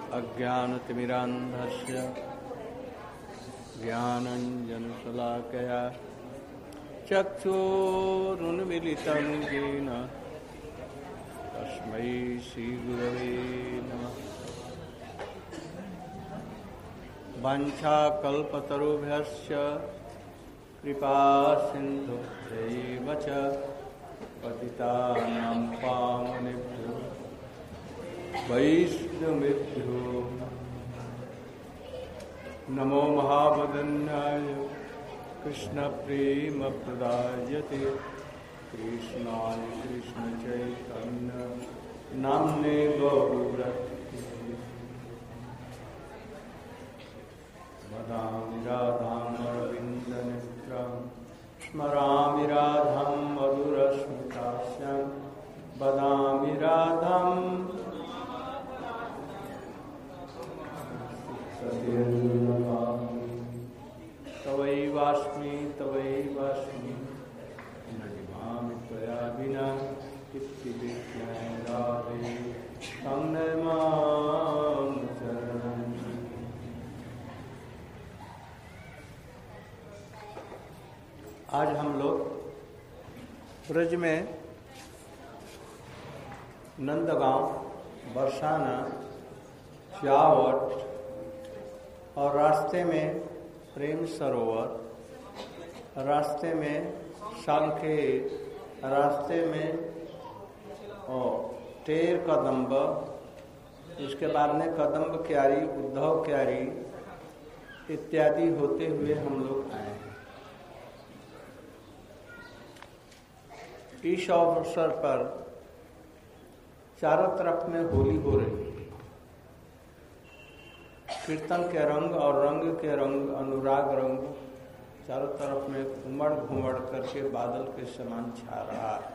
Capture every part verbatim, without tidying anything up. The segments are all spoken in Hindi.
अज्ञानतिमिरान्धस्य ज्ञानञ्जनशलाकया चक्षुरुन्मीलितं येन तस्मै श्रीगुरवे नमः। वाञ्छाकल्पतरुभ्यश्च कृपासिन्धुभ्यैव च पतितानां पावनेभ्यो वैष्णवेभ्यो नमो महावदन्याय कृष्णप्रेमप्रदायते कृष्णाय कृष्णचैतन्य नाम्ने गौरहरि वदामि राधां अरविन्दनेत्रं स्मरामि राधां मधुरस्मितास्यां वदामि राधां तवैवास्मि तवैवास्मि न जीवामि त्वया विना इत्युक्त्या राधे तं नमां शरणं। आज हम लोग ब्रज में नंदगांव, बरसाना, सियावट और रास्ते में प्रेम सरोवर, रास्ते में सालखेत, रास्ते में और टेर कदम्ब, इसके बाद में कदम्ब क्यारी, उद्धव क्यारी इत्यादि होते हुए हम लोग आए हैं। इस अवसर पर चारों तरफ में होली हो रही है। कीर्तन के रंग और रंग के रंग, अनुराग रंग चारों तरफ में उमड़ घुमड़ करके बादल के समान छा रहा है।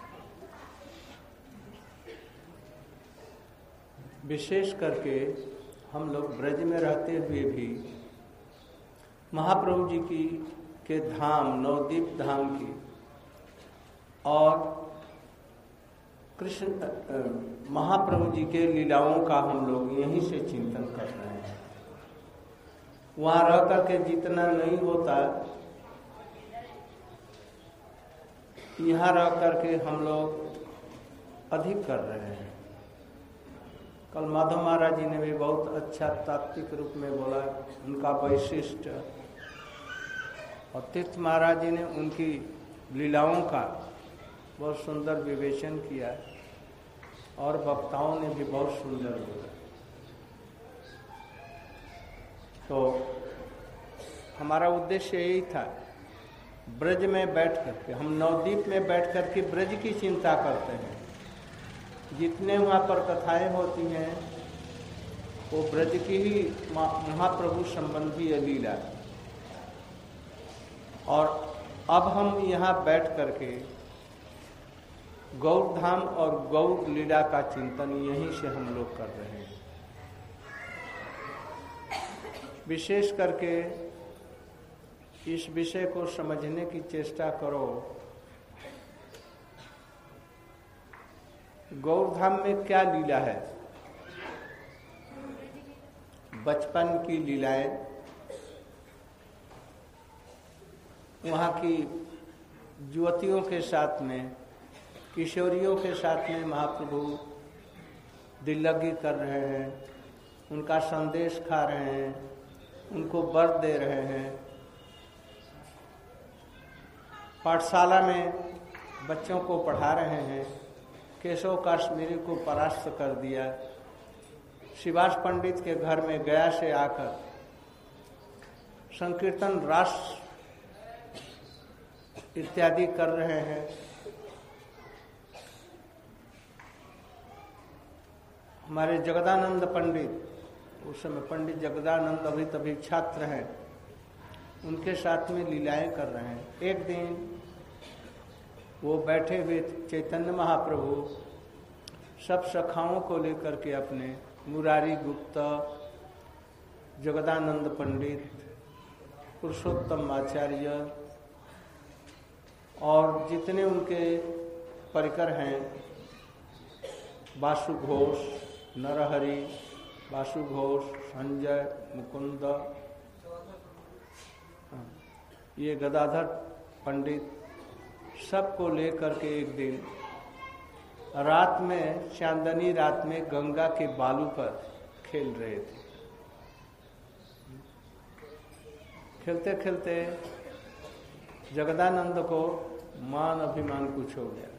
विशेष करके हम लोग ब्रज में रहते हुए भी महाप्रभु जी की के धाम, नवदीप धाम की और कृष्ण महाप्रभु जी के लीलाओं का हम लोग यहीं से चिंतन कर रहे हैं। वहां रह करके जितना नहीं होता, यहाँ रह करके हम लोग अधिक कर रहे हैं। कल माधव महाराज जी ने भी बहुत अच्छा तात्विक रूप में बोला उनका वैशिष्ट, और तीर्थ महाराज जी ने उनकी लीलाओं का बहुत सुंदर विवेचन किया और वक्ताओं ने भी बहुत सुंदर बोला। तो हमारा उद्देश्य यही था, ब्रज में बैठ करके हम नवदीप में बैठ करके ब्रज की चिंता करते हैं। जितने वहाँ पर कथाएं होती हैं वो ब्रज की ही महाप्रभु संबंधी लीला, और अब हम यहाँ बैठ करके गौर धाम और गौर लीला का चिंतन यहीं से हम लोग कर रहे हैं। विशेष करके इस विषय को समझने की चेष्टा करो। गौरधाम में क्या लीला है? बचपन की लीलाएं, वहाँ की युवतियों के साथ में, किशोरियों के साथ में महाप्रभु दिल लगी कर रहे हैं, उनका संदेश खा रहे हैं, उनको वर दे रहे हैं। पाठशाला में बच्चों को पढ़ा रहे हैं। केशव काश्मीरी को परास्त कर दिया। शिवास पंडित के घर में गया से आकर संकीर्तन रास इत्यादि कर रहे हैं। हमारे जगदानंद पंडित, उस समय पंडित जगदानंद अभी तभी छात्र हैं, उनके साथ में लीलाएं कर रहे हैं। एक दिन वो बैठे हुए चैतन्य महाप्रभु सब सखाओं को लेकर के अपने मुरारी गुप्त, जगदानंद पंडित, पुरुषोत्तम आचार्य और जितने उनके परिकर हैं, वासु घोष, नरहरि, वासु घोष, संजय, मुकुंद, ये गदाधर पंडित सबको लेकर के एक दिन रात में, चांदनी रात में गंगा के बालू पर खेल रहे थे। खेलते खेलते जगदानंद को मान अभिमान कुछ हो गया।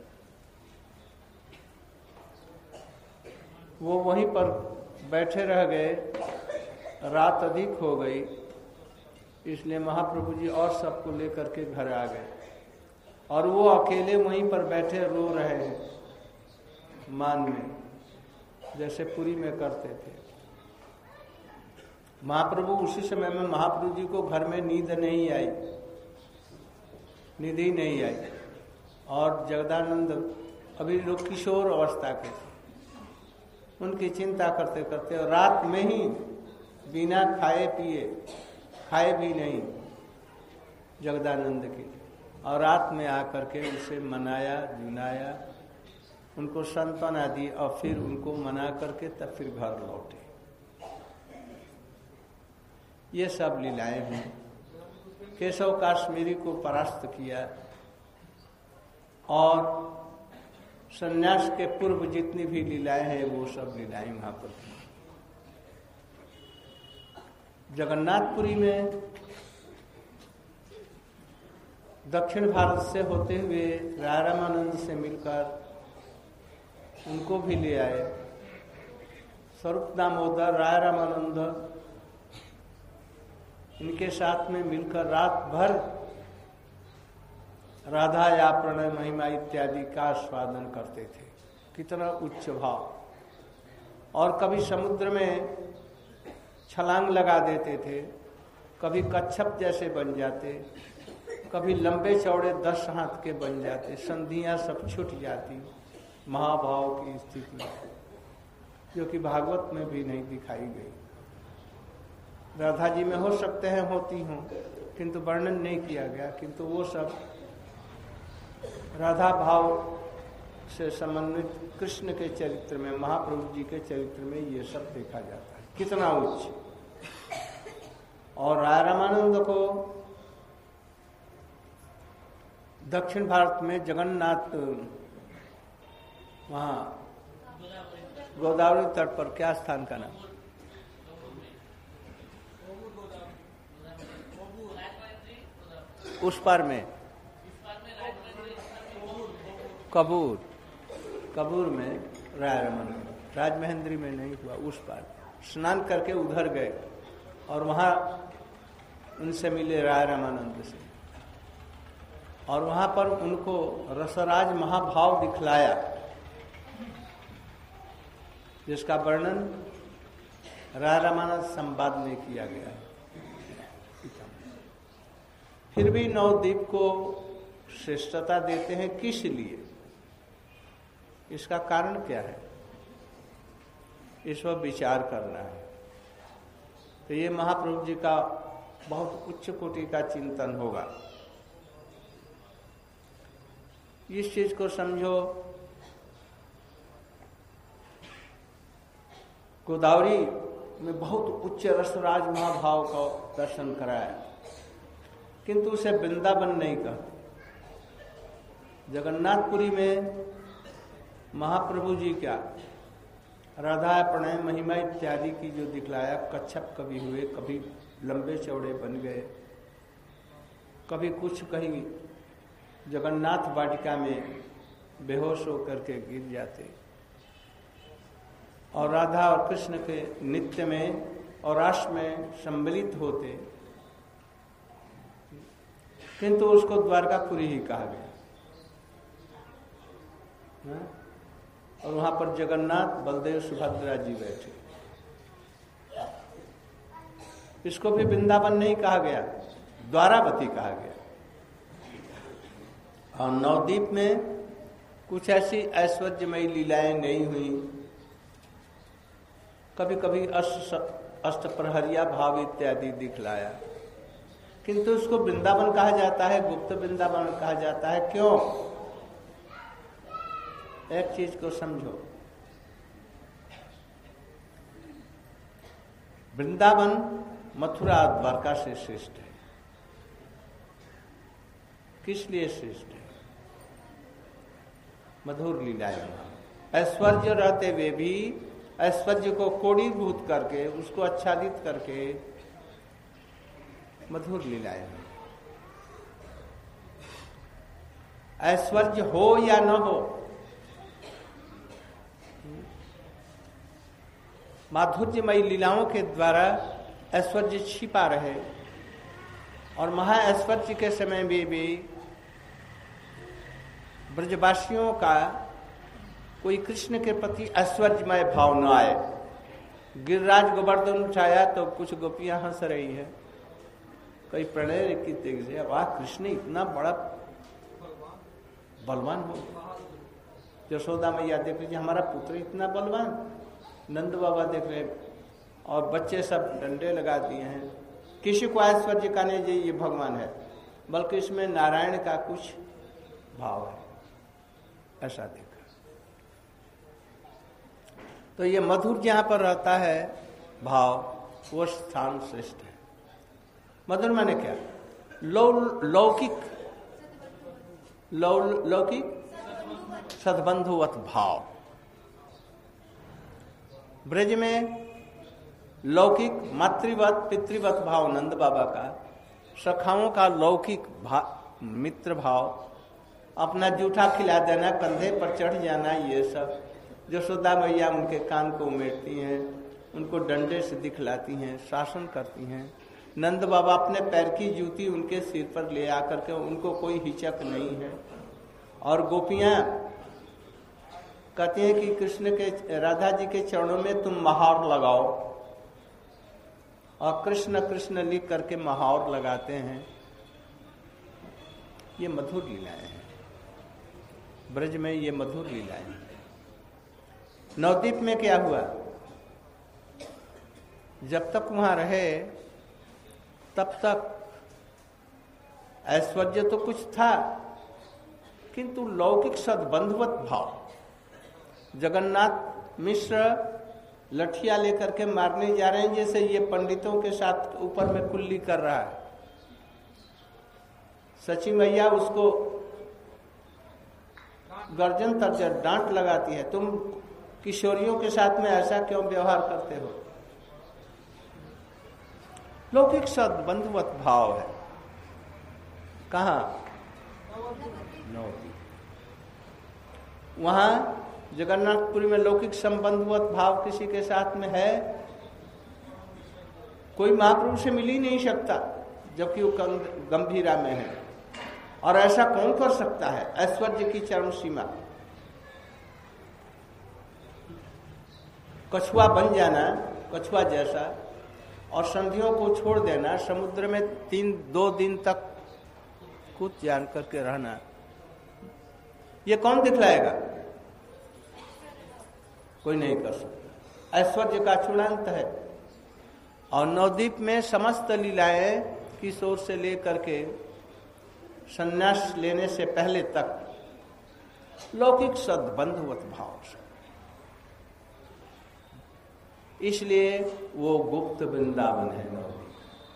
वो वहीं पर बैठे रह गए। रात अधिक हो गई, इसलिए महाप्रभु जी और सबको लेकर के घर आ गए और वो अकेले वहीं पर बैठे रो रहे हैं मान में, जैसे पुरी में करते थे। महाप्रभु उसी समय में महाप्रभु जी को घर में नींद नहीं आई, नींद ही नहीं आई। और जगदानंद अभी लोग किशोर अवस्था के थे, उनकी चिंता करते करते और रात में ही बिना खाए पिए, खाए भी नहीं जगदानंद की, और रात में आकर के उसे मनाया, जुनाया, उनको सांत्वना दी और फिर उनको मना करके तब फिर घर लौटे। ये सब लीलाएं हैं। केशव काश्मीरी को परास्त किया और सन्यास के पूर्व जितनी भी लीलाएं हैं वो सब लीलाएं वहां पर थी। जगन्नाथपुरी में दक्षिण भारत से होते हुए राय रामानंद से मिलकर उनको भी ले आए। स्वरूप दामोदर, राय रामानंद, इनके साथ में मिलकर रात भर राधा या प्रणय महिमा इत्यादि का आस्वादन करते थे। कितना उच्च भाव। और कभी समुद्र में छलांग लगा देते थे, कभी कच्छप जैसे बन जाते, कभी लंबे चौड़े दस हाथ के बन जाते, संधियां सब छूट जाती। महाभाव की स्थिति जो कि भागवत में भी नहीं दिखाई गई। राधा जी में हो सकते हैं होती हों, किंतु वर्णन नहीं किया गया। किंतु वो सब राधा भाव से समन्वित कृष्ण के चरित्र में, महाप्रभु जी के चरित्र में ये सब देखा जाता है। कितना उच्च। और राय रामानंद को दक्षिण भारत में जगन्नाथ, वहां गोदावरी तट पर क्या स्थान का नाम? उस पार में कबूर, कबूर में राय रामानंद, राजमहेंद्री में नहीं हुआ, उस पार स्नान करके उधर गए और वहां उनसे मिले राय रामानंद से, और वहां पर उनको रसराज महाभाव दिखलाया, जिसका वर्णन राय रामानंद संवाद में किया गया है। फिर भी नवद्वीप को श्रेष्ठता देते हैं, किस लिए? इसका कारण क्या है? इस पर विचार करना है। तो ये महाप्रभु जी का बहुत उच्च कोटि का चिंतन होगा। इस चीज को समझो। गोदावरी में बहुत उच्च रसराज महाभाव का दर्शन कराया, किंतु उसे वृंदावन नहीं कहते। जगन्नाथपुरी में महाप्रभु जी क्या राधा प्रणय महिमा इत्यादि की जो दिखलाया, कच्छप कभी हुए, कभी लंबे चौड़े बन गए, कभी कुछ कहीं जगन्नाथ वाटिका में बेहोश होकर के गिर जाते, और राधा और कृष्ण के नित्य में और रास में सम्मिलित होते, किंतु उसको द्वारकापुरी ही कहा गया। हाँ? और वहां पर जगन्नाथ, बलदेव, सुभद्रा जी बैठे। इसको भी वृंदावन नहीं कहा गया, द्वारावती कहा गया। और नवद्वीप में कुछ ऐसी ऐश्वर्यमयी लीलाएं नहीं हुई। कभी कभी अष्ट अष्टप्रहरिया भाव इत्यादि दिखलाया, किंतु उसको वृंदावन कहा जाता है, गुप्त वृंदावन कहा जाता है। क्यों? एक चीज को समझो। वृंदावन मथुरा द्वारका से श्रेष्ठ है। किस लिए श्रेष्ठ है? मधुर लीलाएं, ऐश्वर्य रहते हुए भी ऐश्वर्य को कोड़ीभूत करके, उसको आच्छादित करके मधुर लीलाएं। ऐश्वर्य हो या न हो, माधुर्यमयी लीलाओं के द्वारा ऐश्वर्य छिपा रहे, और महा ऐश्वर्य के समय में भी ब्रजवासियों का कोई कृष्ण के प्रति ऐश्वर्यमय भाव न आए। गिरिराज गोवर्धन उठाया तो कुछ गोपियां हंस रही है, कई प्रणय की तेज से, वाह कृष्ण इतना बड़ा बलवान हो। यशोदा मैया देख रही, हमारा पुत्र इतना बलवान। नंद बाबा देख रहे, और बच्चे सब डंडे लगा दिए हैं। किसी को ऐश्वर्य का नहीं, ये भगवान है, बल्कि इसमें नारायण का कुछ भाव है, ऐसा देखा। तो ये मधुर जहां पर रहता है भाव, वो स्थान श्रेष्ठ है। मधुर माने क्या? लौ लौकिक लौ लौकिक सद्बंधुवत भाव। ब्रज में लौकिक मातृवत पितृवत भाव नंद बाबा का, सखाओं का लौकिक मित्र भाव, अपना जूठा खिला देना, कंधे पर चढ़ जाना, ये सब। यशोदा मैया उनके कान को उमेरती हैं, उनको डंडे से दिखलाती हैं, शासन करती हैं। नंद बाबा अपने पैर की जूती उनके सिर पर ले आकर के, उनको कोई हिचक नहीं है। और गोपियां कहती हैं कि कृष्ण के, राधा जी के चरणों में तुम महावर लगाओ, और कृष्ण कृष्ण लिख करके महावर लगाते हैं। ये मधुर लीलाएं हैं, ब्रज में ये मधुर लीलाएं हैं। नवद्वीप में क्या हुआ? जब तक वहां रहे तब तक ऐश्वर्य तो कुछ था, किंतु लौकिक सद्बंधुवत भाव। जगन्नाथ मिश्र लठिया लेकर के मारने जा रहे हैं, जैसे ये पंडितों के साथ ऊपर में कुल्ली कर रहा है। सची मैया उसको गर्जन तर्जन डांट लगाती है, तुम किशोरियों के साथ में ऐसा क्यों व्यवहार करते हो? लौकिक सद्बंधुवत भाव है। कहाँ? नवद्वीप। वहां जगन्नाथपुरी में लौकिक संबंधवत भाव किसी के साथ में है? कोई महाप्रभु से मिल ही नहीं सकता, जबकि वो गंभीरा में है। और ऐसा कौन कर सकता है? ऐश्वर्य की चरम सीमा। कछुआ बन जाना, कछुआ जैसा, और संधियों को छोड़ देना, समुद्र में तीन दो दिन तक कूद जान करके रहना, ये कौन दिखलाएगा? कोई नहीं कर सकता। ऐश्वर्य का चूड़ांत है। और नवद्वीप में समस्त लीलाएं किशोर से लेकर के संन्यास लेने से पहले तक लौकिक सद्बंधुवत भाव से, इसलिए वो गुप्त वृंदावन है नवद्वीप।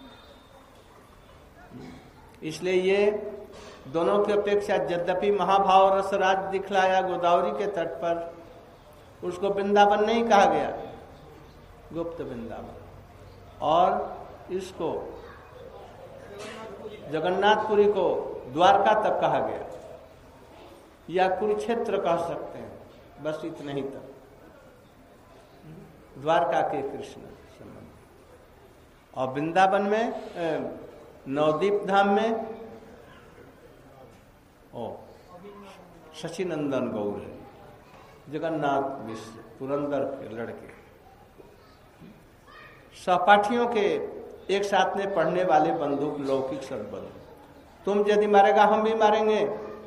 इसलिए ये दोनों की अपेक्षा, यद्यपि महाभाव रसराज दिखलाया गोदावरी के तट पर, उसको वृंदावन नहीं कहा गया, गुप्त वृंदावन। और इसको जगन्नाथपुरी को द्वारका तक कहा गया, या कुरुक्षेत्र कह सकते हैं, बस इतना ही तक द्वारका के कृष्ण संबंध। और वृंदावन में, नवद्वीप धाम में ओ शशिनंदन गौर है, जगन्नाथ मिश्र पुरंदर के लड़के, सहपाठियों के एक साथ में पढ़ने वाले बंधुक, लौकिक सद्बंधु। तुम यदि मारेगा हम भी मारेंगे,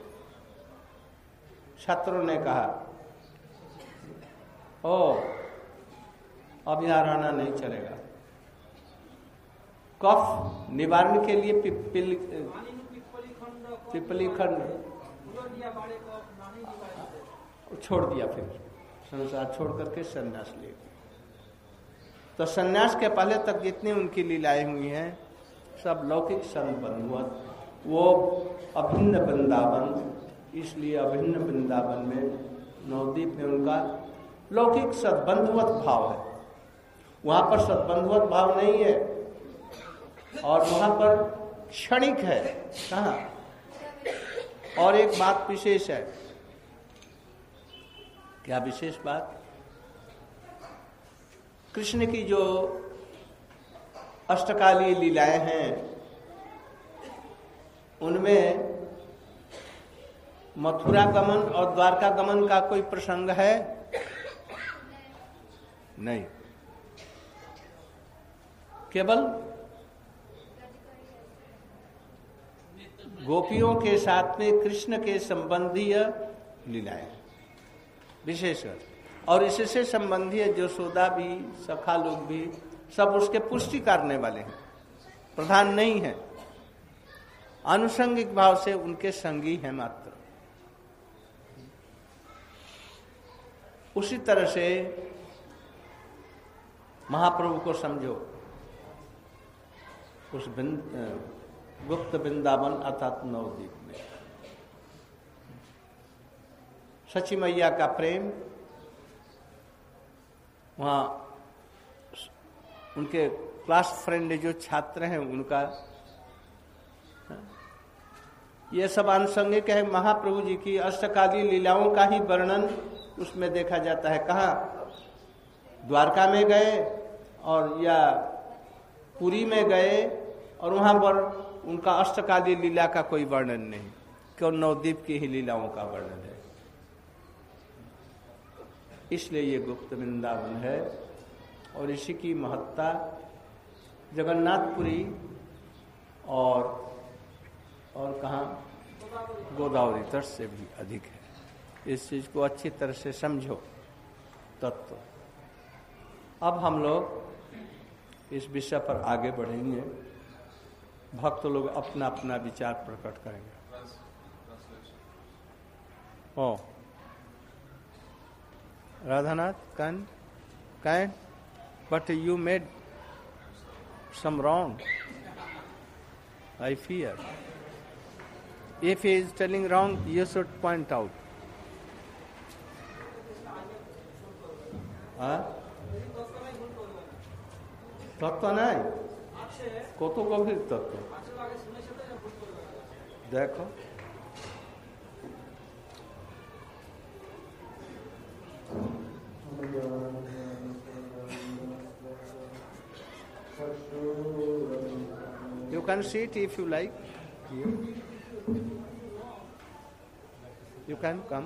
छात्रों ने कहा। ओ अब यहां रहना नहीं चलेगा। कफ निवारण के लिए पिपली पिपली खंड छोड़ दिया, फिर संसार छोड़ करके संन्यास ले गया। तो सन्यास के पहले तक जितनी उनकी लीलाएं हुई हैं सब लौकिक संबंधवत, वो अभिन्न वृंदावन, इसलिए अभिन्न वृंदावन में नवद्वीप में उनका लौकिक सद्बंधवत भाव है। वहां पर सद्बंधवत भाव नहीं है और वहां पर क्षणिक है। कहाँ? और एक बात विशेष है। क्या विशेष बात? कृष्ण की जो अष्टकालीय लीलाएं हैं उनमें मथुरा गमन और द्वारका गमन का कोई प्रसंग है? नहीं। केवल गोपियों के साथ में कृष्ण के संबंधीय लीलाएं विशेषकर, और इससे संबंधी यशोदा भी, सखा लोग भी सब उसके पुष्टि करने वाले हैं, प्रधान नहीं है। आनुषंगिक भाव से उनके संगी हैं मात्र। उसी तरह से महाप्रभु को समझो, उस गुप्त वृंदावन अर्थात नवद्वीप में सची मैया का प्रेम, वहां उनके क्लास फ्रेंड जो छात्र हैं उनका, ये सब आनुषंगिक है। महाप्रभु जी की अष्टकालीय लीलाओं का ही वर्णन उसमें देखा जाता है। कहाँ? द्वारका में गए और या पुरी में गए और वहां पर उनका अष्टकालीय लीला का कोई वर्णन नहीं, केवल नवद्वीप की ही लीलाओं का वर्णन है। इसलिए ये गुप्त वृंदावन है और इसी की महत्ता जगन्नाथपुरी और और कहाँ गोदावरी तट से भी अधिक है। इस चीज को अच्छी तरह से समझो तत्व। अब हम लोग इस विषय पर आगे बढ़ेंगे। भक्त लोग अपना अपना विचार प्रकट करेंगे। ओ Radhanath, kind, kind, but you made some wrong. I fear. If he is telling wrong, you should point out. हाँ? तत्व नहीं, कतो गंभीर तत्व देखो। You can sit if you like. You, you can come.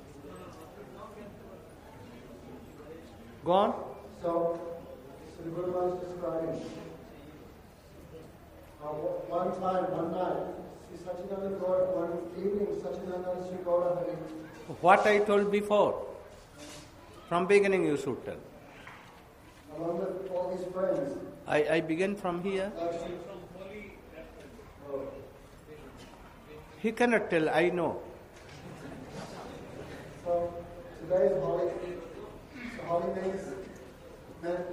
Go on. So, so the Guru was describing uh, one time, one night, Sri Satchidananda Gaura, one evening, Satchidananda Sri Gaura Hari. What I told before, from beginning you should tell. Along with all his friends. I, I begin from here. Actually, He cannot tell, I know. So, today is Holy, so Holy Days, then,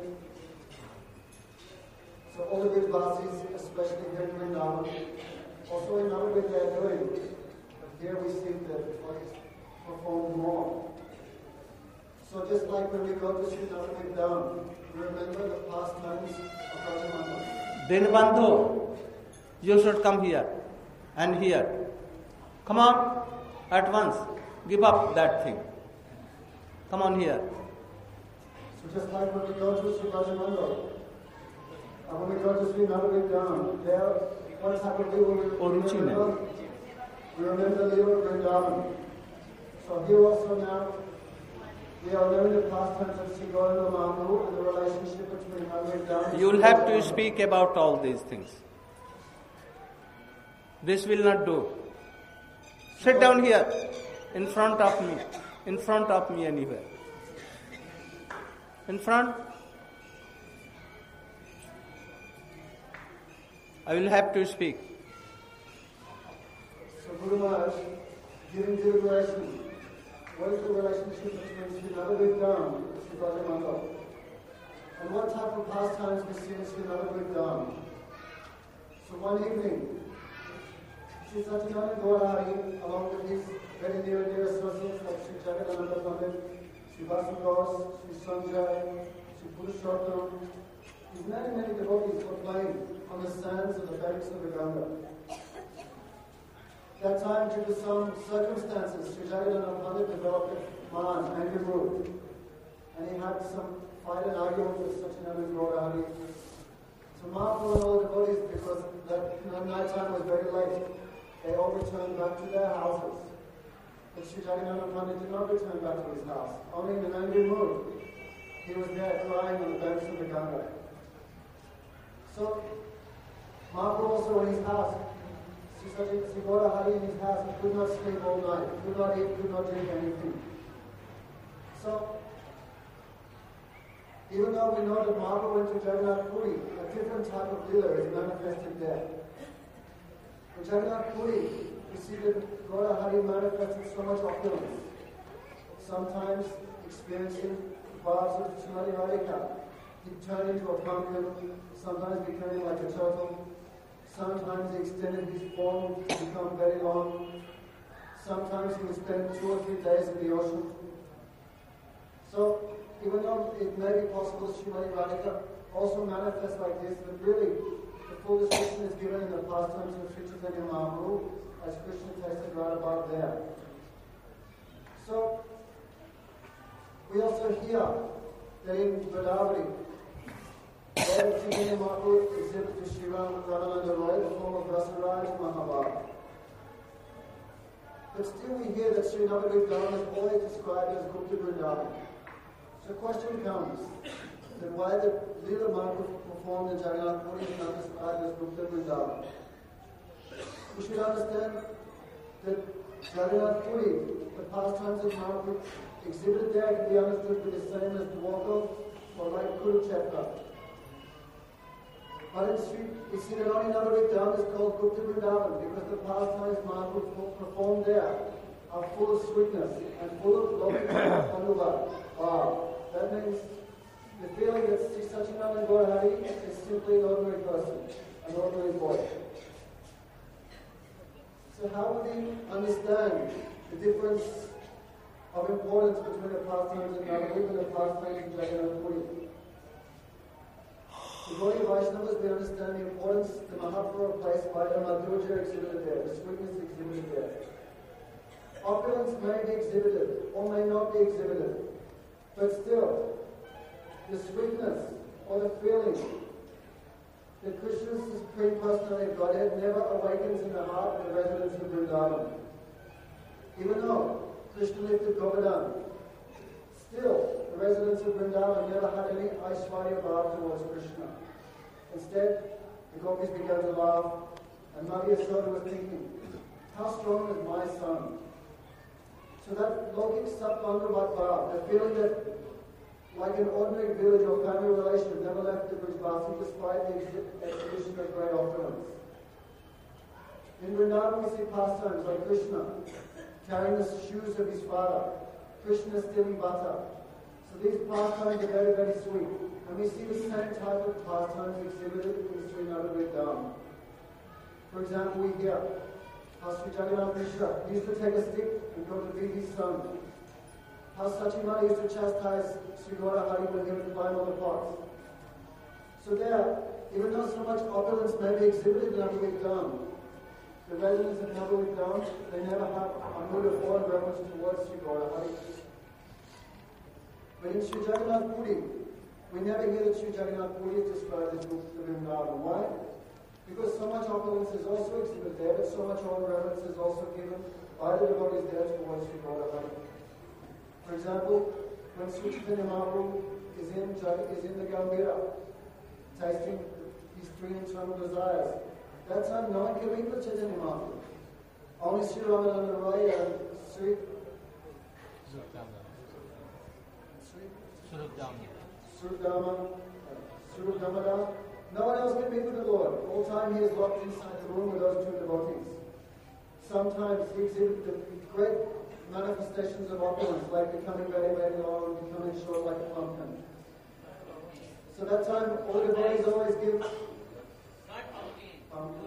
so all the Vidvasis, especially here in Vrindavan, also in Navadvip they are doing, but here we see that it's performed more. So just like when we go to Sri Navadvip Dham, we remember the past times of Rajananda. Dinbandhu, you should come here and here. Come on, at once. Give up that thing. Come on here. So just like when we go to Sri Rajananda, and when we go to Sri Navadvip Dham, there, what is happening? We, we, we, remember, we remember the Lila Vrindavan. So here also now, we are learning the pastimes of Sri Gauranga Mahaprabhu and the relationship between Navadvip Dham. You will have to speak about all these things. This will not do. Sit down here, in front of me, in front of me anywhere. In front. I will have to speak. So Guru Maharaj, giving due relation, what is the relationship between Sri Navadvip Dham and Sri Rajananda? And what type of pastimes we see in Sri Navadvip Dham. So one evening, Sri Satyananda Gaurahari, along with his very near and dear associates like Sri Jagadananda Pandit, Sri Vasudas, Sri Sanjay, Sri Purushottam, his many, many devotees were playing on the sands of the banks of the Ganga. That time, due to some circumstances, Sri Jagadananda Pandit developed a man, angry mood, and he had some fight and argument with Satyananda Gaurahari. So Mahaprabhu and all the devotees, because that you know, night time was very late, they all returned back to their houses. But Sri Jagadananda Pandit did not return back to his house. Only in an angry mood, he was there crying on the banks of the Ganga. So Mahaprabhu also in his house, Sri Gaurahari in his house, he could not sleep all night, could not eat, could not drink anything. So, even though we know that Mahaprabhu went to Jagannath Puri, a different type of lila is manifested there. In Jagannath Puri, we see that Gaurahari manifested so much opulence. Sometimes experiencing barbs of Srimati Radhika, he'd turn into a pumpkin, sometimes becoming like a turtle. Sometimes he extended his form to become very long. Sometimes he would spend two or three days in the ocean. So, even though it may be possible that Srimati Radhika also manifests like this, but really, the full description is given in the pastimes of Sri Chaitanya Mahaprabhu, as Krishna tested right about there. So, we also hear that in Godavari, where Chaitanya Mahaprabhu exhibited to Sri Ramananda Roy the form of Rasaraj Mahabharata. But still we hear that Sri Navadvip Dham is always described as Gupta Vrindavan. So the question comes, that why the Leela Mahaprabhu performed in Jagannath Puri is not described as Gupta Vrindavan. We should understand that Jagannath Puri, the pastimes of Mahaprabhu exhibited there, can be understood to be the same as Dwarka or like Kurukshetra. But in Sri, we see that only Navadvip Dham is called Gupta Vrindavan because the pastimes Mahaprabhu performed there are full of sweetness and full of Lokika Anuva. Wow. That means the feeling that Sri Satyananda Gaurahari is simply an ordinary person, an ordinary boy. So how would we understand the difference of importance between the pastimes in Navadvip and the pastimes in Jagannath Puri? The Gaudiya Vaishnavas, we understand the importance the Mahaprabhu placed by the Madhurya exhibited there, the sweetness exhibited there. Opulence may be exhibited or may not be exhibited, but still, the sweetness or the feeling that Krishna's Supreme Personality of Godhead never awakens in the heart of the residents of Vrindavan. Even though Krishna lifted Govardhan, still, the residents of Vrindavan never had any Aishwarya Bhav towards Krishna. Instead, the gopis began to laugh, and Mother Yashoda was thinking, how strong is my son? So that Lokik Satvangavat Bhav, the feeling that, like an ordinary village or family relation, never left the Brijvasi despite the exhibition of great opulence. In Vrindavan, we see pastimes like Krishna carrying the shoes of his father, Krishna stealing butter. So these pastimes are very, very sweet. And we see the same type of pastimes exhibited in Sri Navadvip Dham. For example, we hear how Sri Jagannath Mishra used to take a stick and go to beat his son. How Sachimani used to chastise Sri Gaurahari when he would climb on the pots. So there, even though so much opulence may be exhibited in Navadvip Dham, the residents of Navadvip Dham, they never have a mood of awe and reverence towards Sri Gaurahari. But in Sri Jagannath Puri, we never hear that Sri Jagannath Puri is described as Gupta Vrindavan. Why? Because so much opulence is also exhibited there, but so much awe and reverence is also given by the devotees there towards Sri Gaurahari. For example, when Sri Chaitanya Mahaprabhu is in, is in the Gambhira, tasting his three internal desires, that time no one can meet with Chaitanya Mahaprabhu. Only Sri Ramananda Roy and Sri Surudama, Surudamada. No one else can meet with the Lord. All time he is locked inside the room with those two devotees. Sometimes he exhibits the great manifestations of opulence, like becoming very, very long, becoming short like a pumpkin. that time, all the devotees always give. Um,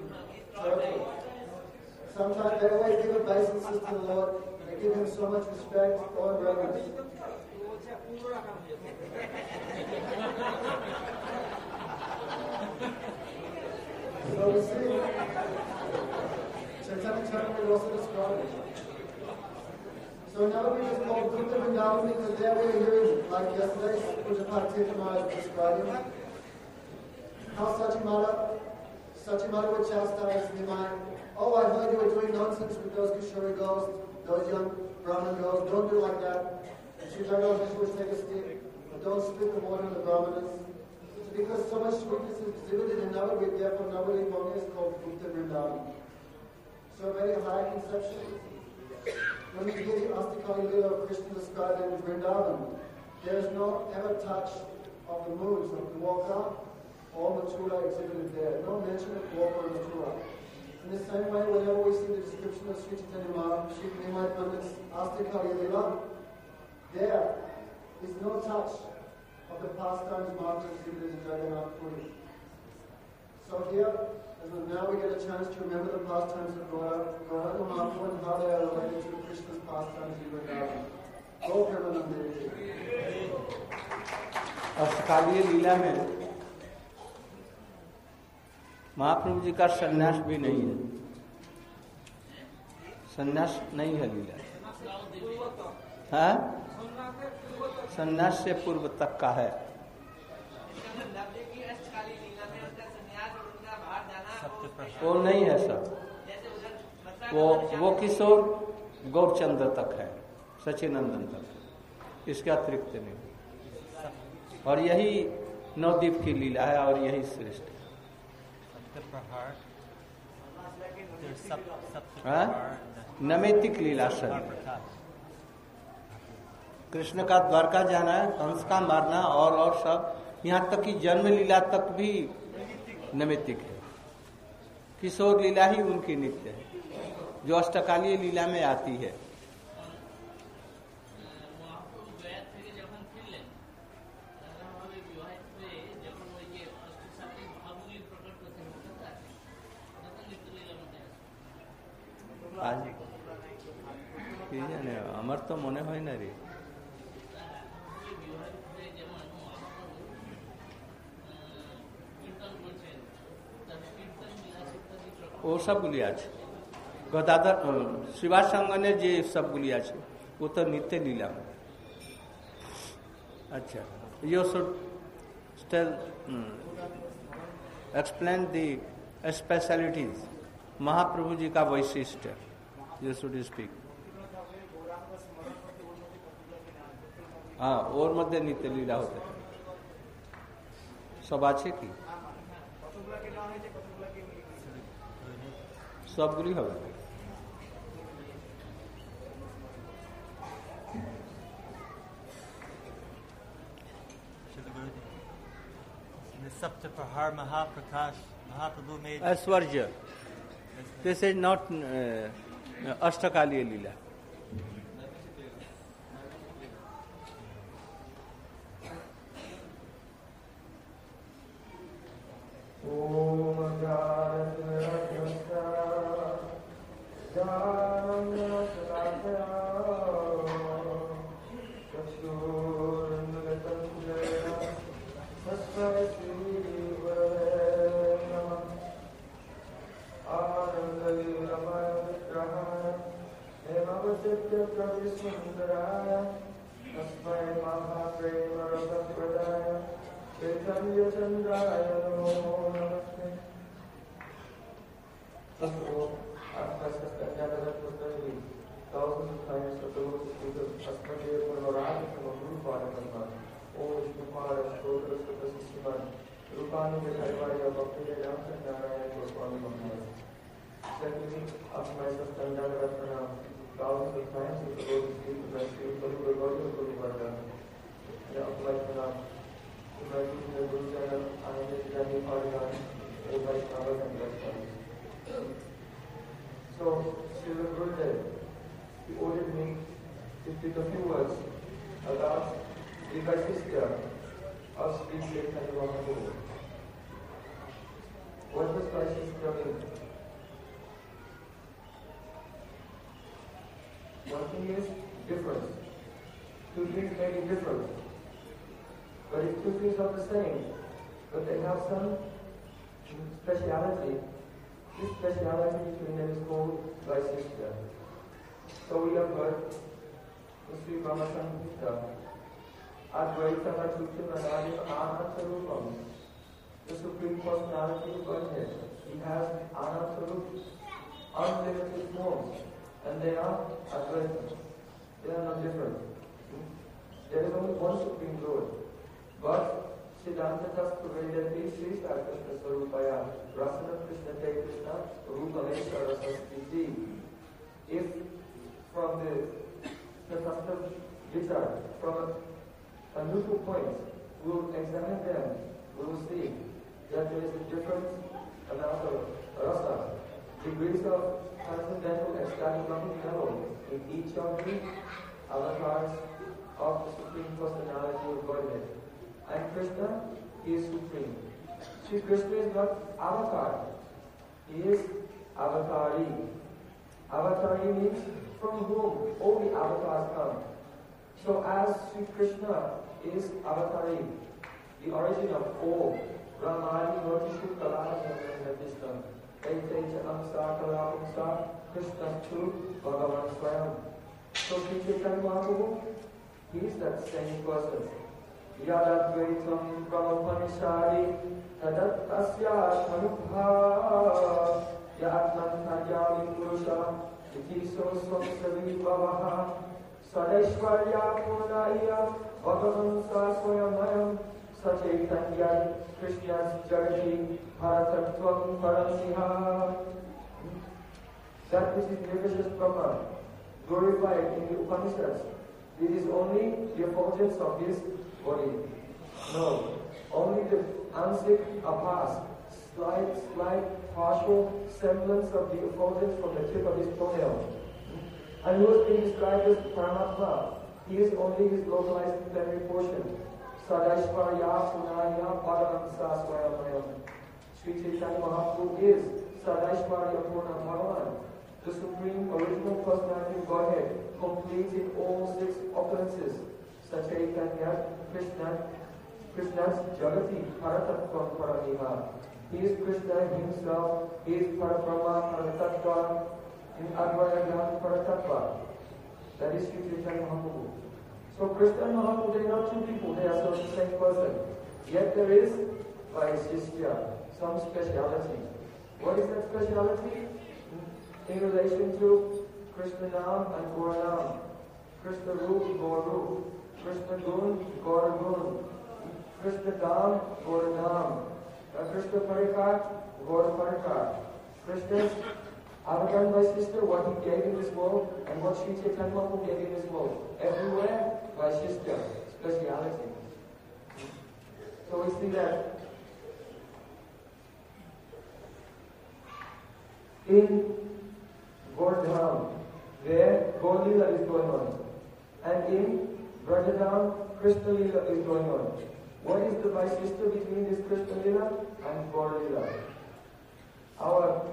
Sometimes they always give obeisances to the Lord. They give him so much respect or reverence. So we see Chaitanya Charitamrita also described it. So now we just call Gupta Vrindavan because there we are hearing, like yesterday, Pujapad Tirtha Maharaj describing how Sachimata, Sachimata would chastise Nimai. Oh, I heard you were doing nonsense with those Kishori girls, those young Brahmin girls. Don't do like that. And Sri Jagannath would take a stick, but don't spit the water on the Brahmanas. Because so much sweetness is exhibited in Navadvip, therefore Navadvip only is called Gupta Vrindavan. So a very high conception. When we hear the Astakali Lila of Krishna described in Vrindavan, there is no ever touch of the moods of Dwarka or Mathura exhibited there. No mention of Dwarka or Mathura. In the same way, whenever we see the description of Sri Chaitanya Mahaprabhu, Sri Nimai Pandit's Astakali Lila, there is no touch of the pastimes Mahaprabhu exhibited in Jagannath Puri. So here, as we, now we get a chance to remember the pastimes of Gauranga Mahaprabhu and how they are related to Krishna's pastimes in Vrindavan. Go Premanand Devi. अष्टकालीय लीला में महाप्रभु जी का संन्यास भी नहीं है, संन्यास नहीं है लीला, हाँ संन्यास से पूर्व तक का है। वो नहीं है सब, वो वो किशोर गौरचंद्र तक है, सचिनंदन तक, इसके अतिरिक्त नहीं। और यही नवदीप की लीला है और यही श्रेष्ठ है। नैमित्तिक लीला सर, कृष्ण का द्वारका जाना, कंस का मारना और और सब, यहाँ तक कि जन्म लीला तक भी नैमित्तिक है। किशोर लीला ही उनकी नित्य है, जो अष्टकालीय लीला में आती है। আমার তো মনে হয় না রে, ও সবগুলি আছে। গদাধর শিবাসঙ্গনের যে সবগুলি আছে ও তো নিত্য লীলা। अच्छा, you should still um, explain the specialities, Mahaprabhu ji का वैशिष्ट्य, you should speak. हाँ, और मध्य नित्य लीला होते हैं सब আছে কি সবগুলি হবে। Saptapahar Mahaprakash Mahaprabhu made Aishwarya, this is not uh, अष्टकालीय Leela. So, Srila Gurudev, he ordered me to speak a few words about the Vaisistya of Sri Chaitanya Mahaprabhu. Vaishishya mean? One thing is difference. Two things may be different. But if two things are the same, but they have some speciality, this speciality between them is called Vaishishya. So we have heard Sri Brahma Samhita, Advaita Vachutam Anadi Anantarupam, the Supreme Personality of Godhead. He has Anantarup, unlimited forms, and they are Advaita. They are not different. There is only one Supreme Lord. But Siddhanta Tattva Vedati Sri Krishna Swarupaya Rasana Krishna Te Krishna Rupamesha Rasasati. If from the the Tattva Vichar, from a, a neutral point, we will examine them, we will see that there is a different amount of rasa, degrees of transcendental ecstatic loving level in each of the avatars of the Supreme Personality of Godhead. And Krishna is supreme. Sri Krishna is not avatar. He is avatari. Avatari means from whom all the avatars come. So as Sri Krishna is avatari, the origin of all, Ramani Notishu Kalana Krishna, Aiteja Amsa Kalapamsa, Krishna Tu Bhagavan Swayam. So Sri Chaitanya Mahaprabhu, he is that same person. Yadadvaitam Brahmapanishari Tadat Asya Manubha Yatman Tajami Purusha Iti So Samsavi Bhavaha Sadeshwarya Purnaya Bhagavan Saswayamayam Sachaitanya Krishna's Jagati Bharatatvam Paramsiha. That which is Nirvishas Brahma, glorified in the Upanishads, it is only the effulgence of his body. No, only the ansik apas, slight, slight, partial semblance of the effulgence from the tip of his toenail. And who is being described as Paramatma? He is only his localized plenary portion. Sadashvarya Punaya Bhagavansa Swayamayam. Sri Chaitanya Mahaprabhu is Sadashvarya Purna Bhagavan, the Supreme Original Personality of Godhead, complete in all six opulences. Sachaitanya Krishna, Krishna's Jagati Paratatvam Paramiha. He is Krishna himself, he is Parabrahma Paratattva, in Advaya Jnana Paratattva. That is Sri Chaitanya Mahaprabhu. So Krishna and Mahaprabhu, they are not two people, they are still the same person. Yet there is Vaishishya, some speciality. What is that speciality? In relation to Krishna Nam and Gaura Nam. Krishna Roop, Gaura Roop. Krishna Gun, Gaura Gun. Krishna Dam, Gaura Dam. Krishna Parikar, Gaura Parikar. Krishna's avatar Vaishishya, what he gave in this world, and what Sri Chaitanya Mahaprabhu gave in this world. Everywhere, Vaishishya, speciality. So we see that in Gaurdham, where Gaur Lila is going on, and in Brajadam, Krishna Lila is going on. What is the Vaishishya between this Krishna Lila and Gaur Lila? Our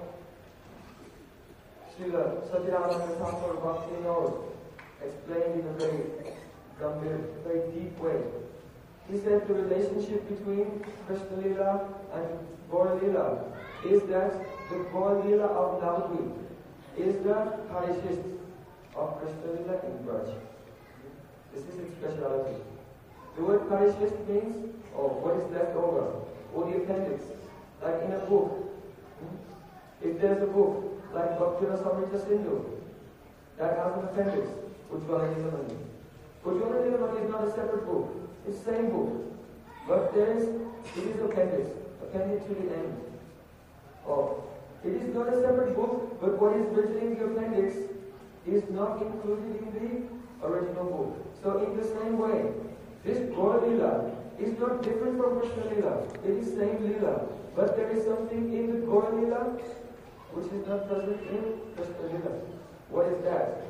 Srila Satyananda Thakur Bhakti knows, explained in a very gambhir, very deep way. He said the relationship between Krishna Lila and Gaur Lila is that the Gaur Lila of Navadvip is the Parishist of Krishna Lila in Braj. This is its speciality. The word Parishist means, oh, what is left over, or the appendix. Like in a book, if there's a book, like Bhaktivinoda Samrita Sindhu, that has an appendix, Ujjvala Nilamani. Ujjvala Nilamani is not a separate book, it's the same book. But there is, it is appendix, appendix to the end. Oh, it is not a separate book, but what is written in the appendix is not included in the original book. So in the same way, this Gaur Lila is not different from Krishna Lila. It is same Lila. But there is something in the Gaur Lila which is not present in Krishna Lila. What is that?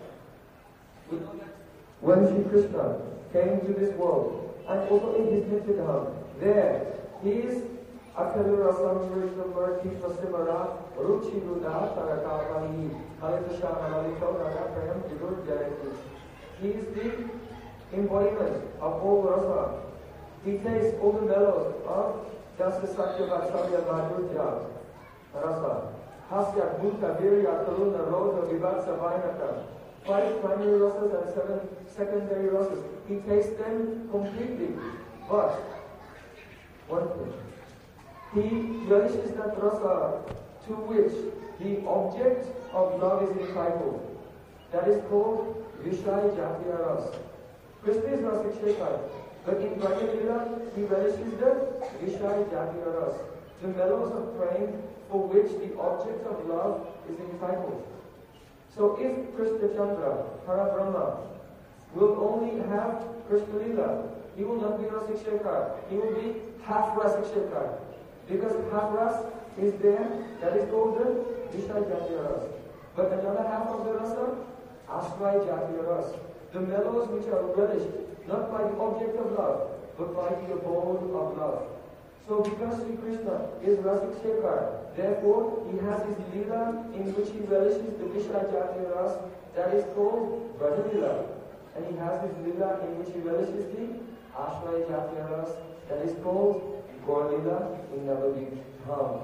When Sri Krishna came to this world, and also in his Nitya Dham, there he is Akhalura Samrita Murti Prasimara, Ruchi Ruda Tarakavani, Halitasha Maliko Raga Prayam Vidur Jayati. He is the embodiment of all rasa. He tastes all the mellows of Jasa Sakya Vatsavya Madhurya rasa. Hasya, Bhuta, Virya, Karuna, Roda, Vivatsa, Vainaka. Five primary rasas and seven secondary rasas. He tastes them completely. But, one thing. He relishes that rasa to which the object of love is entitled. That is called Vishaya Jatiya Ras. Krishna is Rasik Shekhar, but in Braja Lila, he relishes the Vishaya Jatiya Ras, the mellows of praying for which the object of love is entitled. So if Krishna Chandra, Parabrahma, will only have Krishna Lila, he will not be Rasik Shekhar, he will be half Rasik Shekhar. Because half ras is there, that is called the Vishaya Jatiya Ras. But another half of the rasa, Ashraya Jatiya Ras. The mellows which are relished, not by the object of love, but by the abode of love. So because Sri Krishna is Rasik Shekhar, therefore he has his lila in which he relishes the Vishaya Jatiya Ras, that is called Braja Lila. And he has his lila in which he relishes the Ashraya Jatiya Ras, that is called Gaur-lila in Navadvip Dham.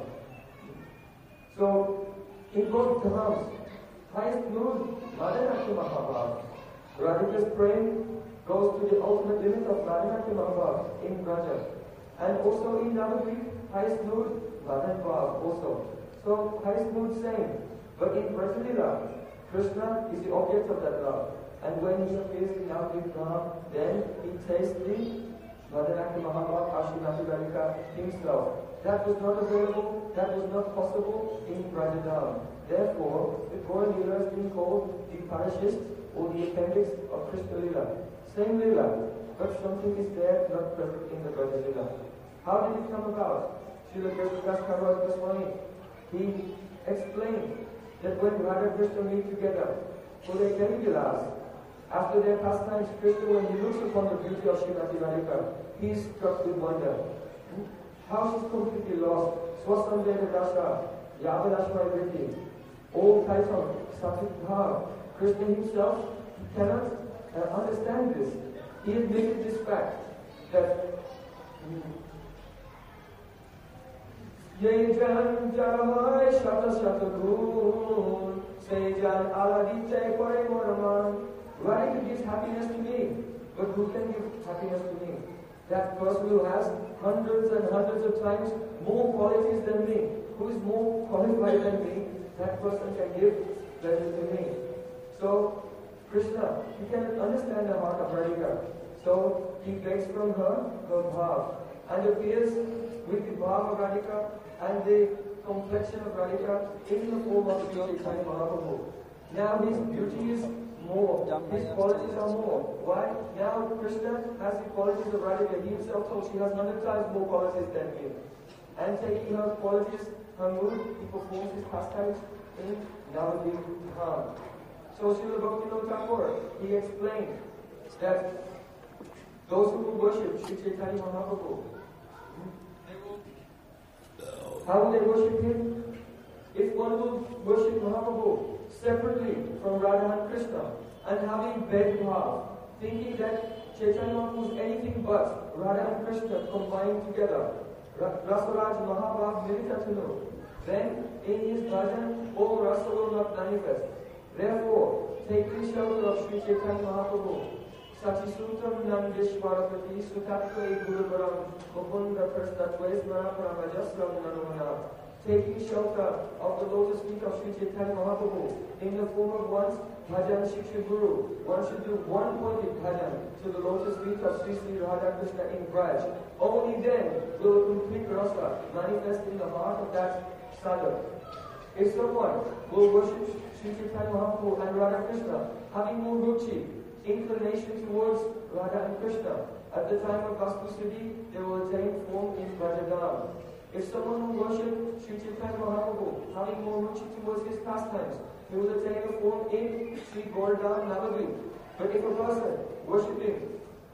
So, in both dhams, highest mood, Madhanakti Mahabhav. Radhika's praying goes to the ultimate limit of Madhanakti Mahabhav in Braja. And also in Navadvip, highest mood, Madhan Bhav also. So, highest mood same. But in Braja-lila, Krishna is the object of that love. And when he appears in Navadvip Dham, then he tastes the Madhanakti Mahabhav, Ashwinati Radhika himself. That was not available, that was not possible in Brajadam. Therefore, the Gaur Lila has been called the Parashist or the appendix of Krishna Lila. Same Lila, but something is there not present in the Braja Lila. How did it come about? Srila Prabhupada Kaviraj Goswami, he explained that when Radha and Krishna meet together for their Kali-Vilas, after their pastimes, Krishna, when he looks upon the beauty of Srimati Radhika, he is struck with wonder. How she's completely lost. Swasandhya Dasha, Yavadashmai Vritti, all types of Satvik Bhav. Krishna himself cannot uh, understand this. He admitted this fact that Ye jan jaramai shata shata gun, say jan aladite kore moraman. Radhika gives happiness to me, but who can give happiness to me? That person who has hundreds and hundreds of times more qualities than me, who is more qualified than me, that person can give pleasure to me. So, Krishna, he can understand the heart of Radhika. So, he begs from her her bhav, and appears with the bhav of Radhika and the complexion of Radhika in the form of Sri Chaitanya Mahaprabhu. Now his beauty is more. His qualities are more. Why? Now Krishna has the qualities of Radhika. He himself told she has hundred times more qualities than him. And taking her qualities, her mood, he performs his pastimes in Navadvip Dham. So Srila Bhaktivinoda Thakur, he explained that those who will worship Sri Chaitanya Mahaprabhu, how will they worship him? If one will worship Mahaprabhu separately from Radha and Krishna, and having bed bhav, thinking that Chaitanya Mahaprabhu is anything but Radha and Krishna combined together, Rasaraj Mahabhav Militatunu, then in his bhajan all rasa will not manifest. Therefore, taking shelter of Sri Chaitanya Mahaprabhu, Sachisutam Nandishwarapati Sutatva Guruvaram Mukunda Prastatva Ismaraparam Ajasram Nanumana, taking shelter of the lotus feet of Sri Chaitanya Mahaprabhu in the form of one's bhajan Shiksha Guru. One should do one pointed bhajan to the lotus feet of Sri Sri Radha Krishna in Braj. Only then will complete rasa manifest in the heart of that sadhak. If someone will worship Sri Chaitanya Mahaprabhu and Radha Krishna, having more ruchi, inclination towards Radha and Krishna, at the time of Vastu Siddhi, they will attain form in Brajadam. If someone will worship Sri Chaitanya Mahaprabhu, having more ruchi towards his pastimes, he will attain a form in Sri Gaurdam Navadvip. But if a person worshipping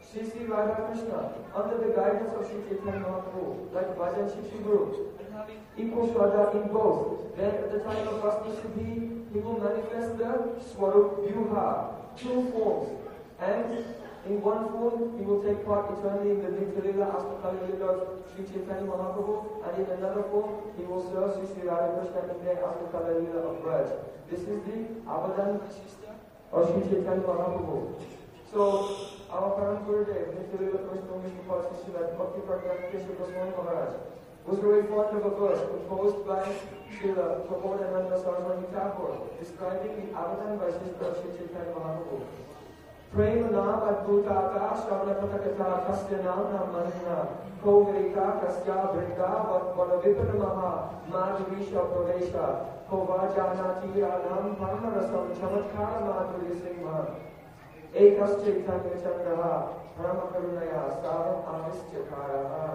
Shri Shri Radha Krishna, under the guidance of Shri Chaitanya Mahaprabhu, like Bhajan Shri Guru, and having equal Shraddha in both, then at the time of Bhakti Siddhi, he will manifest the Swarup Vyuha, two forms, and in one form he will take part eternally in the Nitya Lila Astakala Lila of Shri Chaitanya Mahaprabhu, and in another form he will serve Shri Shri Radha Krishna in the Astakala Lila of Braj. This is the Avadan Vishishta of Shri Chaitanya Mahaprabhu. So, our Param Gurudev, Nitya Lila Krishna Vishnu Pasi Srila Bhakti Prabhupada Kesha Goswami Maharaj, was very fond of a verse composed by Srila Prabodhananda Saraswati Thakur, describing the Avadan Vaishishta of Shri Chaitanya Mahaprabhu. Premanam Adbhutaka Shravana Patakata Kasyanam Mahina Kovrika Kasya Brinda Vadavipranamaha Madhurisha Pravesha Kovajanati Anam Parmarasam Chamatkara Madhuri Singha Ekas Chaitanya Chandraha Brahmakarunaya Savam Amischakaraha.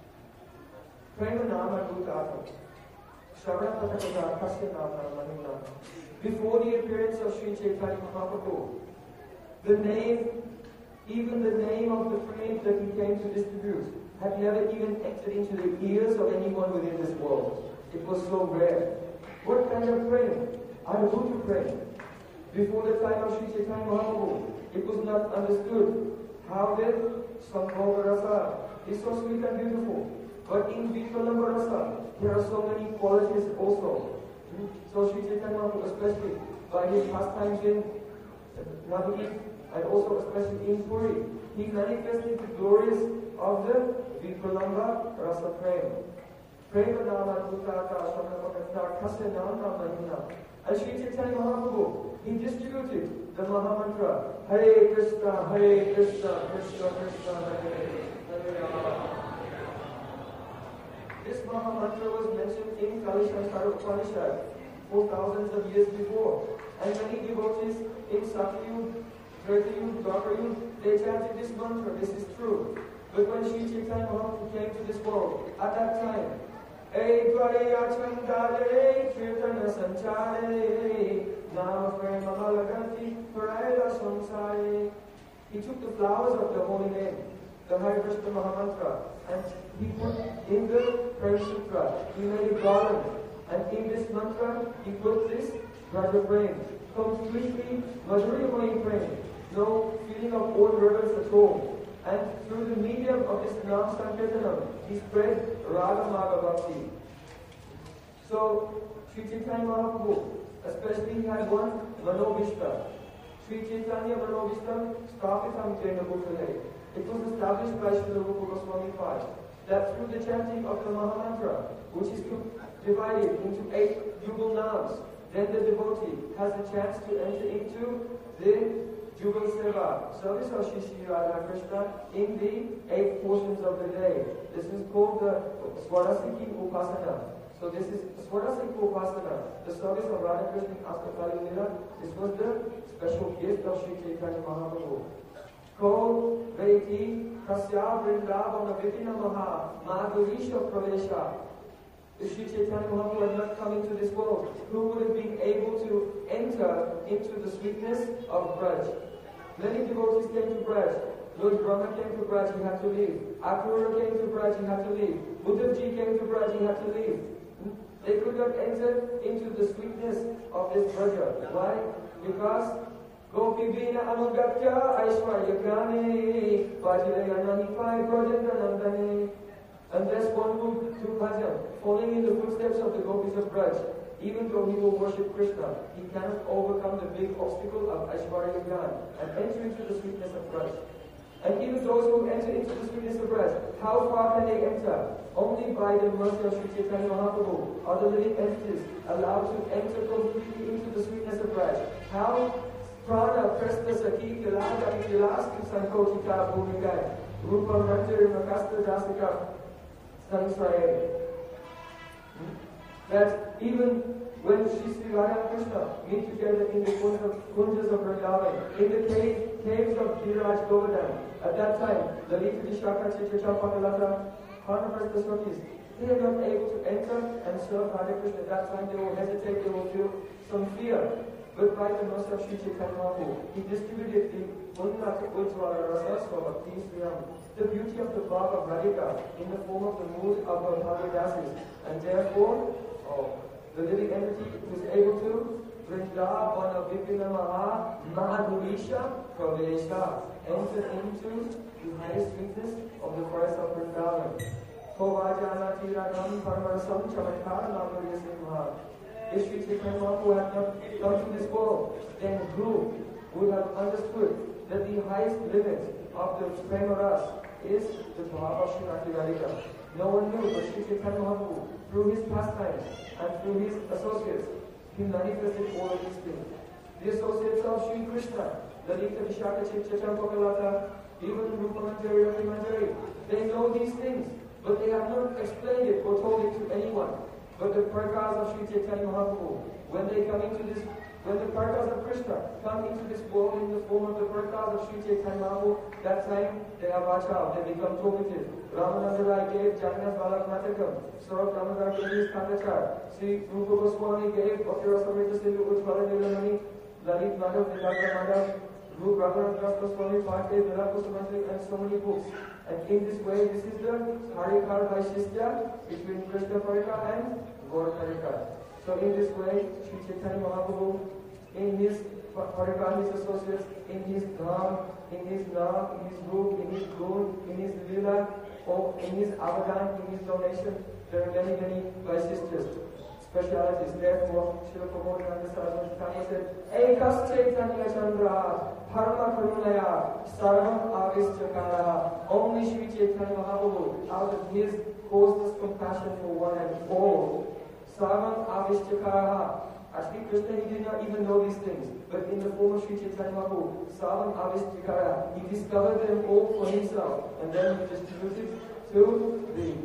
Premanam Adbhutaka Shravana Patakata Kasyanam Mahina. Before the appearance of Sri Chaitanya Mahaprabhu, the name, even the name of the frame that he came to distribute, had never even entered into the ears of anyone within this world. It was so rare. What kind of frame? Adbhuta frame. Before the time of Sri Chaitanya Mahaprabhu, it was not understood. How did Sambhava Rasa is so sweet and beautiful, but in Vitvalamba Rasa, there are so many qualities also. So Sri Chaitanya Mahaprabhu, especially by his pastimes in Navadvip, and also especially in Puri, he manifested the glories of the Vipralamba Rasa Prem. Prema Nama Bhutaka Shamnapakata Kasyanam Mahina. And Sri Chaitanya Mahaprabhu, he distributed the Mahamantra, Hare Krishna, Hare Krishna, Krishna Krishna, Hare Hare Rama. This Mahamantra was mentioned in Kalishankara Upanishad four thousands of years before. And many devotees in Satyayug, Tretayug, Dwapar, they chanted this mantra. This is true. But when Sri Chaitanya Mahaprabhu came to this world, at that time, Ei Dwareya Chandare, Kirtana Sanchare, Nama Prema Malaganti, Parayala Samsare. He took the flowers of the holy name, the Hare Krishna Mahamantra, and he put in the Prem Sutra. He made a garland, and in this mantra, he put this Raja Prem, completely Madhuryamoyi Prem, no feeling of old reverence at all. And through the medium of this Nam Sankirtanam, he spread Raga Maga Bhakti. So, Sri Chaitanya Mahaprabhu, especially he had one Manovishta. Sri Chaitanya Manovishta Stapitam Jena Bhutale. It was established by Srila Rupa Goswami Pad that through the chanting of the Mahamantra, which is divided into eight Yugal Nams, then the devotee has a chance to enter into the Jugal Seva, service of Shri Shri Radha Krishna, in the eight portions of the day. This is called the Swarasiki Upasana. So this is Swarasiki Upasana, the service of Radha Krishna in Astakali Lila. This was the special gift of Shri Chaitanya Mahaprabhu. Ko Veiti Kasya Vrindavana Vipina Maha Madhurisha Pravesha. If Sri Chaitanya Mahaprabhu had not come into this world, who would have been able to enter into the sweetness of Braj? Many devotees came to Braj. Lord Brahma came to Braj, he had to leave. Akrura came to Braj, he had to leave. Buddhavji came to Braj, he had to leave. They could not enter into the sweetness of this Braja. Why? Because Gopi Vina Anugatya Aishwarya Gyane Vajirayana Nipai Prajanta Nandane. Unless one would do bhajan, following in the footsteps of the gopis of Braj, even though he will worship Krishna, he cannot overcome the big obstacle of Aishwarya Gyan and enter into the sweetness of Braj. And even those who enter into the sweetness of Braj, how far can they enter? Only by the mercy of Sri Chaitanya Mahaprabhu are the living entities allowed to enter completely into the sweetness of Braj. How? Prana Presta Saki Kilaga Kilaski Sankochika Bhumigai Rupa Manjari Makasta Jasika. That even when Shri Sri Radha Krishna meet together in the kunjas of Vrindavan, in the cave, caves of Dhiraj Govardhan, at that time, Lalita Vishaka Chitracha Pakalata, Hanaprastha Swatis, they are not able to enter and serve Radha Krishna. At that time they will hesitate, they will feel some fear. But by the mercy of Sri Chaitanya Mahaprabhu, he distributed the Unnat Ujjvala Rasa Swabhakti Sriyam, the beauty of the bark of Radhika in the form of the mood of her Bhagavadas. And therefore, oh, the living entity was able to Vrindavana Vipina Maha Mahanurisha Pravesha, enter into the highest sweetness of the forest of Vrindavan. Kovajana Tiradam Paramarasam Chamatkar Namurya Simha. If Sri Chaitanya Mahaprabhu had not come to this world, then who would have understood that the highest limit of the prema ras is the bhava of Srimati Radhika? No one knew, but Sri Chaitanya Mahaprabhu, through his pastimes and through his associates, he manifested all of these things. The associates of Sri Krishna, Lalita Vishaka Chaitanya Pakalata, even Rupa Manjari, Ravi Manjari, they know these things, but they have not explained it or told it to anyone. But the Parakas of Sri Chaitanya Mahaprabhu, when they come into this, when the Parakas of Krishna come into this world in the form of the Parakas of Sri Chaitanya Mahaprabhu, that time they are Vachav, they become talkative. Ramananda Rai gave Jagannath Balak Natakam, Saurabh Damodar gave his Kandachar, Sri Rupa Goswami gave Bhakti Rasamrita Sindhu Ujjvala Nilamani, Lalit Madhav, Vedanta Madhav, Rup Raghunath Das Goswami, Pathdev, Vilakus Mantri, and so many books. And in this way, this is the Harikar Vaishistya between Krishna Parika and Gaura Parika. So in this way, Sri Chaitanya Mahaprabhu, in his Parika, his associates, in his Dham, in his Naam, in his Rup, in his Gun, in his Lila, or in his Avadan, in his donation, there are many, many Vaishistyas, specialities. Therefore, Srila Prabodhananda Saraswati Thakur said, Ekas Chaitanya Chandra, Parma Karunaya, Sarvam Avishchakara. Only Sri Chaitanya Mahaprabhu, out of his causeless compassion for one and all, Sarvam Avishchakara. Actually, Krishna, he did not even know these things, but in the form of Sri Chaitanya Mahaprabhu, Sarvam Avishchakara, he discovered them all for himself, and then he distributed to the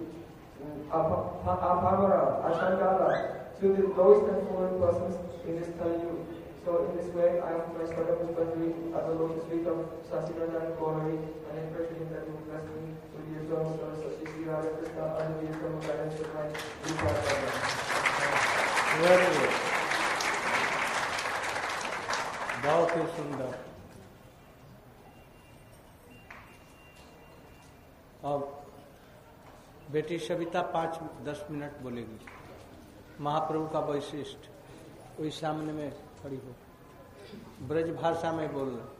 Apamara, Ashandala, to the lowest and fallen persons in this Kali. So in this way, I offer my Swadha Pushpanjali at the lotus feet of Sasiranjan Gauri, and I pray to him that he will bless me with the eternal service of Sri Radha Krishna and the eternal guidance of my Vichara. Very good. बहुत ही सुंदर. अब बेटी सविता पाँच दस मिनट बोलेगी. महाप्रभु का वैशिष्ट वही सामने में खड़ी हो, ब्रज भाषा में बोल रहे.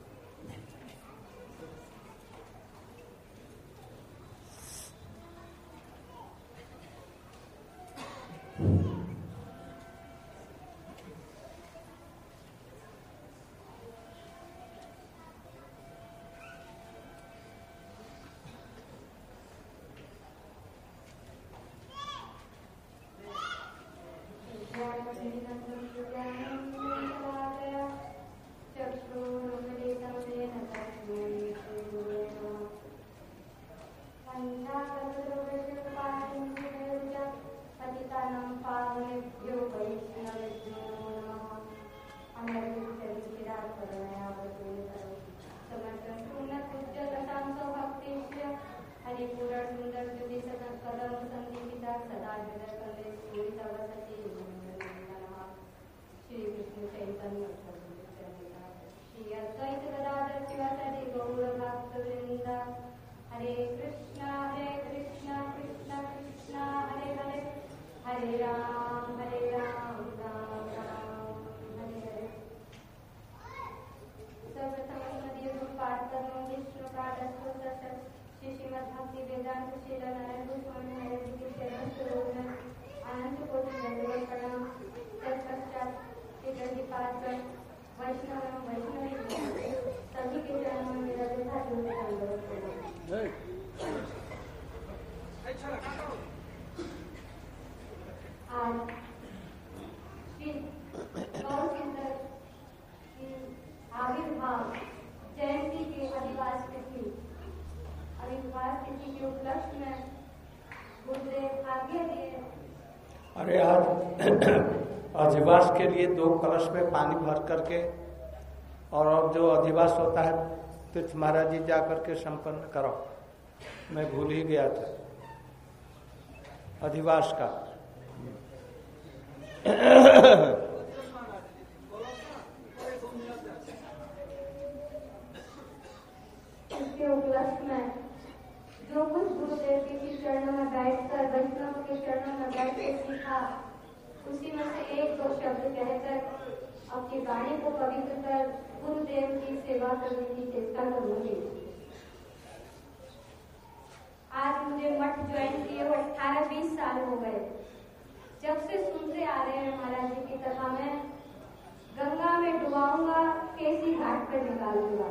अरे आज अधिवास के लिए दो कलश में पानी भर करके, और अब जो अधिवास होता है तीर्थ महाराज जी जाकर के संपन्न करो. मैं भूल ही गया था अधिवास का. जो कुछ गुरुदेव के चरणों में बैठकर वैष्णव के चरणों में बैठ कर सीखा, उसी में से एक दो शब्द कहकर अपनी वाणी को पवित्र कर गुरुदेव की सेवा करने की चेष्टा करूंगी। आज मुझे मठ ज्वाइन किए हुए अठारह बीस साल हो गए। जब से सुनते आ रहे हैं महाराज जी की कथा में, गंगा में डुबाऊंगा, केसी घाट पर निकालूंगा,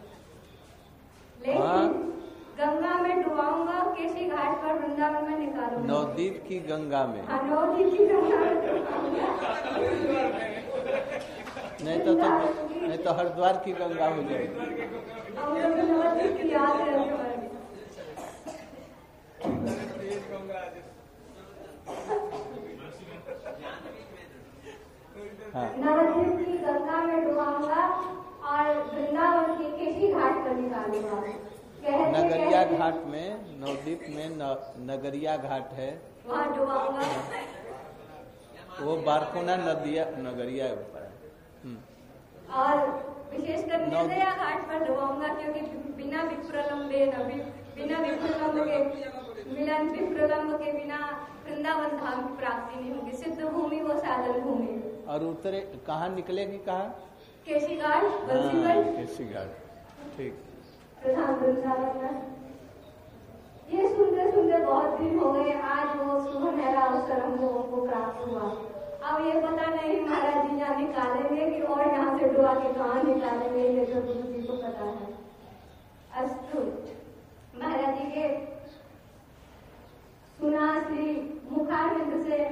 लेकिन गंगा में डुबाऊंगा, केसी घाट पर वृंदावन में निकालूंगा। नवद्वीप की गंगा में, हाँ, नवद्वीप की गंगा में नहीं तो, तो नहीं तो हरिद्वार की गंगा हो जाएगी। हम लोग नवद्वीप की याद है। हाँ। नवद्वीप की गंगा में डुबाऊंगा और वृंदावन की केसी घाट पर निकालूंगा। नगरिया घाट में, नवद्वीप में न, नगरिया घाट है, वहाँ डुबाऊंगा। वो बारकोना नदिया नगरिया ऊपर है। और विशेषकर नगरिया घाट पर डुबाऊंगा, क्योंकि बिना विप्रलंबे बिना विप्रलंब के मिलन विप्रलंब के बिना वृंदावन धाम की प्राप्ति नहीं होगी। सिद्ध भूमि वो साधन भूमि। और उतरे कहाँ निकलेगी? कहाँ? केसी घाट, बंसीगढ़। केसी घाट, ठीक। प्रधान वृंदावन में ये सुनते सुनते बहुत दिन हो गए। आज वो सुनहरा अवसर हम लोगों को प्राप्त हुआ। अब ये पता नहीं महाराज जी यहाँ निकालेंगे कि और यहाँ से डुबा के कहाँ निकालेंगे, ये तो गुरु जी को पता है। अस्तु, महाराज जी के सुना श्री मुखारविंद से,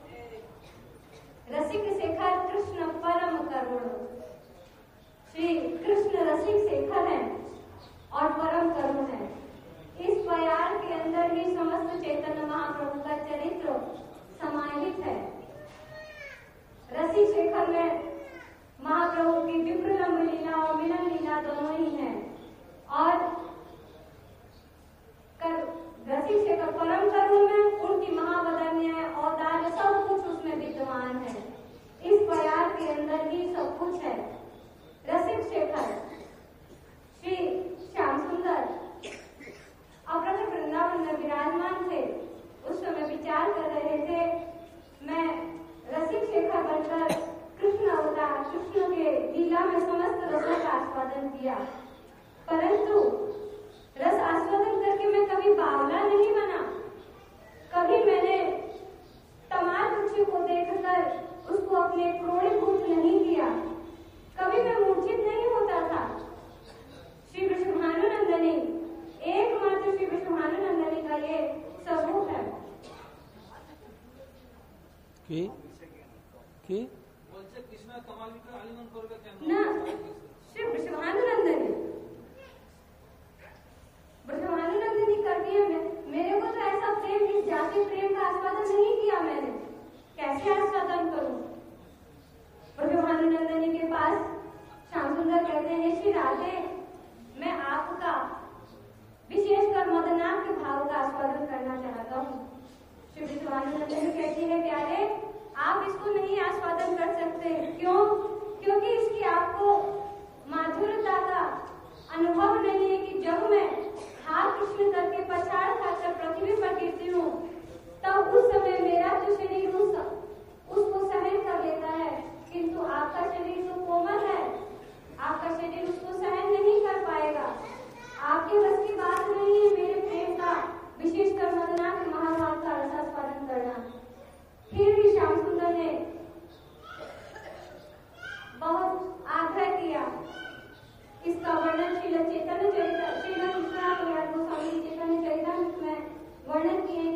रसिक शेखर कृष्ण परम करुण। श्री कृष्ण रसिक शेखर है और परम करुण है। इस प्यार के अंदर ही समस्त चैतन्य महाप्रभु का चरित्र समाहित है। रसिक शेखर में महाप्रभु की विप्रलंब लीला और मिलन लीला दोनों ही है। और रसिक शेखर परम करुण में उनकी महावदन्य औदार्य सब कुछ उसमें विद्यमान है। इस प्यार के अंदर ही सब कुछ है। रसिक शेखर श्री श्याम सुंदर अपने वृंदावन में विराजमान थे। उस समय विचार कर रहे थे, मैं रसिक शेखर बनकर कृष्ण अवतार कृष्ण के लीला में समस्त रसों का आस्वादन किया, परंतु रस आस्वादन करके मैं कभी बावला नहीं बना। कभी मैंने तमाम पक्षी को देखकर उसको अपने क्रोधीभूत नहीं किया। कभी मैं मूर्छित नहीं होता था। श्री विश्वभानुनंदनी, एकमात्र श्री विश्वभानुनंदनी का ये स्वरूप है कि कि ना। श्री विश्वभानुनंदनी विश्वभानुनंदनी करती है। मेरे को तो ऐसा प्रेम, इस जाति प्रेम का आस्वादन नहीं किया मैंने, कैसे आस्वादन करूं? विश्वभानुनंदनी के पास श्याम सुंदर कहते हैं, श्री राधे, मैं आपका विशेषकर मदनाक के भाव का आस्वादन करना चाहता हूँ। श्री विश्वभानुनंदनी कहती है, प्यारे आप इसको नहीं आस्वादन कर सकते। क्यों? क्योंकि इसकी आपको माधुर्यता का अनुभव नहीं है कि जब मैं हाथ कृष्ण करके पछाड़ खाकर पृथ्वी पर गिरती हूँ, तब उस समय मेरा जो शरीर उस उसको सहन कर लेता है, किंतु आपका शरीर जो कोमल है, आपका शरीर उसको सहन नहीं कर पाएगा। आपके बस की बात नहीं है मेरे प्रेम का, विशेषकर मदना के महाभाव का रसास्वादन करना। फिर भी श्याम सुंदर ने बहुत आग्रह किया। इसका वर्णन श्री चैतन्य चरित्र श्रीमद गोस्वामी चैतन्य चरितामृत में वर्णन किए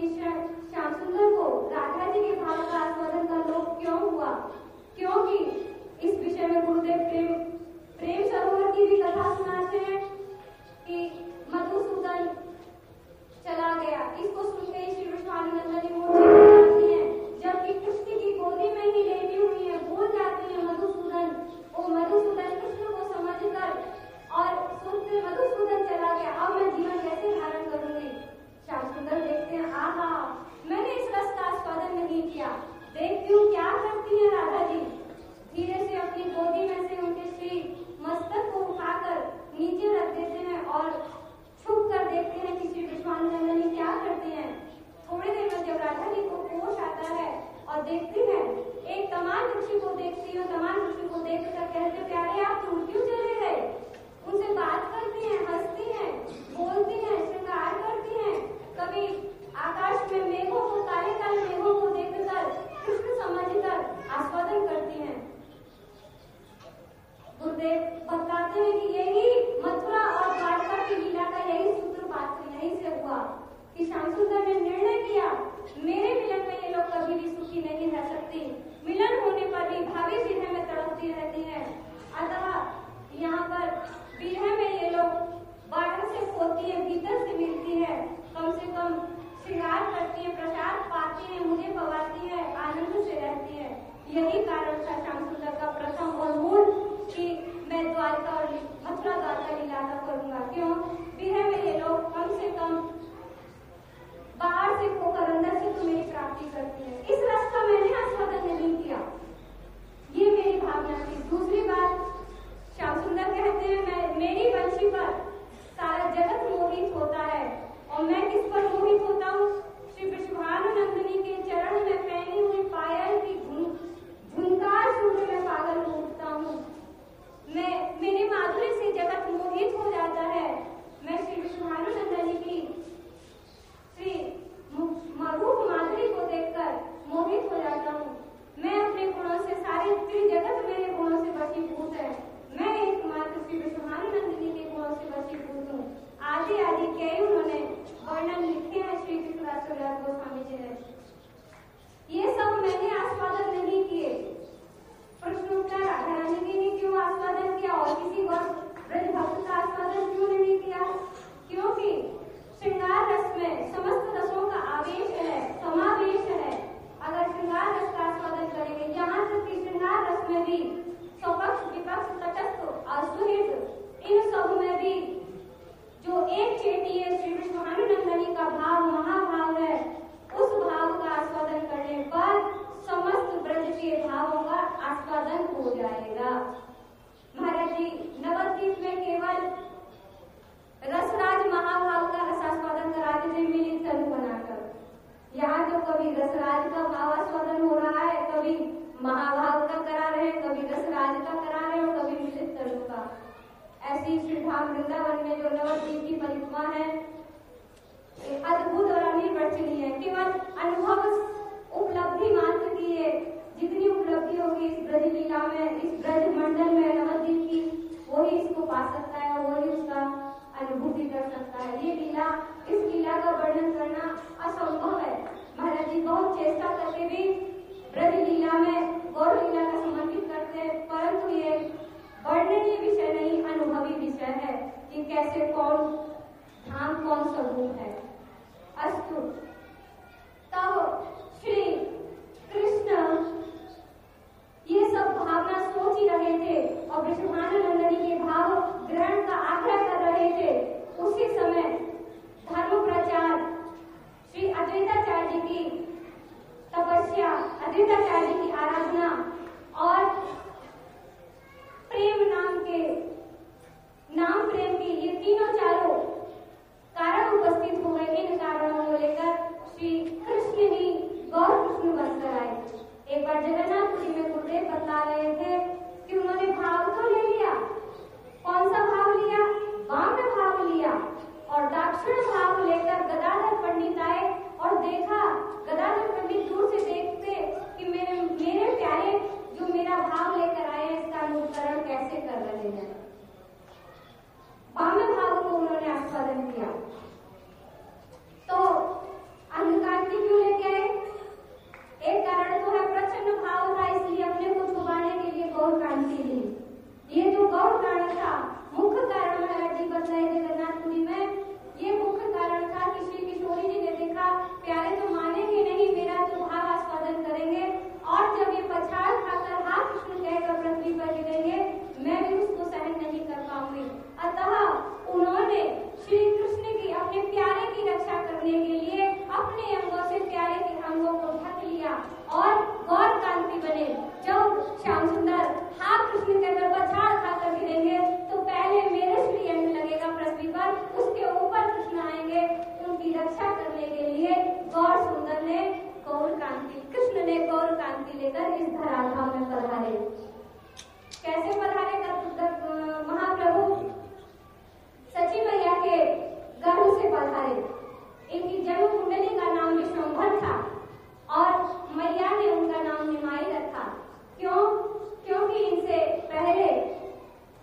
गुरुदेव बताते हैं कि यही मथुरा और द्वारका की लीला का यही सूत्रपात यही से हुआ कि श्याम सुंदर ने निर्णय किया मेरे मिलन में ये लोग कभी भी सुखी नहीं रह सकती, मिलन होने पर भी भावी विरह में तड़पती रहती है। अतः यहाँ पर विरह में ये लोग बाहर से खोती है, भीतर से मिलती है, कम से कम श्रृंगार करती है, प्रसाद पाती है, मुझे पवाती है, आनंद से रहती है। यही कारण था श्याम सुंदर का प्रथम और मूल कि मैं द्वारका और मथुरा द्वारका लीला का करूंगा। क्यों? विरह में ये लोग कम से कम बाहर से खोकर अंदर से तो मेरी प्राप्ति करती है। इस रस का मैंने आस्वादन नहीं किया, ये मेरी भावना थी। दूसरी बात, श्याम सुंदर कहते हैं मैं मेरी वंशी पर सारा जगत मोहित होता है और मैं किस पर मोहित होता हूँ? श्री विश्वानंदिनी के चरण में पहनी हुई पायल की झुनकार सुनने में पागल हो उठता हूँ। मैं मेरे माधुर्य से जगत मोहित हो जाता है। मैं श्री विश्वानंदिनी की श्री रूप माधुरी को देखकर मोहित हो जाता हूँ। मैं अपने गुणों से सारे त्रिजगत मेरे गुणों से वशीभूत है। मैं एकमात्र श्री विश्वानंदिनी के गुणों से वशीभूत हूँ। आदि आदि कई उन्होंने वर्णन लिखे हैं श्री कृष्णदास गोस्वामी जी ने। ये सब मैंने आस्वादन नहीं किए। प्रश्न उठा राधा रानी जी ने क्यों आस्वादन किया और किसी और ब्रज भक्त का आस्वादन क्यों नहीं किया? क्योंकि श्रृंगार रस में समस्त रसों का आवेश है, समावेश है। अगर श्रृंगार रस का आस्वादन करेंगे, यहाँ तक कि श्रृंगार रस में भी स्वपक्ष विपक्ष तटस्थ असुहित इन सब में भी जो एक चेटी है श्री विश्वानंदिनी का भाव महाभाव है, उस भाव का आस्वादन करने पर समस्त ब्रज के भावों का आस्वादन हो जाएगा। महाराज जी नवद्वीप में केवल रसराज महाभाव का रसास्वादन कराते थे मिलित तनु बनाकर। यहाँ तो कभी रसराज का भाव आस्वादन हो रहा है, कभी महाभाव का करा रहे हैं, कभी रसराज का करा रहे हैं, कभी मिलित तनु का। ऐसी श्री धाम वृंदावन में जो नवद्वीप की परिक्रमा है अद्भुत और अनिर्वचनीय है। केवल अनुभव उपलब्धि मात्र की है, जितनी उपलब्धि होगी इस ब्रज लीला में, इस ब्रज मंडल में नवद्वीप की, वही इसको पा सकता है और वही उसका अनुभूति कर सकता है। ये लीला, इस लीला का वर्णन करना असंभव है। महाराज जी बहुत चेष्टा करके भी ब्रज लीला में गौर लीला का समर्पित करते हैं, परंतु ये वर्णनीय विषय नहीं, अनुभवी विषय है कि कैसे कौन धाम कौन स्वरूप है। अस्तु, तब श्री कृष्ण ये सब भावना सोच ही रहे थे और विश्वानंदिनी के भाव ग्रहण का आग्रह कर रहे थे। उसी समय धर्म प्रचार श्री अद्वैताचार्य की तपस्या, अद्वैताचार्य की आराधना और प्रेम नाम के नाम प्रेम के ये तीनों चारों कारण उपस्थित हो गए। इन कारणों को लेकर श्री कृष्ण ही गौर कृष्ण बनकर आए। एक बार जगन्नाथपुरी में गुरुदेव बता रहे थे कि उन्होंने भाव तो ले लिया। कौन सा भाव लिया? वाम्य भाव लिया और दाक्षिण भाव लेकर गदाधर पंडित आए और देखा, गदाधर पंडित दूर से देखते कि मेरे मेरे प्यारे जो मेरा भाव लेकर आए इसका अनुकरण कैसे कर रहे हैं। वाम्य भाव को उन्होंने आस्वादन किया। तो अंधकार की क्यों लेके आए? एक कारण तो है प्रचंड भाव था, इसलिए अपने को छुपाने के लिए गौर कांति ली। ये जो गौर कारण था, मुख्य कारण महाराज जी बताए जगन्नाथपुरी में, ये मुख्य कारण था कि श्री किशोरी जी ने देखा प्यारे तो मानेंगे नहीं, मेरा जो भाव आस्वादन करेंगे और जब ये पछाड़ खाकर हाँ कृष्ण कहकर पृथ्वी पर गिरेंगे, मैं भी उसको सहन नहीं कर पाऊंगी। अतः उन्होंने श्री कृष्ण की अपने प्यारे की रक्षा करने के लिए अपने अंगों से प्यारे के अंगों को ढक लिया और गौर कांति बने। जब श्याम सुंदर हाँ कृष्ण कहकर पछाड़ खाकर गिरेंगे तो पहले मेरे श्री अंग लगेगा पृथ्वी पर, उसके ऊपर कृष्ण आएंगे। उनकी रक्षा करने के लिए गौर सुंदर ने गौर कांति, कृष्ण ने गौर कांति लेकर इस धराधाम में पधारे। कैसे पधारे? महाप्रभु सची मैया के गर्भ से पधारे। इनकी जन्म कुंडली का नाम विश्वंभर था और मैया ने उनका नाम निमाई रखा। क्यों? क्योंकि इनसे पहले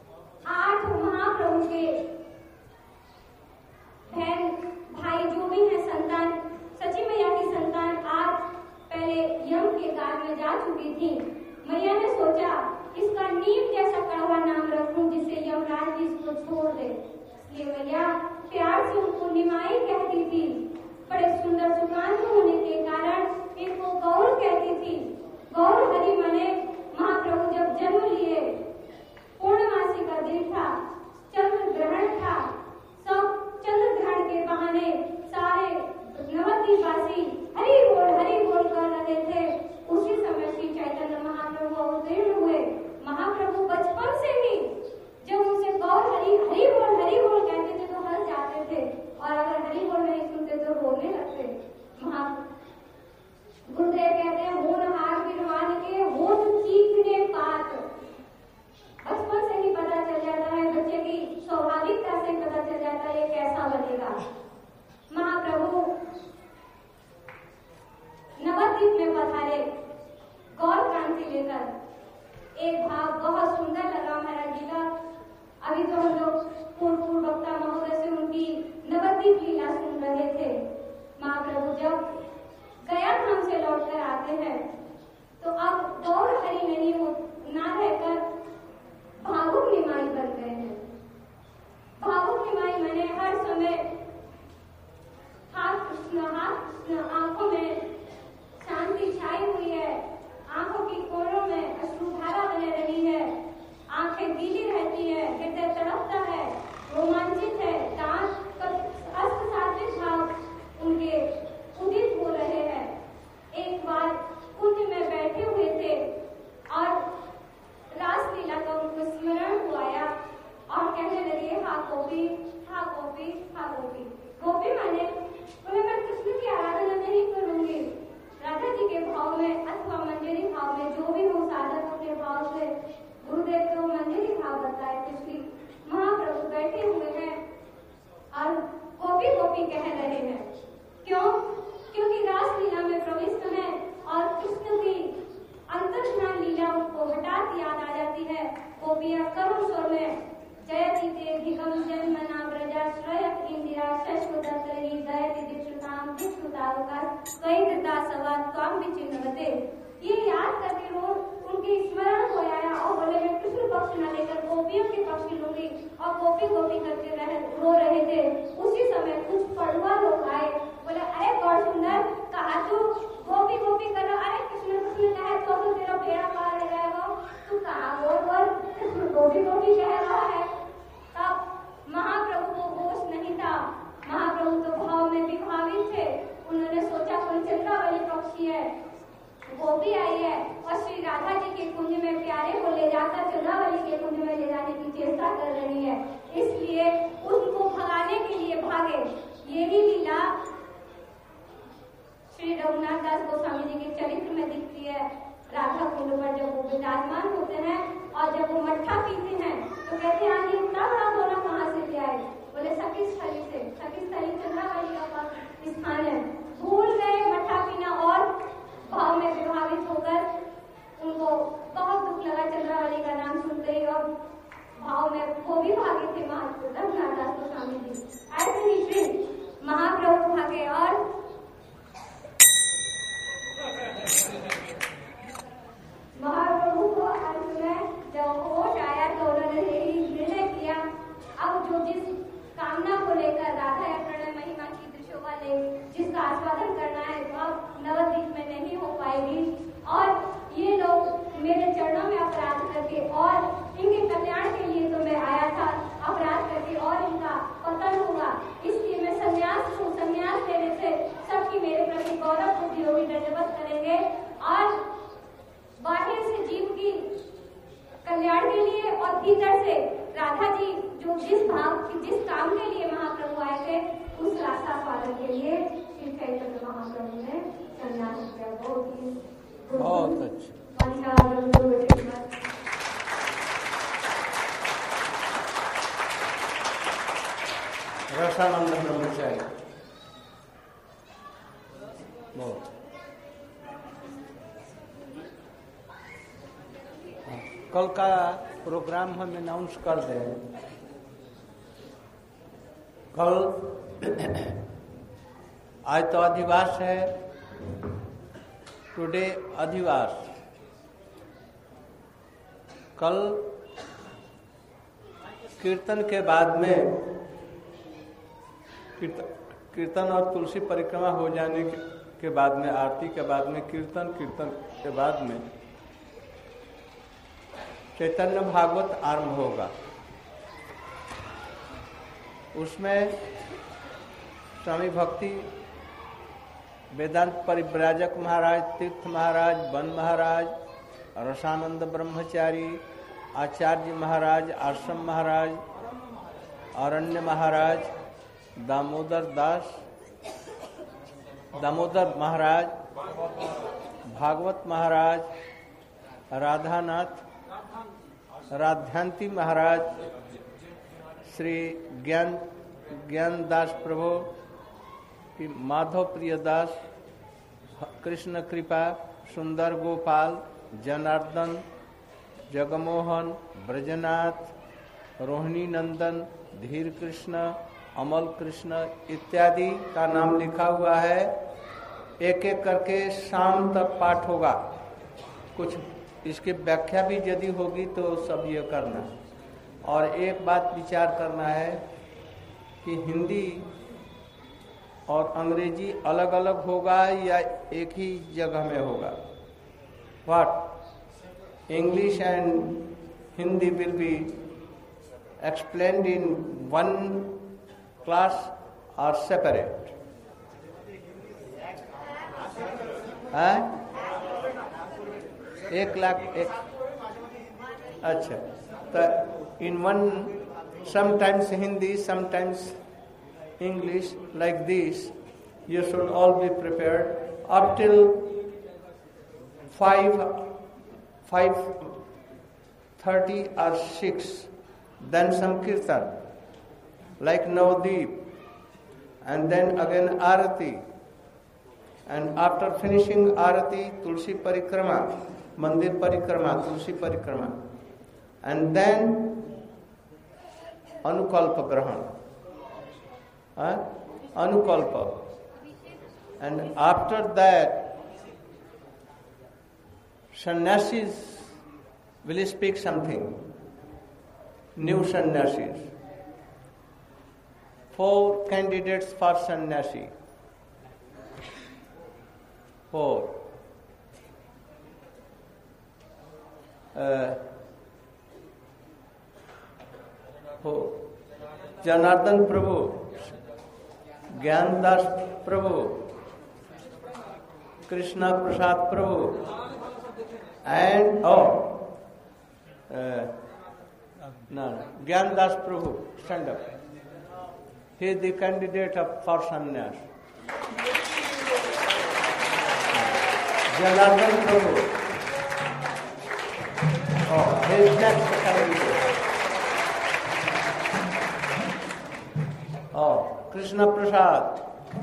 थी। मैया ने सोचा इसका नीम जैसा कड़वा नाम रखूं जिससे यमराज जी इसको छोड़ दे। इसलिए मैया प्यार से उनको निमाई कहती थी। बड़े सुंदर सुकांत होने के कारण इनको गौर कहती थी। गौर हरि मने महाप्रभु जब जन्म लिए, पूर्णमासी का दिन था, चंद्र ग्रहण था। सब चंद्र ग्रहण के बहाने सारे नवद्वीपवासी हरि बोल हरि बोल कर रहे थे। उसी समय श्री चैतन्य महाप्रभु अवतीर्ण हुए। महाप्रभु बचपन से ही जब उनसे गौर हरि हरि बोल हरि बोल कहते थे तो हंस जाते थे, और अगर हरि बोल नहीं सुनते तो रोने लगते। महा गुरुदेव कहते हैं होनहार विद्वान के होठ चीखने पात। बचपन से ही पता चल जाता है, बच्चे की स्वाभाविकता से पता चल जाता है ये कैसा बनेगा। महाप्रभु नवद्वीप में पधारे गौर क्रांति लेकर। एक भाव बहुत सुंदर लगा महाराज जी का। अभी तो हम लोग पूर्व पूर्व वक्ता महोदय से उनकी नवद्वीप लीला सुन रहे थे। महाप्रभु जब गया धाम से लौटकर आते हैं तो अब गौर हरि नहीं हो ना रहकर भावुक निमाई बन गए हैं। भावुक निमाई मैंने हर समय हाथ कृष्ण हाथ कृष्ण, आंखों में शांति छाई हुई है, आंखों की कोरों में अश्रुधारा बने रही है, आंखें गीली रहती है, हृदय तड़पता है, रोमांचित है, दांत अस्त सात्विक भाव उनके उदित हो रहे हैं। एक बार कुंज में बैठे हुए थे और रासलीला का उनको स्मरण हो आया और कहने लगे हा गोपी हा गोपी हा गोपी। गोपी माने बोले मैं कृष्ण की आराधना नहीं करूंगी। राधा जी के भाव में अथवा मंजरी भाव में जो भी हो साधक अपने भाव से गुरुदेव को मंजरी भाव बताए। कृष्ण महाप्रभु बैठे हुए हैं और गोपी गोपी कह रहे हैं। क्यों? क्योंकि रासलीला में प्रविष्ट है और कृष्ण की अंतर्ध्यान लीला उनको हठात याद आ जाती है। गोपियां करुण स्वर में जयति देधिकम जन्मना ब्रजाश्रय इंदिरा शश्वदत्तहि दयति दीक्षुताम दीक्षुतावका कैदता सवा त्वाम विचिन्नवते। ये याद करके वो उनकी स्मरण हो आया और बोले मैं कृष्ण पक्ष न लेकर गोपियों के पक्ष लूंगी, और गोपी गोपी करके रह रो रहे थे। उसी समय कुछ पड़ुआ लोग आए, बोले अरे गौर सुंदर कहा तू गोपी गोपी कर रहा, अरे कृष्ण कृष्ण कहे तो तो तेरा बेड़ा पार हो जाएगा, तू कहा बोल बोल कृष्ण गोपी गोपी कह रहा है। तब महाप्रभु को होश नहीं था। महाप्रभु तो भाव में विभावित थे। उन्होंने सोचा कोई चंद्रावली पक्षी है, गोपी आई है और श्री राधा जी के कुंज में प्यारे को ले जाकर चंद्रावली के कुंज में ले जाने की चेष्टा कर रही है, इसलिए उनको भगाने के लिए भागे। यही लीला श्री रघुनाथ दास गोस्वामी जी के चरित्र में दिखती है। राधा कुंड पर जब वो विराजमान होते हैं और जब वो मट्ठा पीते हैं तो कहते हैं आगे इतना बड़ा दोना कहाँ से ले आए? बोले सखी स्थली से। सखी स्थली चंद्रावली का स्थान है। भूल गए मट्ठा पीना और भाव में विभावित होकर उनको बहुत दुख लगा चंद्रावली का नाम सुनते ही, और भाव में वो भी भागे थे रघुनाथ दास गोस्वामी जी। ऐसे ही श्री महाप्रभु भागे और महाप्रभु को अंत में जब होश आया तो उन्होंने यही निर्णय किया, अब जो जिस कामना को लेकर राधा या प्रणय महिमा की दृश्यों वाले जिसका आस्वादन करना है वह नवद्वीप में नहीं हो पाएगी, और ये लोग मेरे चरणों में अपराध करके और इनके कल्याण के लिए तो मैं आया था, अपराध करके और इनका पतन होगा, इसलिए मैं संन्यास हूँ। संन्यास लेने से सबकी मेरे प्रति गौरव बुद्धि होगी, दंडवत करेंगे और बाहर से जीव की कल्याण के लिए और भीतर से राधा जी जो जिस भाव जिस काम के लिए महाप्रभु आए थे उस रास्ता पालन के लिए श्री चैतन्य महाप्रभु ने संन्यास किया। बहुत ही बहुत अच्छा। रसानंद ब्रह्मचारी बहुत कल का प्रोग्राम हम अनाउंस कर दें। कल आज तो अधिवास है, टुडे अधिवास, कल कीर्तन के बाद में कीर्तन, कीर्तन और तुलसी परिक्रमा हो जाने के, के बाद में, आरती के बाद में कीर्तन, कीर्तन के बाद में चैतन्य भागवत आरंभ होगा। उसमें स्वामी भक्ति वेदांत परिव्राजक महाराज, तीर्थ महाराज, वन महाराज, रसानंद ब्रह्मचारी, आचार्य महाराज, आश्रम महाराज, अरण्य महाराज, दामोदर दास, दामोदर महाराज, भागवत महाराज, राधानाथ, राध्यांती महाराज, श्री ज्ञान ज्ञानदास प्रभु, माधव प्रियदास, कृष्ण कृपा, सुंदर गोपाल, जनार्दन, जगमोहन, ब्रजनाथ, रोहिणी नंदन, धीर कृष्ण, अमल कृष्ण इत्यादि का नाम लिखा हुआ है। एक एक करके शाम तक पाठ होगा। कुछ इसकी व्याख्या भी यदि होगी तो सब ये करना। और एक बात विचार करना है कि हिंदी और अंग्रेजी अलग अलग होगा या एक ही जगह में होगा। What English and Hindi will be explained in one class or separate? हाँ? एक लाख एक अच्छा तो in one sometimes Hindi, sometimes English, like this you should all be prepared up till five five thirty or six, then some kirtan like Navdeep, and then again Arati, and after finishing Arati, Tulsi Parikrama, Mandir Parikrama, Tulsi Parikrama, and then Anukalpa Grahan, huh? Anukalpa, and after that sannyasis will speak something, new sannyasis. Four candidates for sannyasi. Four. Uh, four. Janardhan Prabhu, Gyandas Prabhu, Krishna Prasad Prabhu, and oh, uh, no, Gyandas Prabhu, stand up. He is the candidate of for sannyas. Janardhan Prabhu. Oh, he is next candidate. Oh, Krishna Prasad.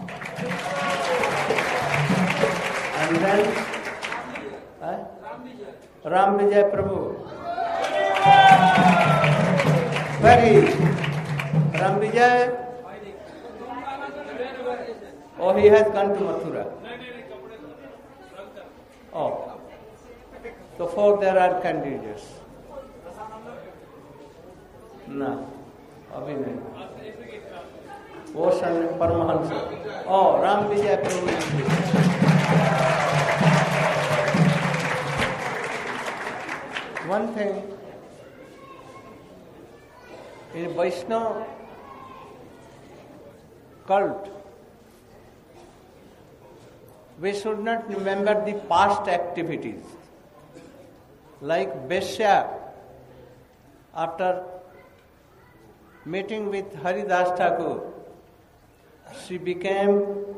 And then, huh? Ram Vijay Prabhu. Very. Ram Vijay. Oh, he has gone to Mathura. Oh. So four there are candidates. No. Abhi nahi. वो सन परमहंस ओ राम विजय प्रभु one thing in Vaishnava cult we should not remember the past activities like Vaishya after meeting with Haridas Thakur she became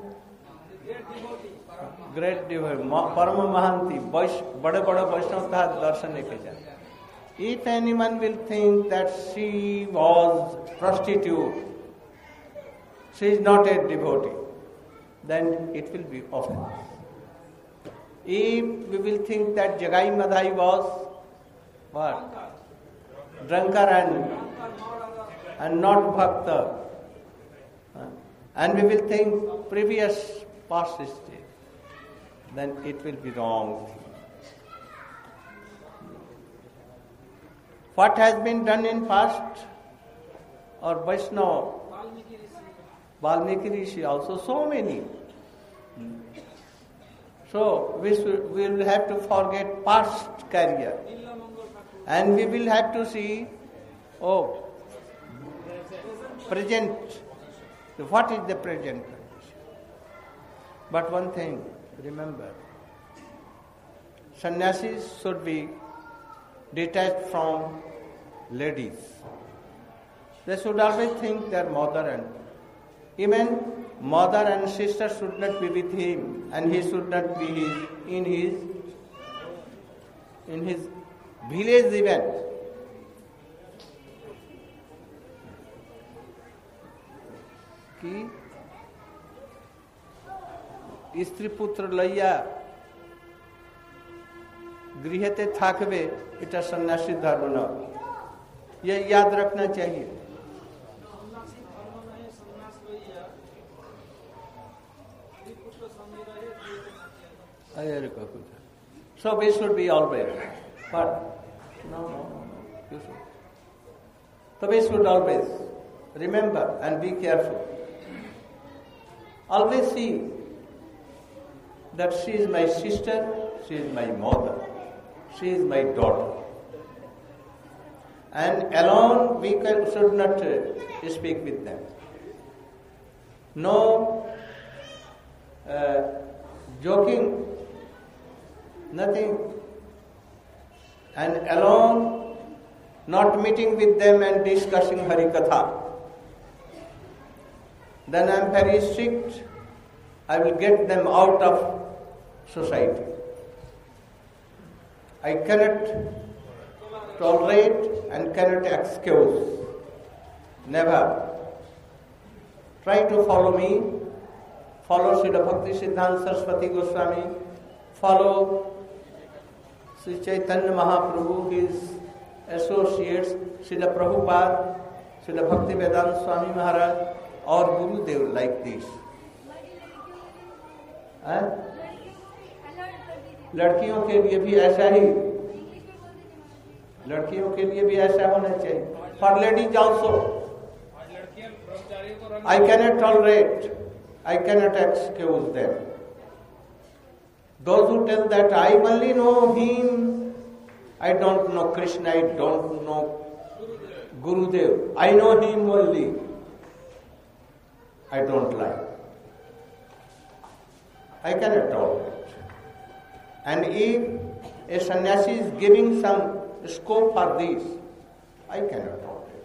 great devotee, Parama Mahanti, bade bade Vaishnava ka darshan leke jaye. If anyone will think that she was prostitute, she is not a devotee, then it will be offense. If we will think that Jagai Madhai was what? Drunkard and, and not bhakta, and we will think previous past history, then it will be wrong. what has been done in past, or Vaishnava, Valmiki Rishi also, so many. So we, should, we will have to forget past career. And we will have to see, oh, present. What is the present condition? But one thing, remember, sannyasis should be detached from ladies. They should always think their mother and even mother and sister should not be with him, and he should not be his, in his in his village even. कि स्त्री पुत्र लैया गृहते थाकबे इटा सन्यासी धर्म न, ये याद रखना चाहिए. So we should be always, but no, no, no, no, you should. So we should always remember and be careful. Always see that she is my sister, she is my mother, she is my daughter. And alone we can, should not uh, speak with them. No uh, joking, nothing. And alone, not meeting with them and discussing Harikatha. Then I am very strict. I will get them out of society. I cannot tolerate and cannot excuse. Never. Try to follow me. Follow Srila Bhakti Siddhanta Saraswati Goswami. Follow Sri Chaitanya Mahaprabhu, his associates, Srila Prabhupada, Srila Bhakti Vedanta Swami Maharaj, or Gurudev like this. लड़कियों के लिए भी ऐसा ही, लड़कियों के लिए भी ऐसा होना चाहिए. For ladies also, I cannot tolerate, I cannot excuse them. Those who tell that I only know him, I don't know Krishna, I don't know Gurudev, I know him only, I don't like. I cannot tolerate. And if a sannyasi is giving some scope for this, I cannot tolerate.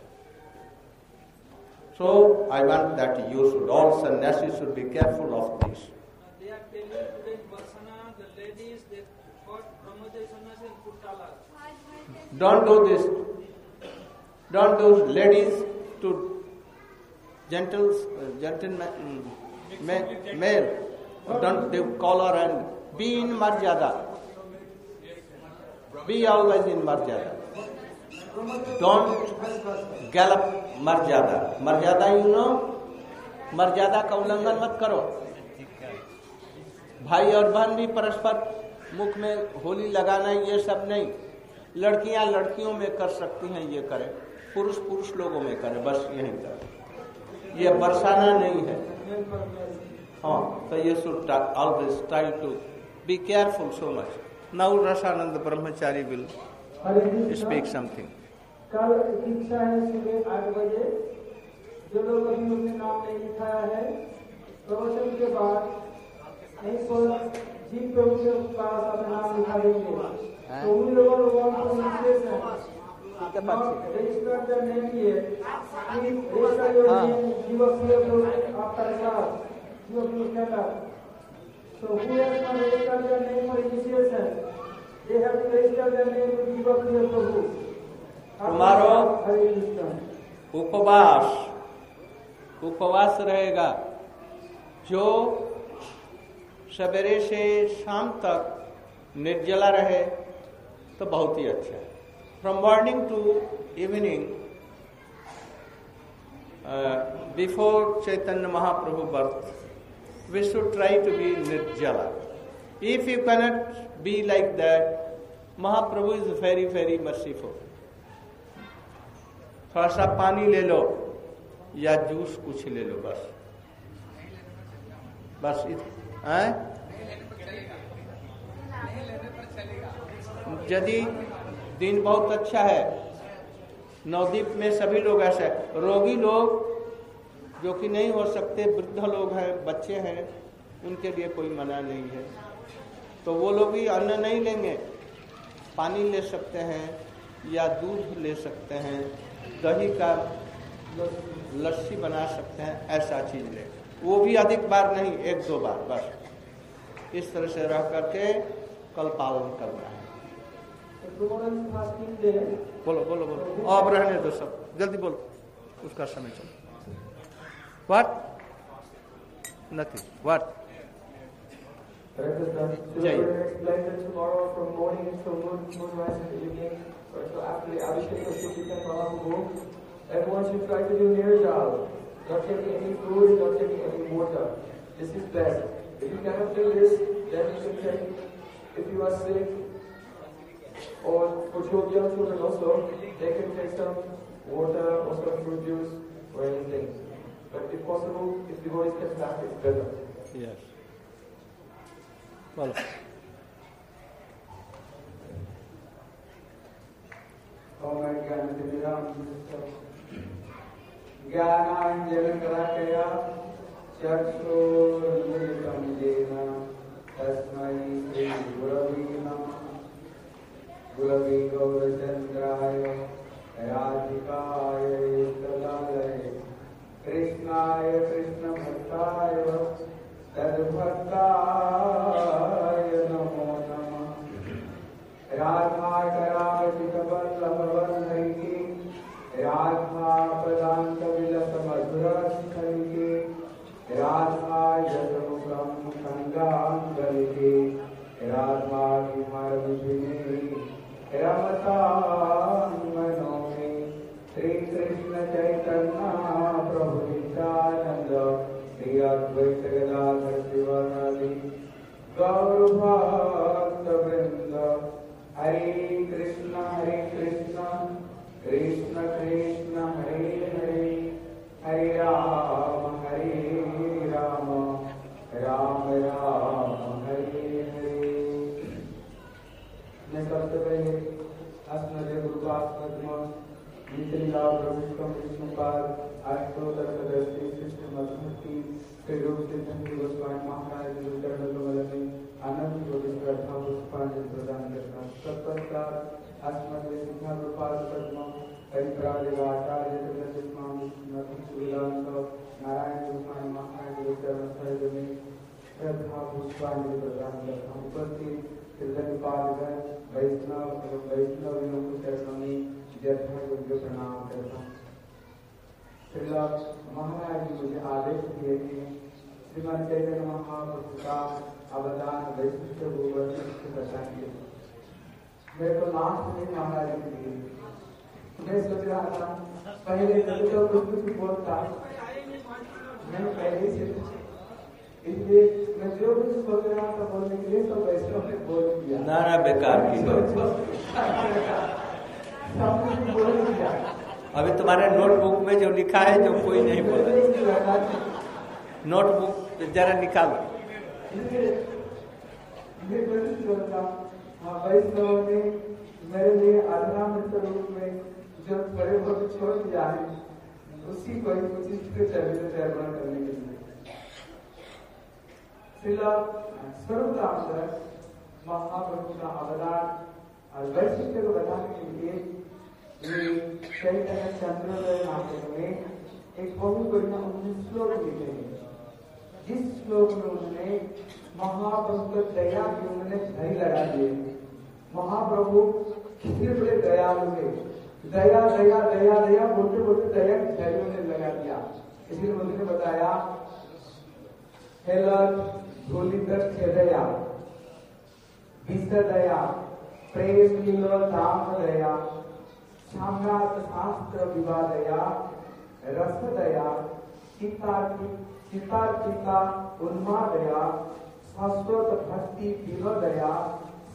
So I want that you should, all sannyasis should be careful of this. They are telling today in Varsana, the ladies, they got Brahmajay sannyasi and Kuttala. Don't do this. Don't do ladies to gentle, uh, gentlemen, ma- male. Don't they call her and be in marjada. Be always in marjada. Don't gallop marjada. Marjada, you know? Marjada का उल्लंघन मत करो. भाई और बहन भी परस्पर मुख में होली लगाना ये सब नहीं. लड़कियां लड़कियों में कर सकती हैं, ये करें. पुरुष पुरुष लोगों में करें, बस यही करें. ये बरसाना नहीं है. हाँ, so you should always try to be careful so much. Now Rasananda Brahmachari will speak something. कल इच्छा है सुबह आठ बजे. जो लोग अभी अपने नाम नहीं लिखाया है, प्रवचन के बाद यहीं पर जी प्रभु के पास अपना नाम लिखा देंगे. तो उन लोगों लोगों को विशेष है. रजिस्टर जब नहीं किए, रजिस्टर जो जीवक आपका record So who has not registered their name for initiation? They have to register their name to give up their Prabhu. तुम्हारो उपवास उपवास रहेगा. जो सवेरे से शाम तक निर्जला रहे तो बहुत ही अच्छा है. From morning to evening, uh, before Chaitanya Mahaprabhu birth, we should try to be nirjala. If you cannot be like that, Mahaprabhu is very, very merciful. थोड़ा सा पानी ले लो या जूस कुछ ले लो, बस बस हैं। यदि दिन बहुत अच्छा है, नवद्वीप में सभी लोग ऐसे, रोगी लोग जो कि नहीं हो सकते, वृद्ध लोग हैं, बच्चे हैं, उनके लिए कोई मना नहीं है, तो वो लोग भी अन्न नहीं लेंगे, पानी ले सकते हैं या दूध ले सकते हैं, दही का लस्सी बना सकते हैं, ऐसा चीज ले, वो भी अधिक बार नहीं, एक दो बार बस। इस तरह से रह करके कल पालन करना है। बोलो बोलो बोलो, अब रहने दो सब, जल्दी बोलो, उसका समय चलो। What? Nothing. What? So we're going to explain that tomorrow from morning until moon, moonrise in the evening, or so after the Abhishek of Shukritan Mahaprabhu, everyone should try to do nirjal, not taking any food, not taking any water. This is best. If you cannot do this, then you should take, if you are sick, or for children, children also, they can take some water or some fruit juice or anything. But if possible, if the body gets back, it's better. Yes. Well. Oh my God, Jnananjana-Kalakaya Chakshur-Militam Jena Tasmai Sri Gurave Namah Gurave Gaurachandraya Radhikaya Ekalalaya Krishnaya Krishna Bhattaya Tadbhattaya Namo Namah Radha Karavachita Vallabha Vandhaiki Radha Padanta Vilasa Madhura Sikhariki Radha Yasamukam Kangam Galiki Radha Kimar Vijini Ramatam Manomi Sri Krishna Chaitanya Prabhu Nityananda Sri Advaita Gadadhar Sivanadi Gaur Bhakta Vrinda Hare Krishna Hare Krishna Krishna Krishna Hare Hare Hare Rama Hare Rama Rama Rama Hare Hare. मैं सबसे पहले अस्मदे गुरुपाद पद्मा नीतिलीला प्रविष्टम विष्णुपाद आष्टोत्तर सदस्ती कृष्ण मधुमती श्री रूप सिद्धि गोस्वामी महाराज चरण में आनंद योगी श्रद्धा पुष्पांजलि प्रदान करना। तत्पश्चात अस्मदे सिद्धा गुरुपाद पद्मा परिप्राजगाचार्य चन्द्रशेखर वेदांत नारायण गोस्वामी महाराज चरण में श्रद्धा पुष्पांजलि प्रदान करना। उपस्थित कृतज्ञपादगण वैष्णव एवं वैष्णवियों को चरणों में यथा योग्य प्रणाम करता हूँ। श्रीला महाराज जी मुझे आदेश दिए थे श्रीमद चैतन्य महाप्रभु का अवदान वैशिष्ट गोवर्धन बताएंगे। मेरे को लास्ट में महाराज जी दिए, मैं सोच रहा था पहले तो कुछ कुछ बोलता, मैं पहले से इसलिए मैं जो कुछ सोच रहा था बोलने के लिए तो वैष्णव ने बोल दिया। नारा बेकार की बोल दिया। अभी तुम्हारे नोटबुक में जो लिखा है जो कोई नहीं बोला, नोटबुक जरा निकालो। वैष्णव ने मेरे लिए आधार रूप में जो बड़े बड़े छोड़ दिया है उसी को कुछ चर्चा करने के लिए स्वरूप महाप्रभु का अवदान और वैशिष्ट को बताने के लिए चैतन्य चंद्रोदय नाटक में एक बहुत बढ़िया उन्होंने श्लोक लिखे हैं। जिस श्लोक में उन्होंने महाप्रभु को दया की उन्होंने धरी लगा दिए। महाप्रभु कितने बड़े दयालु है, दया दया दया दया बोलते बोलते दया की धरी उन्होंने लगा दिया। इसलिए उन्होंने बताया हेलन धूलिधर दया विश्व दया प्रेम लीलो धाम दया साम्राट शास्त्र विवादया रस दया चितार्पिता उन्मादया शाश्वत भक्ति विवदया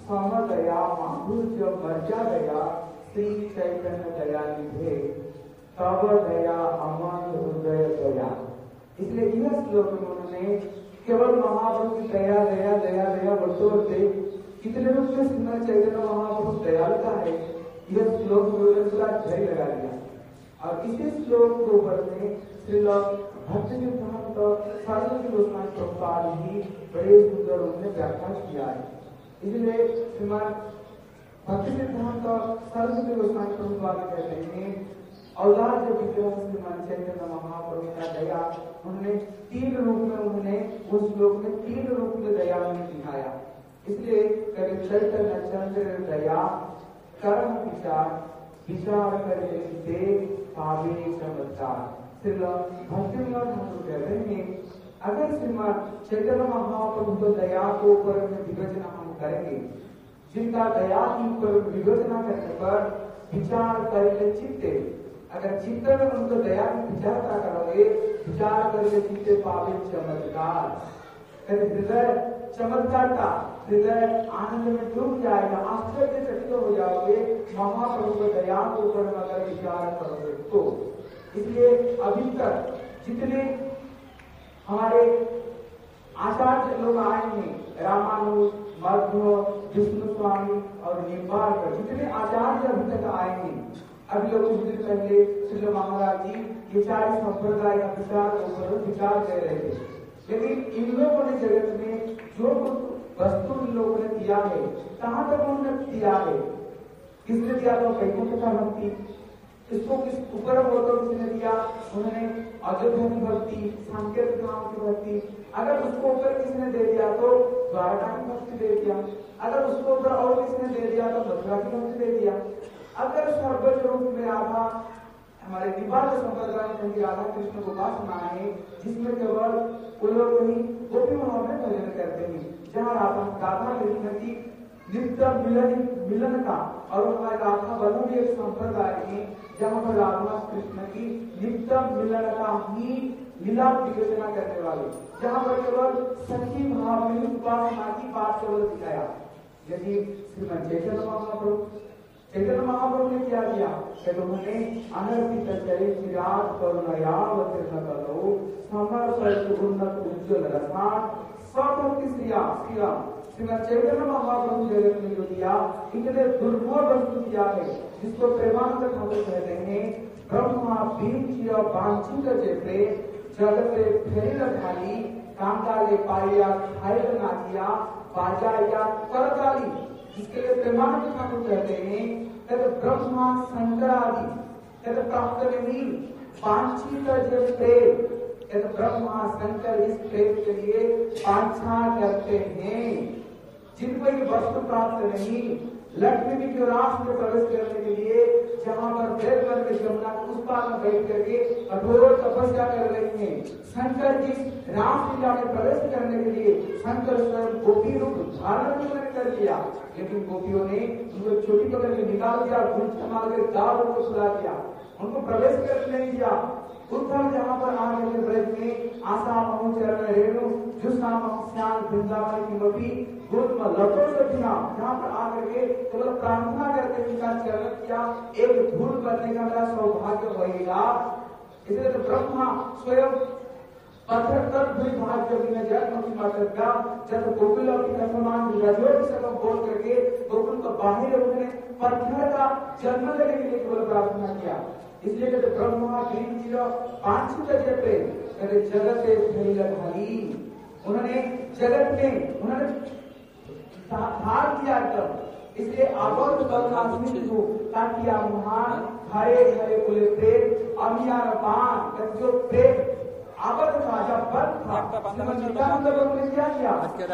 समदया माधुर्य मर्यादया श्री चैतन्य दया निधे तब दया अमन हृदय दया। इसलिए यह श्लोक में उन्होंने केवल महाप्रभु की दया दया दया दया बोलते बोलते कितने रूप में श्रीमद् चैतन्य महाप्रभु दयालुता है यह श्लोक में पूरा ध्यान लगा दिया। और इसी श्लोक के ऊपर में श्रील भक्ति सिद्धांत सरस्वती गोस्वामी प्रभुपाद ही बड़े सुंदर रूप में व्याख्या किया है। इसलिए श्रीमद् भक्ति सिद्धांत सरस्वती गोस्वामी प्रभुपाद कहते हैं औदार्य विग्रह श्रीमद् चैतन्य महाप्रभु का दया उन्होंने तीन रूप में उन्होंने उस श्लोक में तीन रूप में दया उन्हें दिखाया। इसलिए कभी चैतन्य चंद्र दया कर्म विचार विचार करने से पावे चमत्कार। श्रील भक्ति विनोद ठाकुर कह रहे हैं अगर श्रीमद् चैतन्य महाप्रभु को दया को ऊपर में विवेचना हम करेंगे जिनका दया की ऊपर विवेचना करने पर विचार करके चित्ते अगर चित्त में उनको दया की विचारता करोगे विचार करके चित्ते पावे चमत्कार। हृदय चमत्कारता हृदय आनंद में डूब जाएगा आश्चर्य चकित हो जाओगे महाप्रभु के दया के ऊपर अगर विचार करोगे तो। इसलिए अभी तक जितने हमारे आचार्य लोग आए हैं रामानुज मध्व विष्णु स्वामी और निम्बार्कर जितने आचार्य अभी तक आए हैं अभी लोग कुछ दिन पहले श्री महाराज जी ये चार संप्रदाय का विचार ऊपर विचार कर रहे थे। लेकिन इन लोगों ने जगत में जो कुछ वस्तु इन लोगों ने दिया है कहाँ तक उन्होंने दिया है किसने दिया तो वैकुंठ का भक्ति इसको किस ऊपर तो किसने दिया उन्होंने अयोध्या की भक्ति सांकेत धाम की भक्ति अगर उसको ऊपर किसने दे दिया तो द्वारका की भक्ति दे दिया अगर उसको ऊपर और किसने दे दिया तो मथुरा की भक्ति दे दिया अगर सर्वज रूप में राधा हमारे विवाद संप्रदाय में राधा कृष्ण को उपासना है जिसमें केवल वो लोग ही गोपी भाव में भजन करते हैं जहाँ राधा राधा कृष्ण की नित्य मिलन मिलन का और हमारे राधा बनो भी एक संप्रदाय है जहाँ पर राधा कृष्ण की नित्य मिलन का ही लीला विवेचना करने वाले जहाँ पर केवल सच्ची भाव में उपासना की बात केवल दिखाया। यदि श्रीमद् चैतन्य महाप्रभु चैतन्य महाप्रभु ने क्या किया कि उन्होंने अनर्पित चरित चिराग करुणयावतीर्ण करो समर्पित उन्नत उज्ज्वल रसात स्वभक्ति श्रिया श्रिया श्रीमद् चैतन्य महाप्रभु जगत में जो दिया इतने दुर्लभ वस्तु दिया है जिसको प्रेमानंद ठाकुर कहते हैं ब्रह्मा बीज वांछित जेपे जगते फेरिल थाली कांगाले पाया खाइल नाचिया बाजाया करताली इसके लिए प्रेमानंद ठाकुर कहते हैं तद ब्रह्मा शंकर आदि तद प्राप्त नहीं वांछित जब प्रेम तद ब्रह्मा शंकर इस प्रेम के लिए वांछा करते हैं जिनको ये वस्तु प्राप्त नहीं लक्ष्मी जी के रास में प्रवेश करने के लिए जहाँ पर देव वन के जमुना उस पार में बैठ करके कठोर तपस्या कर रही हैं शंकर जी रासलीला में प्रवेश करने के लिए शंकर स्वयं गोपी रूप धारण उन्होंने कर दिया लेकिन गोपियों ने उनको छोटी पकड़ के निकाल दिया गुंज मार के दाल को सुला दिया उनको प्रवेश करने नहीं दिया। उद्धव जहाँ पर आने के ब्रज में आशा महु चरण रेणु जुस्सा महु श्याम वृंदावन की मपी गोद में लटो से बिना जहाँ पर आकर के केवल प्रार्थना करके उनका चरण किया एक धूल करने का मेरा सौभाग्य होगा। इसलिए तो ब्रह्मा स्वयं पत्थर तक भी भाग्य बिना जन्म की मात्र का जब गोकुल के समान रजोर सकम बोल करके गोकुल को बाहर उन्होंने पत्थर का जन्म लेने के लिए केवल प्रार्थना किया। इसलिए कहते ब्रह्मा बीज वांछित जेपे कहते जगत फैल ढाली उन्होंने जगत में उन्होंने धार किया तब इसलिए आगोद बलनाथनी को ताकि आप महान हरे हरे कुले प्रेम अमियार पान जो प्रेम आगत था जब बंद था नित्यानंद लोगों ने क्या किया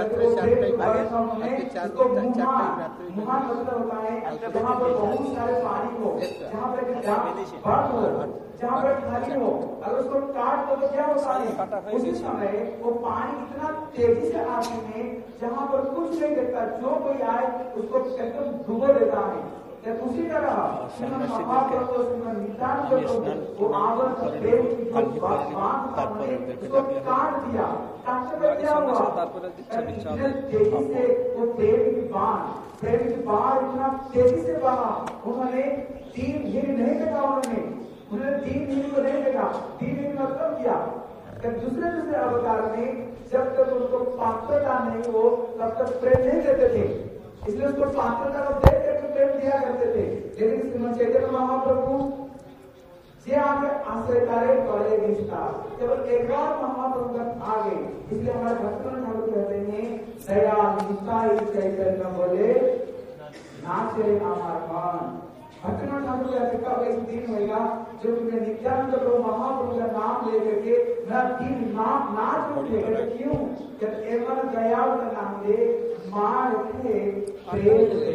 उसको महान मतलब होता है जहाँ पर बहुत सारे पानी हो जहाँ पर बंद हो जहाँ पर खाली हो अगर उसको काट दो तो क्या होता है उसी समय वो पानी इतना तेजी से आते हैं जहाँ पर कुछ नहीं देखता जो कोई आए उसको एकदम डुबो देता है। उसी तरह श्रीमद् महाप्रभु श्रीमद् नित्यानंद वो आवरण प्रेम की जो बात हमने उसको काट दिया काटने पर क्या हुआ इतने तेजी से वो प्रेम की बाण प्रेम की बाण इतना तेजी से बहा उन्होंने तीन दिन नहीं देखा उन्होंने उन्होंने तीन दिन को नहीं देखा, तीन दिन मतलब किया कि दूसरे दूसरे अवतार में जब तक उनको पात्रता नहीं हो तब तक प्रेम नहीं देते थे, इसलिए उसको पात्रता को देख करके प्रेम दिया करते थे। लेकिन श्रीमद चैतन्य महाप्रभु जे आगे आश्रय करे पड़े निष्ठा केवल एक बार महाप्रभु का आगे, इसलिए हमारे भक्तों ठाकुर कहते हैं दया निष्ठा चैतन्य बोले नाचे हमार मन। भक्तनाथ ठाकुर कहते कब एक दिन होगा जो तुम्हें नित्यानंद प्रभु महाप्रभु का नाम लेकर के मेरा दिन नाम नाच उठेगा। क्यों? जब एवं दयाल का नाम ले मार उठे प्रेम ले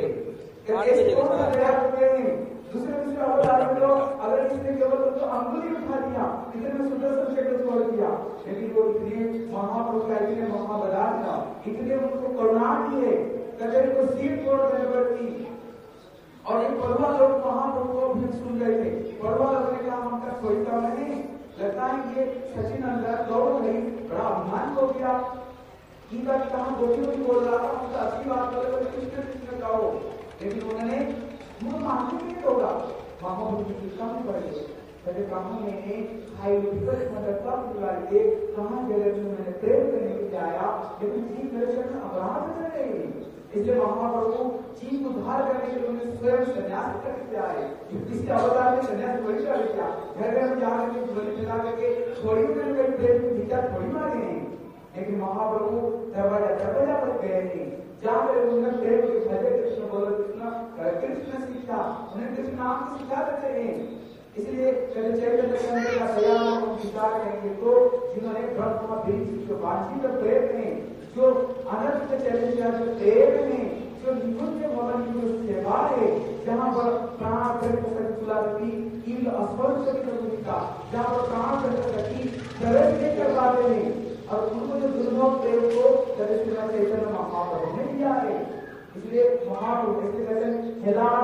दूसरे दूसरे अवतारों को अगर इसने केवल उनको अंगुली उठा दिया, इतने सुंदर सब्जेक्ट छोड़ दिया, लेकिन वो इतने महाप्रभु का इतने महाबदार था, इतने उनको करुणा दिए कचहरी को सीट छोड़ देने पर थी। और एक पड़वा लोग महाप्रभु को भी सुन रहे थे, पड़वा लोग ने कहा हम तक कोई काम नहीं लगता है ये सचिन अंदर दौड़ गई, बड़ा अभिमान हो गया की बात कहा गोपियों की बोल रहा था, हमसे अच्छी बात करो कृष्ण कृष्ण कहो, लेकिन उन्होंने मुझे मानने नहीं होगा महाप्रभु की कम पड़े कहते कहा मैंने हाई मतलब के कहा जगह में मैंने प्रेम करने के लिए आया, लेकिन जी मेरे शरण अपराध कर रहे हैं, इसलिए महाप्रभु चीज उद्धार करने के लिए उन्हें स्वयं संन्यास करके आए। किसी अवतार में संन्यास थोड़ी कर दिया, घर घर में जाकर के बलि चला करके थोड़ी उन्होंने प्रेम की भीतर थोड़ी मारे हैं, लेकिन महाप्रभु दरवाजा दरवाजा पर गए नहीं, जाकर उन्होंने प्रेम के भजे कृष्ण बोलो कृष्ण कृष्ण सीखा, उन्हें कृष्ण नाम की शिक्षा देते हैं। इसलिए चैतन्य का दयाल हम विचार करेंगे तो जिन्होंने ब्रह्म बीज जो वांछित प्रेम है, जो अनंत चैतन्य जो प्रेम है, जो निकुंज भवन की जो सेवा है, जहाँ पर प्राण सती इन स्पर्श का जहाँ पर प्राण सती तरह नहीं कर पाते हैं, और उनको जो दुर्लभ प्रेम को चैतन्य महाप्रभु ने दिया है। इसलिए महाप्रभु ऐसे कहते हैं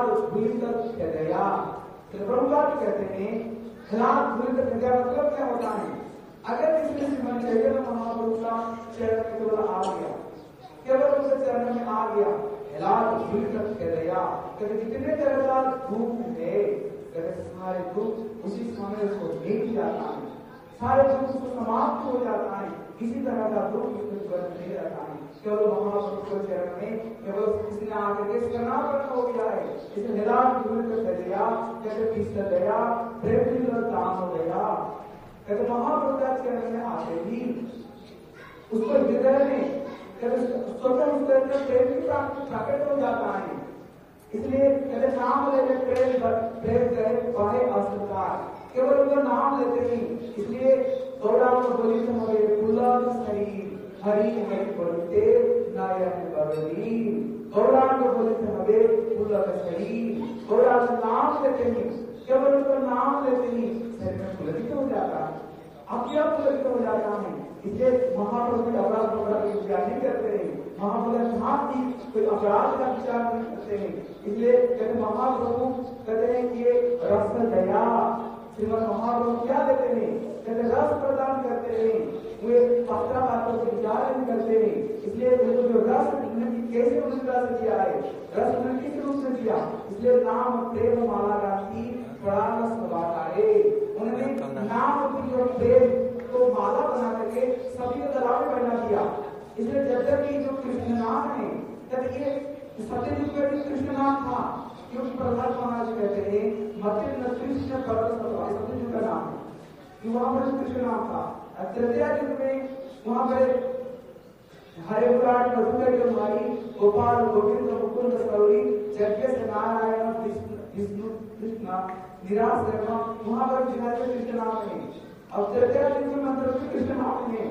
हृदया प्रभुपाद कहते हैं खिलाफ भूल का मतलब क्या होता है? अगर किसी ने चैतन्य महाप्रभु का चरण में केवल आ गया, केवल उसके चरण में आ गया, हिलात भूल का कभी जितने तरह दुख है सारे दुख उसी समय उसको देख जाता है, सारे दुख उसको समाप्त हो जाता है, किसी तरह का दुख उसको जीवन नहीं रहता है। केवल महाप्रभु के चरण में केवल किसी ने आकर के स्नान हो गया है, इसे निराश भूल कर दिया, कहते कृष्ण दया प्रेम दान हो गया। कहते महाप्रभु का चरण में आते ही उसको हृदय में स्वतः उसके प्रेम की प्राप्ति प्रकट हो जाता है। इसलिए कहते नाम लेते प्रेम प्रेम करे पाए अस्वीकार, केवल उनका नाम लेते ही, इसलिए गौरांग बोली तो हमें पुलक शरीर हरि हरि बोलते नारायण बरनी, गौरांग बोले थे हमें पुलक शरीर, गौरांग नाम लेते ही, केवल उनका नाम लेते ही शरीर में पुलकित हो जाता है, अपने आप पुलकित हो जाता है। इसलिए महाप्रभु के अपराध वगैरह की विचार नहीं करते हैं, महाप्रभु हाथ की कोई अपराध का विचार नहीं करते हैं। इसलिए कहते महाप्रभु कहते हैं कि ये रस दया श्रीमद महाप्रभु क्या देते हैं? कहते रस प्रदान करते हैं, वे पत्रा बातों से विचार नहीं करते हैं। इसलिए जो रस कैसे उन्होंने रस दिया है, रस उन्होंने किस रूप से दिया? इसलिए नाम प्रेम माला राशि प्राण सभाकारे, उन्होंने नाम की जो प्रेम को माला बना करके सभी को गला में पहना दिया। इसलिए जब तक ये जो कृष्ण नाम है, तब ये सत्ययुग में कृष्ण नाम था, क्योंकि प्रहलाद महाराज कहते हैं मध्य कृष्ण सत्ययुग का नाम है, कि वहां पर कृष्ण नाम था। तृतीया युग में वहां पर हरे पुराण मधुकर के मारी गोपाल गोविंद मुकुंद सौरी यज्ञ से नारायण विष्णु कृष्ण निराश रहना, वहां पर कृष्ण नाम है। अब तृतीया युग में मंत्र कृष्ण नाम है,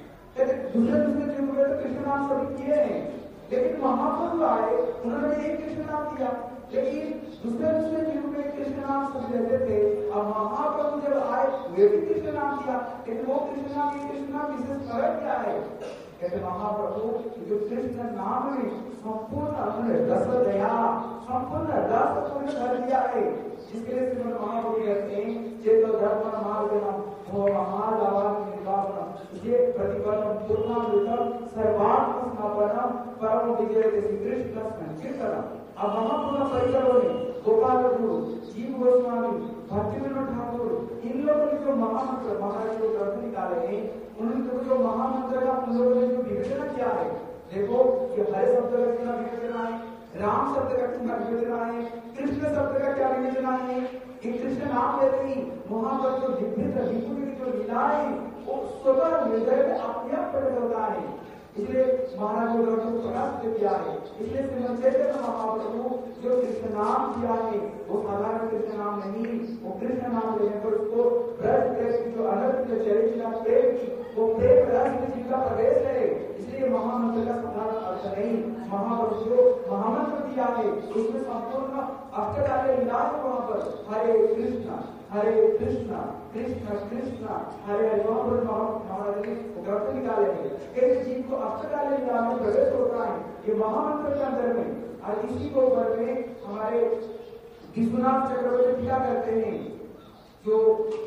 दूसरे दूसरे युग में तो कृष्ण नाम सभी किए हैं, लेकिन महाप्रभु आए उन्होंने एक कृष्ण नाम दिया, लेकिन दूसरे दूसरे युग में कृष्ण नाम सब लेते थे। अब महाप्रभु जब आए वे भी कृष्ण नाम दिया, लेकिन वो कृष्ण नाम ये कृष्ण नाम विशेष फर्क क्या है? कहते महाप्रभु जो कृष्ण नाम में संपूर्ण रस दया संपूर्ण रस पूर्ण भर दिया है, जिसके लिए श्रीमद महाप्रभु कहते हैं चेतो धर्म मार्ग वो महालावा ये प्रतिपन्नम पूर्णामृतम सर्वात्म स्थापनम परम विजय श्री कृष्ण संकीर्तनम। अब महापुरुष परिवारों ने गोपाल गुरु, जीव गोस्वामी, भक्तिविनोद ठाकुर, इन लोगों ने जो महामंत्र महाराज जो ग्रंथ निकाले हैं, उन्होंने जो महामंत्र का उन लोगों ने जो विवेचना किया है, देखो ये हरे शब्द का कितना विवेचना है, राम शब्द का कितना विवेचना है, कृष्ण शब्द का क्या विवेचना है। एक कृष्ण नाम लेते ही वहां पर जो दिव्य विभूति की जो लीलाएं वो स्वतः हृदय में अपने आप प्रकट होता है। इसलिए महाराज ने ग्रंथ को प्रकाश किया है। इसलिए श्रीमद् चैतन्य महाप्रभु जो कृष्ण नाम दिया है वो साधारण कृष्ण नाम नहीं, वो कृष्ण नाम लेने पर उसको ब्रज प्रेम की जो अनंत चरित्र प्रेम की वो प्रेम रस में जिनका प्रवेश है। इसलिए महामंत्र का साधारण अर्थ नहीं, महाप्रभु जो महामंत्र दिया है उसमें संपूर्ण अष्टकालीय लीलाएं वहां पर हरे कृष्ण हरे कृष्ण कृष्ण कृष्ण हरे हरे महाप्रभु महाराज ने ग्रंथ निकाले हैं। कैसे जीव को अष्टकालीय लीला में प्रवेश होता है ये महामंत्र के अंदर में। और इसी को ऊपर में हमारे विश्वनाथ चक्रवर्ती क्या करते हैं जो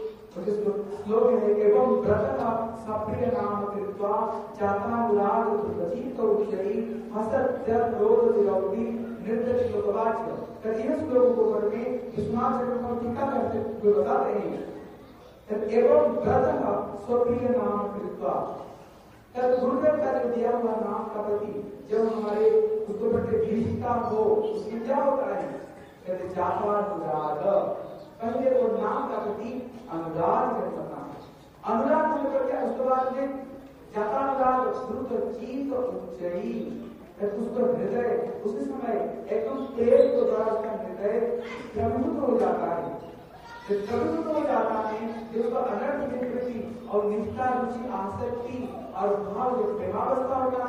श्लोक है, एवं व्रतः सप्रिय नाम कृत्वा चातानुराग सुखचित उच्चैः हसत्यक्रोध विरौति नृत्य श्लोकवाच्य। तो यह श्लोक को ऊपर में विश्वनाथ चक्रवर्ती क्या करते हुए बताते हैं, एवं व्रतः स्वप्रिय नाम कृत्वा। तब गुरुदेव का जो दिया हुआ नाम का प्रति जब हमारे उसको बड़े विशिष्टता हो उसकी क्या होता है, कहते चातानुराग। पहले वो नाम का प्रति अनुराग करता है, अनुराग होने पर क्या उसके बाद में चातानुराग श्रुत चीत उच्चई उसका हृदय उसी समय एकदम प्रेम के द्वारा उसका हृदय प्रमुख हो जाता है। जब प्रमुख हो जाता है जो उसका अनर्थ विकृति और निष्ठा रुचि आसक्ति और भाव जो प्रेमावस्था होता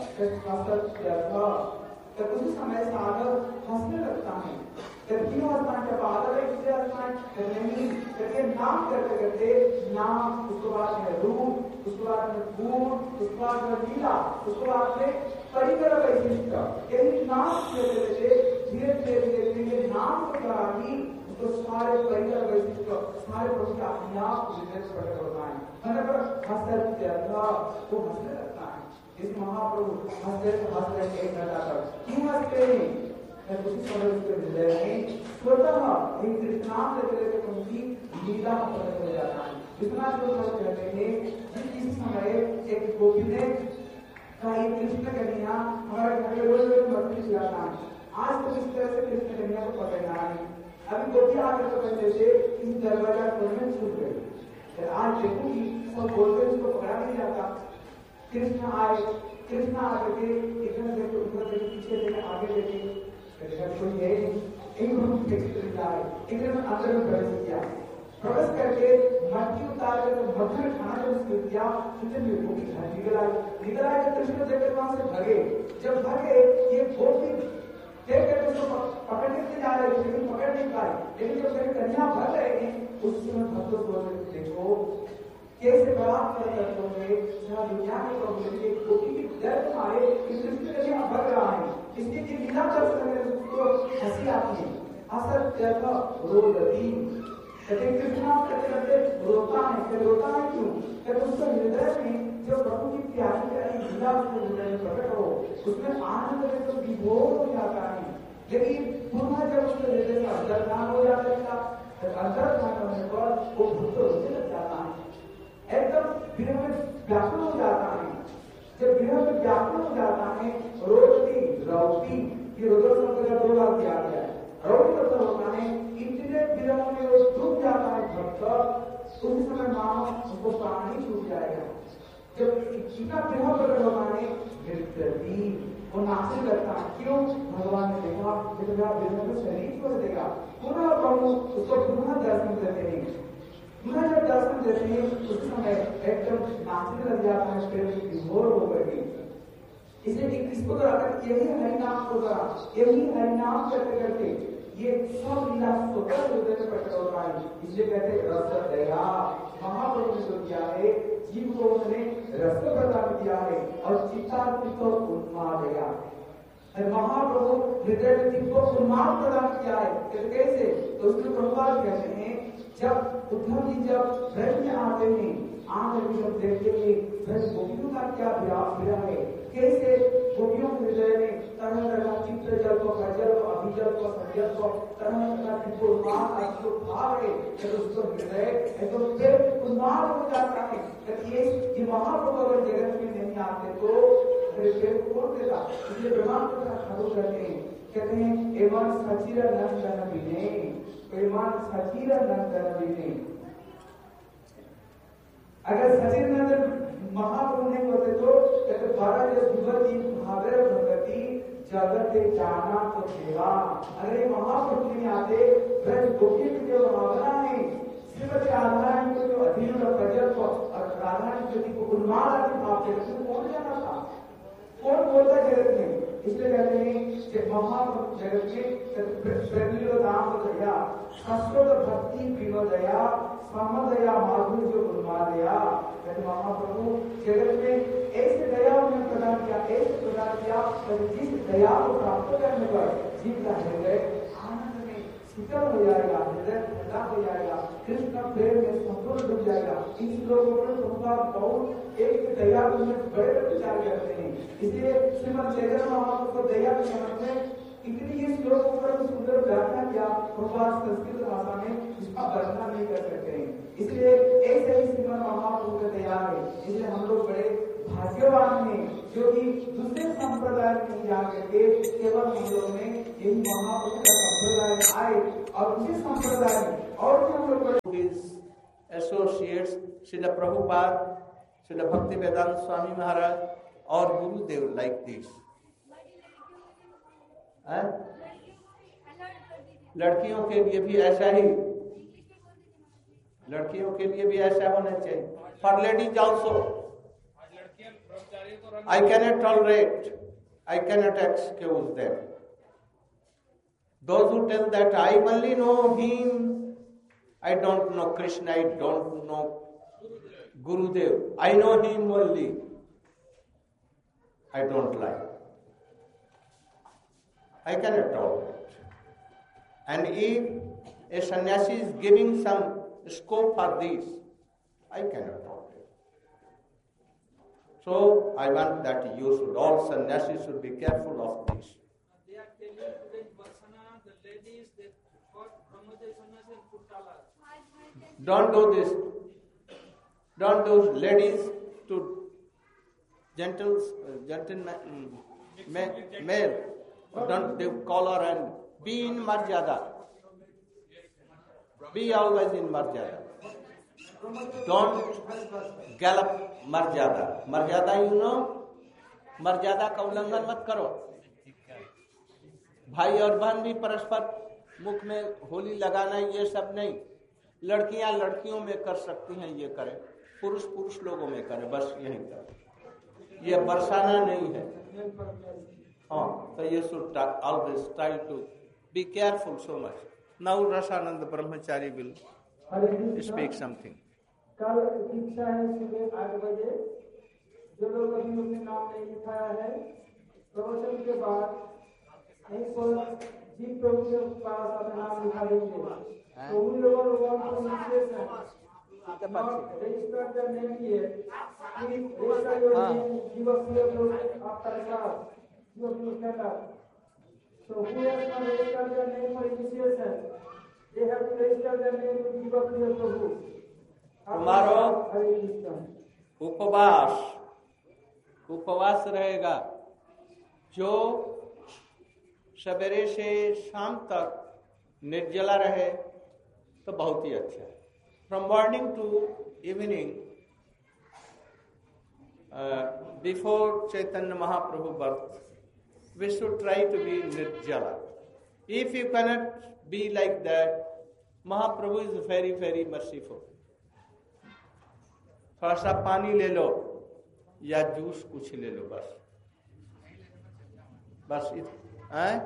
है तब उसी समय सागर हंसने लगता है। जब क्यों हंसता है, जब आदर है इसलिए हंसता है, जब नहीं करके नाम करते करते नाम उसके बाद में रूप उसके बाद में गुण उसके बाद में लीला उसके बाद में परिकर वैशिष्ट यही नाम लेते लेते धीरे धीरे धीरे धीरे नाम के द्वारा ही उसको सारे परिकर वैशिष्ट सारे प्रभु का अपने आप प्रकट होता है। मतलब हंसते वो हंसने लगता है। इस महाप्रभु हंसते हंस रहे एक घंटा तक क्यों हंसते हैं, उसी समय उसके हृदय में स्वतः एक कृष्णाम लेते लेते उनकी लीला प्रकट हो जाता है। इतना जो कहते हैं इस समय एक गोपी ने कहा कृष्ण कन्या हमारे घर में रोज रोज भक्ति खिलाता है, आज तो इस तरह से कृष्ण कन्या को पकड़ना है। अभी गोपी आकर तो कहते थे इस दरवाजा खोलने छूट गई, आज देखो कि सब बोलते उसको पकड़ा नहीं जाता। कृष्ण आए, कृष्ण आकर के इधर देखो उधर देखो पीछे देखे आगे देखे कोई है नहीं, इधर में अंदर में प्रवेश किया, प्रवेश करके मट्टी उतार कर मधुर खाना जब उसको दिया इतने गोपी घर निकल आए निकल आए कृष्ण देखकर वहां से भगे। जब भगे ये गोपी देख कर उसको पकड़ने के जा रहे थे लेकिन पकड़ नहीं पाए, लेकिन जब मेरे कन्या भर रहे थे उस समय भक्तों बोल रहे थे देखो कैसे बरात करते होंगे जहाँ दुनिया में प्रभु गोपी की दर्द मारे कृष्ण कन्या भर रहा है, इसलिए कि बिना दर्शन में उसको हंसी आती है। असत्य रोदती कहते कृष्ण करते करते रोता है, फिर रोता है क्यों, कहते उसके हृदय में जो प्रभु की प्यारी प्यारी लीला उसके हृदय में प्रकट हो उसमें आनंद में तो विभोर हो जाता है। लेकिन पुनः जब उसके हृदय में अंतर्धान हो जाता है अंतर्धान होने पर वो भक्त रोने लग जाता है, एकदम विरह में व्याकुल हो जाता है। जब विरह में व्याकुल हो जाता है रोती रौती ये रुद्र शब्द का दो बार किया गया है। रौती मतलब होता है इतने विरह में वो डूब जाता है भक्त उस समय मानो उसको प्राण ही छूट जाएगा। जब इतना विरह प्रकट होता है मृत्यु वो नाचने लगता है, क्यों भगवान ने देखा विरह को शरीर को देगा, पुनः प्रभु उसको पुनः दर्शन देते हैं। पुनः जब दर्शन देते हैं उस समय एकदम नाचने लग जाता है, प्रेम की विभोर हो गई। इसलिए इसको कराकर यही हरिनाम को करा यही हरिनाम करते करते ये सब लीला स्वतः हृदय में प्रकट होता है। इसलिए कहते रस दया महाप्रभु ने जो दिया है जीव को उन्होंने रस प्रदान किया है और चित्तार्पित को उन्माद दिया है। महाप्रभु हृदय में जीव को उन्माद प्रदान किया है। कैसे तो उसके प्रभाव कहते हैं जब उद्धव जी जब ब्रज में आते हैं आकर भी हम देखेंगे फिर गोपियों का क्या विरह है, कैसे गोपियों के हृदय में तरह तरह चित्र जल को खजल को अभिजल को संजल को तरह तरह की जो उन्माद जो भाव है जब उसको हृदय है तो फिर उन्माद हो जाता है कि ये ये महाप्रभु अगर जगत में नहीं आते तो फिर फिर कौन देता। इसलिए ब्रह्मांड का खड़ू करते हैं, कहते हैं एवं सचिर नंदन विने, एवं सचिर नंदन विने। अगर सचिर नंदन महाप्रभु नहीं होते तो कहते भारत युवती भागर भगवती जगत जाना तो सेवा। अगर ये महाप्रभु नहीं आते ब्रज गोपी की जो भावना है श्रीमती राधारानी को जो अधीन और प्रजल को और राधारानी ज्योति को उन्माद आदि भाव थे उसमें कौन जाना था, कौन बोलता जगत में। इसलिए कहते हैं कि महाप्रभु जगत में प्रविलोदाम दया शाश्वत भक्ति विनोदया समदया माधुर्य उन्मादया। कहते महाप्रभु जगत में ऐसे दया उन्होंने प्रदान किया, ऐसे प्रदान किया जिस दया को प्राप्त करने पर जीव का हृदय आनंद में शीतल हो जाएगा, हृदय ठंडा हो जाएगा, कृष्ण प्रेम में संपूर्ण डूब जाएगा। इन लोगों पर प्रभुपाद बहुत एक दया को बड़े विचार करते हैं। इसलिए श्रीमद चैतन्य महाप्रभु को दया के संबंध में इतनी ये श्लोक पर सुंदर व्याख्या किया, प्रभुपाद संस्कृत भाषा में इसका वर्णन नहीं कर सकते हैं। इसलिए ऐसे ही श्रीमद महाप्रभु का दया है। इसलिए हम लोग बड़े भाग्यवान हैं जो कि दूसरे संप्रदाय में जा करके केवल हम लोग में यही महाप्रभु का संप्रदाय आए और उसी संप्रदाय में और भी हम लोग बड़े एसोसिएट्स श्रील प्रभुपाद, श्रील भक्ति वेदांत स्वामी महाराज और गुरुदेव लाइक दिस। लड़कियों के लिए भी ऐसा ही, लड़कियों के लिए भी ऐसा होना चाहिए। For ladies also I cannot tolerate, I cannot excuse them. Those who tell that I only know him, I don't know Krishna, I don't know Gurudev, I know him only, I don't like. I cannot tolerate. And if a sannyasi is giving some scope for this, I cannot tolerate. So I want that you should, all sannyasis should be careful of this. They are telling today in Varsana, the ladies, they got Brahmaja sannyasi and Kurtala. Don't do this. Don't do ladies to gentle, uh, gentleman, ma- male. Don't they call her and be in marjada. Be always in marjada. Don't gallop मर्यादा। मर्यादा यू नो, मर्यादा का उल्लंघन मत करो। भाई और बहन भी परस्पर मुख में होली लगाना ये सब नहीं। लड़कियां लड़कियों में कर सकती हैं, ये करें। पुरुष पुरुष लोगों में करें, बस यही करें। ये बरसाना नहीं है। हाँ, तो ये should always try to be careful so much. Now Rasanand Brahmachari will speak something. कल दीक्षा है सुबह आठ बजे। जो लोग अभी अपने नाम नहीं लिखाया है, प्रवचन के बाद यहीं पर जी प्रभु के पास अपना नाम लिखा देंगे। तो उन लोगों लोगों को विशेष है रजिस्टर करने के लिए युवक आपका युवक युवक So who has not registered their name for initiation, they have to register their name with Jiva Priya Prabhu. तुम्हारो उपवास उपवास रहेगा। जो सवेरे से शाम तक निर्जला रहे तो बहुत ही अच्छा है। From morning to evening before Chaitanya Mahaprabhu birth we should try to be nirjala. If you cannot be like that, Mahaprabhu is very very merciful. थोड़ा सा पानी ले लो या जूस कुछ ले लो, बस बस हैं।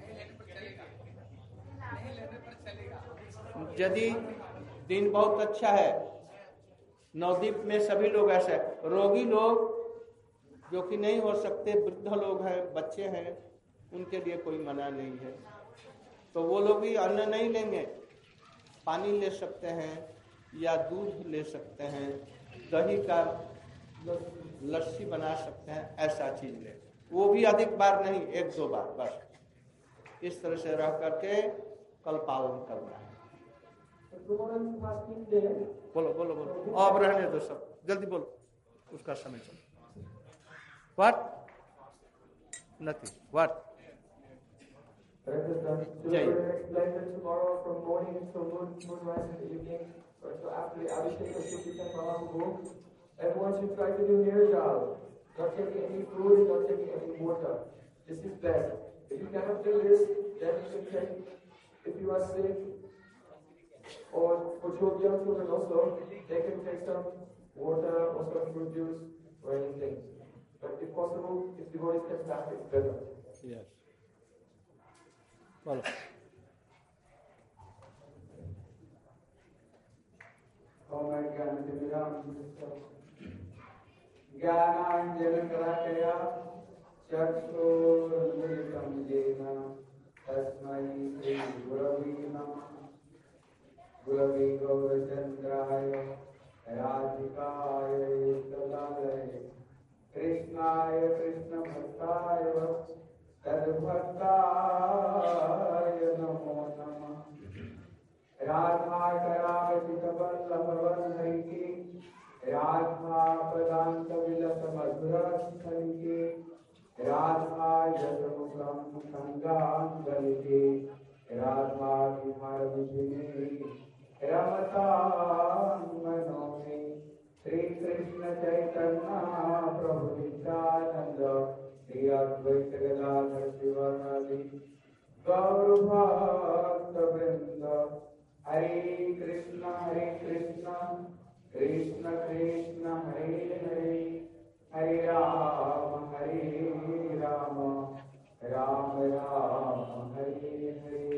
यदि दिन बहुत अच्छा है, नवद्वीप में सभी लोग ऐसे, रोगी लोग जो कि नहीं हो सकते, वृद्ध लोग हैं, बच्चे हैं, उनके लिए कोई मना नहीं है। तो वो लोग भी अन्न नहीं लेंगे, पानी ले सकते हैं या दूध ले सकते हैं दही का लस्सी बना सकते हैं, ऐसा चीज ले, वो भी अधिक बार नहीं, एक दो बार बस। इस तरह से रह करके कल पालन करना है। बोलो बोलो बोलो, अब रहने दो सब, जल्दी बोलो, उसका समय चलो। What nothing, what Jai. Explain that tomorrow from morning till moon, moonrise in the evening, or so after the Abhishek of Shukritan Mahaprabhu, everyone should try to do nirjal, not taking any food, not taking any water. This is best. If you cannot do this, then you can take, if you are sick, or for young children also, they can take some water or some fruit juice or anything. But if possible, if devotees can fast, it's better. Yes. Well. Om Jnana Jnana Karakaya Chakshurmilitam Jena Tasmai Shri Gurave Namah Gurave Gaurachandraya Radhikaya Tadalaya Krishnaya Krishna Bhaktaya Tadbhaktaya Namo Namah Radha Karavati Vallabhavan ki Radha Padanta Vilasa Madhura ki Radha Jatamukam Sangan Galiki Radha Vihara Vijini Ramatan Manomi Sri Krishna Chaitanya Prabhu Nityananda Sri Advaita Gadadhar Sivanadi Gaur Bhakta Vrinda Hare Krishna Hare Krishna Krishna Krishna Hare Hare Hare Rama Hare Rama Rama Rama Hare Hare.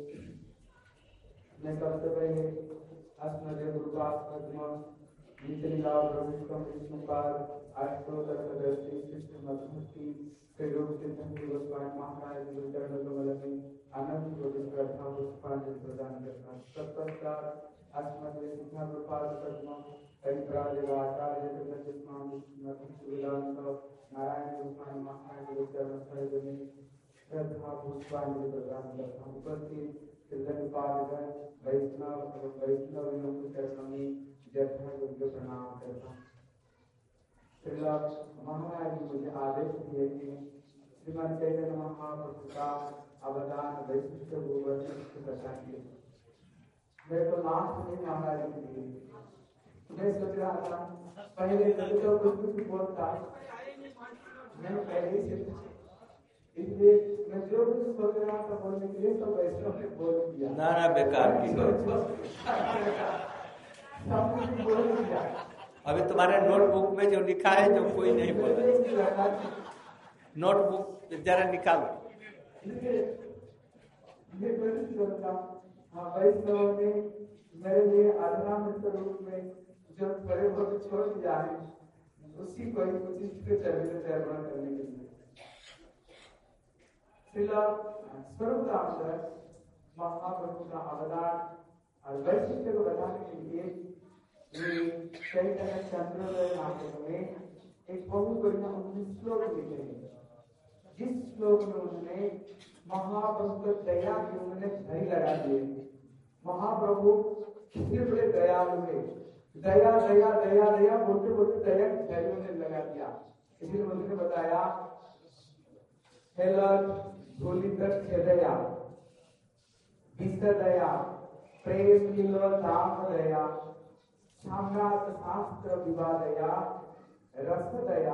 मैं सबसे पहले अस्मदे गुरुपात्मज्ञ नीतिलीला प्रविष्टम विष्णुपाद अष्टोत्तर सदस्ती कृष्ण मधुमती त्रिलोक सिद्धि गोस्वामी महाराज गुरुचरण कमल में अनंत कोटि श्रद्धा पुष्पांजलि प्रदान करता। तत्पश्चात अस्मदे सिद्धा गुरुपात्मज्ञ परिव्राजकाचार्य जगन्नाथ स्वामी विष्णुनाथ नारायण गोस्वामी महाराज गुरुचरण सहित में श्रद्धा पुष्पांजलि प्रदान करता। उपस्थित कृतज्ञपादगण वैष्णव एवं वैष्णव चरणों में जथा योग्य प्रणाम करता हूँ। श्रीला महाराज जी मुझे आदेश दिए कि श्रीमद चैतन्य महाप्रभु का अवदान वैशिष्ट गोवर्धन बताएंगे। मैं तो लास्ट में महाराज जी के लिए मैं सोच रहा था पहले तो कुछ कुछ बोलता मैंने पहले ही से इसलिए मैं जो कुछ सोच रहा था बोलने के लिए तो वैष्णव ने बोल दिया। ना ना बेकार की बोल दिया। अभी तुम्हारे नोटबुक में जो लिखा है जो कोई नहीं बोला, नोटबुक जरा निकालो। हाँ वैष्णव ने मेरे लिए आराधना रूप में जो बड़े भक्त छोड़ दिया है उसी को ही कुछ इसके चरित्र निर्माण करने के लिए स्वरूप दामोदर महाप्रभु का अवदान और वैशिष्ट को बताने के लिए चैतन्य चंद्रोदय नाटक में एक बहुत बढ़िया उन्नीस श्लोक लिखे हैं। जिस श्लोक में उन्होंने महाप्रभु को दया की उन्होंने धरी लगा दिए। महाप्रभु कितने बड़े दयालु है, दया दया दया दया बोलते बोलते दया की धरी उन्हें लगा दिया। इसलिए उन्होंने बताया भोली तक दया विश्व दया प्रेम लीलो धाम दया साम्राट शास्त्र विवादया रस दया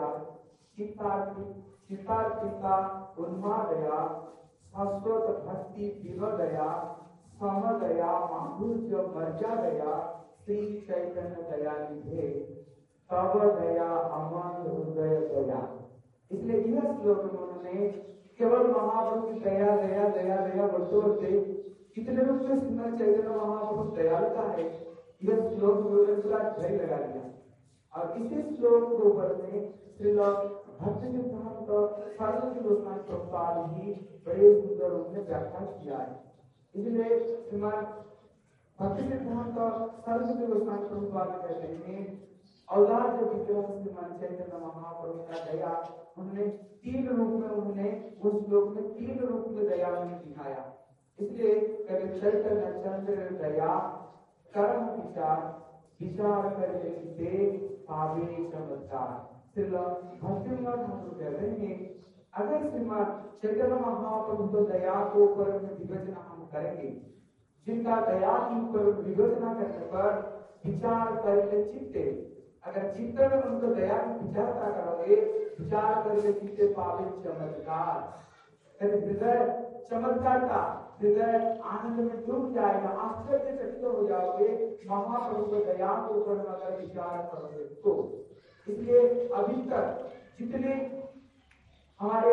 चित्तार्पिता उन्मादया शाश्वत भक्ति विवदया समदया माधुर्य मर्यादया श्री चैतन्य दया निधे तव दया अमन हृदय दया। इसलिए यह श्लोक में उन्होंने केवल महाप्रभु की दया दया दया दया बोलते बोलते कितने रूप में श्रीमद चैतन्य महाप्रभु दयालुता है यह श्लोक पूरा झड़ी लगा दिया। और इसी श्लोक के ऊपर में श्रीमद भक्ति सिद्धांत सरस्वती गोस्वामी प्रभुपाद ही बड़े सुंदर रूप में व्याख्या किया है। इसलिए श्रीमद भक्ति सिद्धांत सरस्वती गोस्वामी प्रभुपाद कहते हैं अवतार जो विग्रह श्रीमान चैतन्य महाप्रभु का दया, उन्होंने तीन रूप में उन्होंने उस लोक में तीन रूप में दया उन्हें दिखाया। इसलिए कभी चैतन्य चंद्र दया कर्म विचार विचार करके से पावे चमत्कार। भक्ति में ठाकुर कहते हैं अगर श्रीमान चैतन्य महाप्रभु तो दया के ऊपर विवेचना हम करेंगे, जिनका दया के ऊपर विवेचना करने पर विचार करके चित्ते, अगर चित्त में उनको दया की विचारता करोगे, विचार करके चित्ते पावे चमत्कार। हृदय चमत्कार का हृदय आनंद में डूब जाएगा, आश्चर्यचकित हो जाओगे महाप्रभु के दया के ऊपर अगर विचार करोगे तो। इसलिए अभी तक जितने हमारे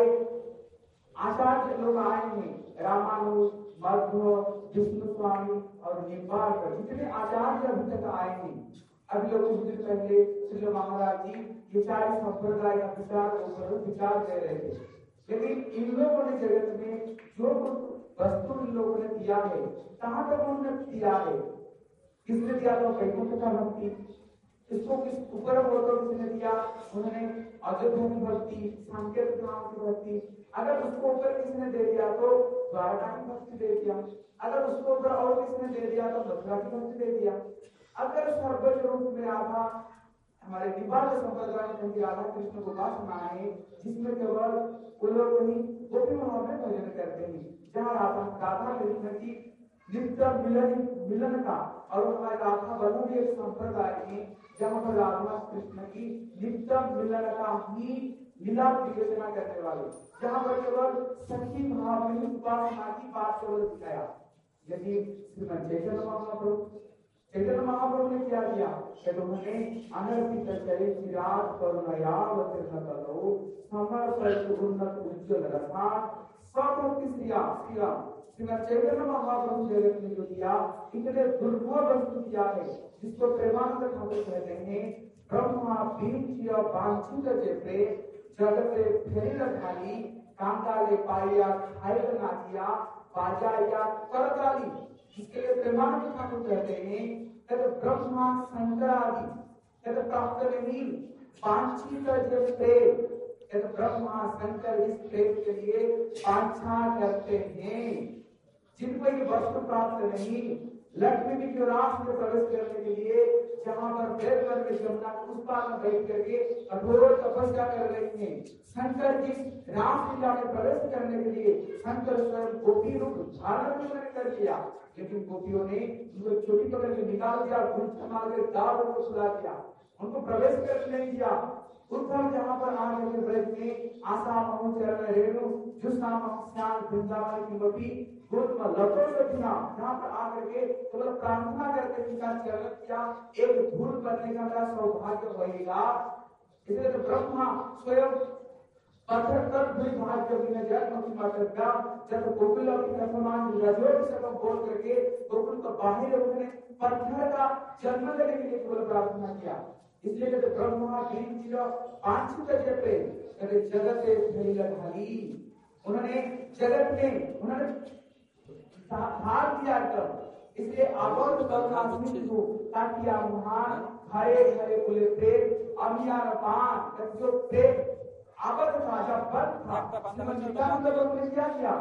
आचार्य लोग आए हैं, रामानुज, मध्व, विष्णु स्वामी और निम्बार्कर, जितने आचार्य अभी तक आए हैं, अभी लोग कुछ दिन पहले श्री महाराज जी ये सारे संप्रदाय का विचार ऊपर विचार दे रहे थे। लेकिन इन लोगों ने जगत में जो वस्तु इन लोगों ने दिया है, कहाँ तक उन्होंने दिया है, किसने दिया? तो वैकुंठ का भक्ति, इसको किस ऊपर बोलते किसने दिया? उन्होंने अयोध्या की भक्ति, सांकेत धाम की भक्ति। अगर उसको ऊपर किसने दे दिया तो द्वारका की भक्ति दे दिया, अगर उसको ऊपर और किसने दे दिया तो मथुरा की भक्ति दे दिया। अगर सर्वोच्च रूप में राधा हमारे विवाह संप्रदाय में राधा कृष्ण को बात सुनाए, जिसमें केवल वो लोग कहीं गोपी मनोहर में भजन करते हैं, जहाँ राधा राधा कृष्ण की नित्य मिलन मिलन का, और हमारे राधा बनो भी एक संप्रदाय है जहाँ पर राधा कृष्ण की नित्य मिलन का ही मिलाप विवेचना करने वाले, जहाँ पर केवल सखी भाव में उपासना की बात केवल दिखाया। यदि श्रीमद चैतन्य महाप्रभु चैतन्य महाप्रभु ने क्या किया? उन्होंने अनर्पित चरित चिराग करुणयावतीर्ण करो समर्पित उन्नत उज्ज्वल रसा स्वभक्ति श्रिया श्रिया। श्रीमद चैतन्य महाप्रभु जगत में जो दिया, इतने दुर्लभ वस्तु दिया है, जिसको प्रेमानंद ठाकुर कहते हैं ब्रह्मा बीज वांछित जेपे जगते फेरिल खाली कांगाले पाया खाइल नाचिया बाजाया करताली। इसके लिए प्रेमानंद ठाकुर कहते हैं तद ब्रह्मा शंकर आदि तद प्राप्त नहीं वांछित जेपे, तद ब्रह्मा शंकर इस प्रेम के लिए वांछा करते हैं। जिनको ये वस्तु प्राप्त नहीं, लक्ष्मी भी जो रास में प्रवेश करने के लिए जहाँ पर वेद में जमुना उस पार में बैठ करके कठोर तपस्या कर रही हैं, शंकर जी रासलीला में प्रवेश करने के लिए शंकर स्वयं गोपी रूप धारण उन्होंने कर दिया, लेकिन गोपियों ने उनको छोटी पकड़ के निकाल दिया, घूट मार के दाव को सुला दिया, उनको प्रवेश करने नहीं दिया। उद्धव जहाँ पर आगे के ब्रज में आशा महु चरण रेणु जुसाम श्याम वृंदावन की गोपी गोद में लटो लटिया, जहाँ पर आकर के केवल प्रार्थना करके उनका चरण किया, एक धूल बनने का मेरा सौभाग्य होएगा। इसलिए तो ब्रह्मा स्वयं पत्थर तक भी भाग्य में जन्म की मात्र का जब गोकुल का समान रजोर से बोल करके गोकुल को बाहर उन्होंने पत्थर का जन्म लेने के लिए केवल प्रार्थना किया। इसलिए कहते ब्रह्मा बीज वांछित जेपे कहते जगत फैल ढाली, उन्होंने जगत में उन्होंने भाग दिया तब। इसलिए आवर्त करना को ताकिया महान हरे हरे कुले प्रेम अमियार पान जो प्रेम आबद था जब बंद था नित्यानंद प्रभु ने क्या किया?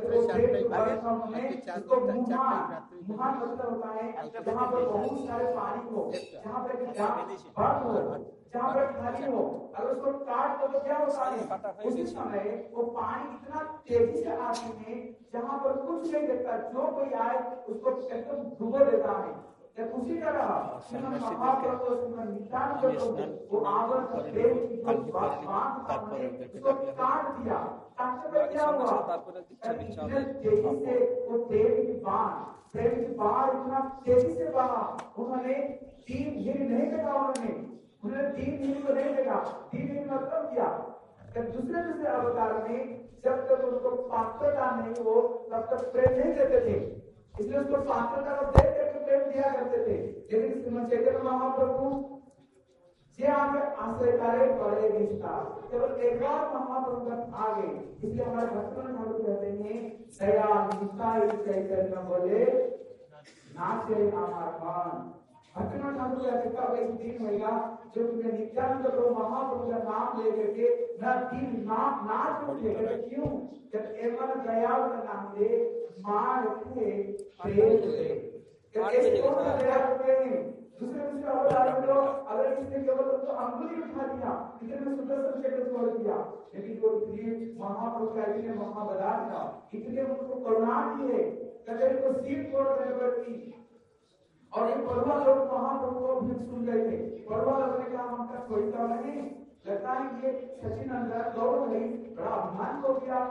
इसको मुहान मुहान मतलब होता है जहाँ पर बहुत सारे पानी हो, जहाँ पर बंद हो, जहाँ पर खाली हो, अगर उसको काट दो तो क्या होता है? उसी समय वो पानी इतना तेजी से आते हैं जहाँ पर कुछ नहीं देखता, जो कोई आए उसको एकदम डुबो देता है। उसी तरह महाप्रभु वो आवर्त प्रेम की उसको काट दिया, काटने पर क्या हुआ? तेजी से वो प्रेम की बाढ़ प्रेम की बाढ़ इतना तेजी से बहा, उन्होंने तीन दिन नहीं देखा, उन्होंने उन्होंने तीन दिन को नहीं देखा। तीन दिन मतलब क्या? दूसरे दूसरे अवतार में जब तक उनको पात्रता नहीं हो तब तक प्रेम नहीं देते थे, इसलिए उसको पात्रता को देख करके प्रेम दिया करते थे। लेकिन श्रीमद चैतन्य महाप्रभु जे आगे आश्रय करे बड़े विस्तार, केवल एक बार महाप्रभु तक आ गए। इसलिए हमारे भक्तों ठाकुर कहते हैं दया निष्ठा चैतन्य बोले नाचे हमार मन, भक्तिनाथ ठाकुर कहते कब एक दिन होगा जो तुम्हें नित्यानंद प्रभु महाप्रभु का नाम ले करके न दिन ना नाच उठेगा। क्यों? जब एवं दयाल का नाम ले मार उठे प्रेम दे। ऐसे कौन सा दया करते हैं? दूसरे दूसरे अवतार को अगर किसने केवल तो अंगुली उठा दिया, इतने सुदर्शन चक्र छोड़ दिया, लेकिन वो इतने महाप्रभु का इतने महाबदार था, इतने उनको करुणा दी है, कभी को सीट छोड़ देने पड़ती। और ये पड़वा लोग महाप्रभु को भी सुन गए थे। पड़वा लोग ने कहा हम तक कोई काम नहीं, लगता है ये सचिन अंदर दौड़ गई, बड़ा अभिमान हो गया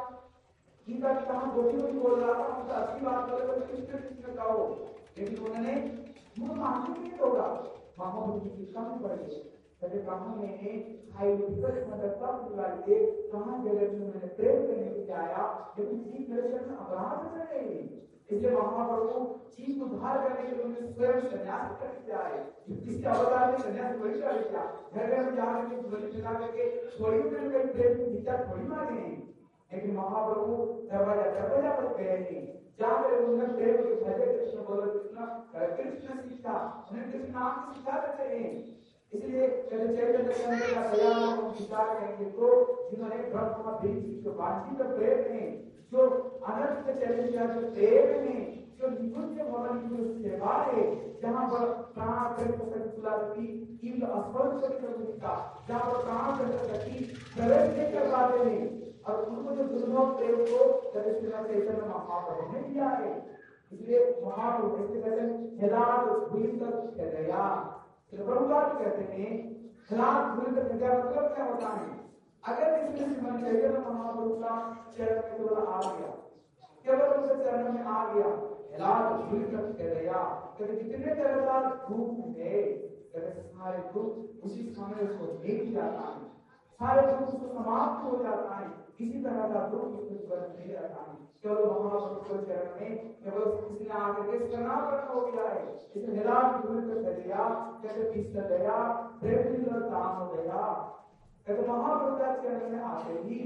कि तक कहाँ गोटी गोटी बोल रहा था, उनका अच्छी बात बोले तो किसने किसने कहो, लेकिन उन्होंने मुंह मानने नहीं होगा। महाप्रभु की कम पड़ गई, कभी कहा मैंने हाई विकट मदरसा बुलाई दे, कहाँ जगह में मैंने प्रेम करने के लिए आया, लेकिन किसी दर्शन अपराध कर रहे हैं। इसलिए महाप्रभु चीज उद्धार करने के लिए उन्हें स्वयं संन्यास करके आए। किसी अवतार में संन्यास वही कर दिया, घर घर में जाकर के ध्वनि चला करके थोड़ी में कहीं प्रेम की भिक्षा थोड़ी मांगे नहीं, लेकिन महाप्रभु दरवाजा दरवाजा पर गए नहीं, जाकर उन्हें प्रेम के भजे कृष्ण बोलो कृष्ण कृष्ण सीखा, उन्हें कृष्ण नाम की शिक्षा देते हैं। इसलिए कहते चैतन्य के अंदर का दयालु को विचार करेंगे तो जिन्होंने ब्रह्म का बीज जो वांछित प्रेम है, जो अनंत के चैतन्य का जो प्रेम है, जो निकुंज भवन की जो सेवा है, जहाँ पर प्राण कृत सकुलावती इंद्र अस्पर्श का, जहाँ पर प्राण कृत सकी प्रवेश नहीं कर पाते हैं, और उनको जो दुर्लभ प्रेम को चैतन्य महाप्रभु ने दिया है। इसलिए महाप्रभु ऐसे कहते हैं हिलात भूल तक दया। प्रभुपाद कहते हैं हिलात भूल तक दया मतलब क्या होता है? अगर किसी ने मन चैतन्य महाप्रभु का चरण में केवल आ गया, केवल उसके चरण में आ गया, हिलात भूल तक दया, कहते जितने तरह दुख है, कहते सारे दुख उसी समय उसको देख जाता है, सारे दुख उसको समाप्त हो जाता है, किसी तरह का दुख उसको नहीं रहता है। केवल महाप्रभु के चरण में केवल किसी ने आकर के शरणागत हो गया है, इसे हिलात भूल तक दया, कहते पिछला दया प्रेम दान हो गया। कहते महाप्रभु के चरण में आते ही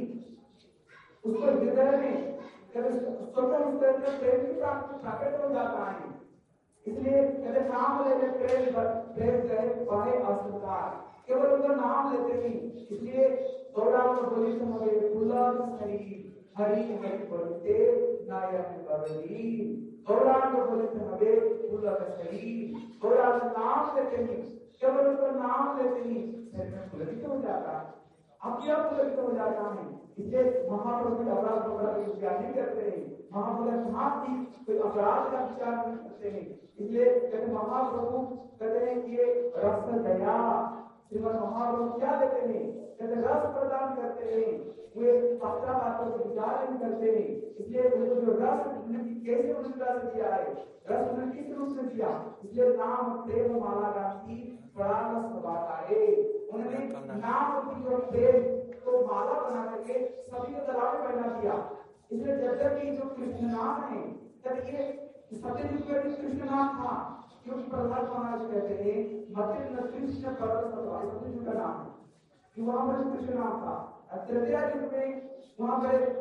उसको हृदय में स्वतः उस प्रेम की प्राप्ति प्रकट हो जाता है। इसलिए कहते नाम लेते प्रेम प्रेम गए बड़े अस्वीकार, केवल उनका नाम लेते ही। इसलिए गौरांग बोली तो हमें पुलक शरीर हरि हरि बोलते नायक बरली, गौरांग बोले तो हमें पुलक शरीर, गौरांग नाम लेते ही, केवल उनका नाम लेते ही शरीर में पुलकित हो जाता है, अपने आप पुलकित हो जाता है। इसलिए महाप्रभु अपराध अपराध विचार नहीं करते हैं, महाप्रभु कहाँ भी कोई अपराध का विचार नहीं करते हैं। इसलिए कहते महाप्रभु कहते हैं कि रस दया, श्रीमद महाप्रभु क्या देते हैं? कहते रस प्रदान करते हैं, वे पत्रा बातों को विचार नहीं करते हैं। इसलिए उनको जो रस कैसे उन्होंने रस दिया है, रस उन्होंने किस रूप में दिया? इसलिए नाम प्रेम माला गांधी प्राण सभाए, उन्होंने नाम की जो प्रेम को माला बना करके सभी को गला में पहना दिया। इसलिए जब तक ये जो कृष्ण नाम है, तब ये सत्ययुग में भी कृष्ण नाम था, क्योंकि प्रहलाद महाराज कहते हैं मध्य न कृष्ण पर सत्ययुग का नाम है कि वहां पर कृष्ण नाम था। तृतीया युग में वहां पर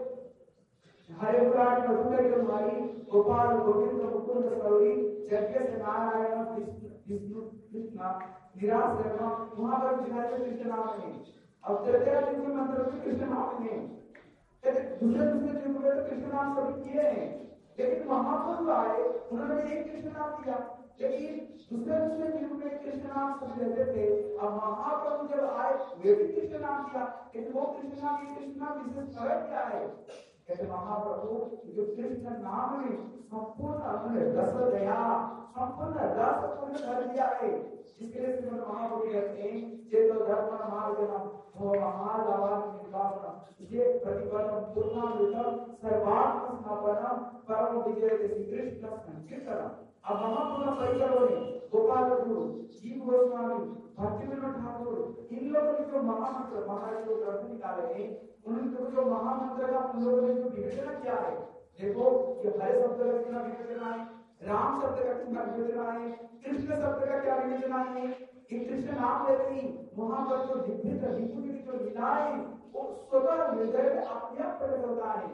हरे पुराण मधुकर के मारी गोपाल गोविंद मुकुंद सरोरी यज्ञ से नारायण विष्णु कृष्ण निराश करना, वहां पर कृष्ण नाम है। अब तृतीया युग में मंत्र में कृष्ण नाम है, दूसरे दूसरे युग में तो कृष्ण नाम सभी किए हैं, लेकिन महाप्रभु आए उन्होंने एक कृष्ण नाम दिया, लेकिन दूसरे दूसरे युग में कृष्ण नाम सभी लेते थे। अब महाप्रभु जब आए वे भी कृष्ण नाम दिया, लेकिन वो कृष्ण नाम ये कृष्ण नाम विशेष फर्क क्या है? कहते महाप्रभु जो कृष्ण नाम में संपूर्ण अपने रस दया संपूर्ण रस पूर्ण भर दिया है, जिसके लिए श्रीमद महाप्रभु कहते हैं चेतो धर्म मार्गम हो महालावान निवारण ये प्रतिपन्नम पूर्णामृतम सर्वात्म स्थापनम परम विजय श्री कृष्ण संकीर्तनम। अब महाप्रभु परिकरों ने गोपाल गुरु जीव गोस्वामी भक्ति विनोद ठाकुर इन लोगों ने जो महामंत्र महाराज को ग्रंथ निकाले हैं, उन्होंने जो महामंत्र का उन लोगों ने जो विवेचना किया है, देखो ये हरे शब्द का कितना विवेचना है, राम शब्द का कितना विवेचना है, कृष्ण शब्द का क्या विवेचना है। ये कृष्ण नाम लेते ही वहां पर जो दिव्य विभूति की जो लीला है वो स्वतः हृदय में अपने आप प्रकट होता है।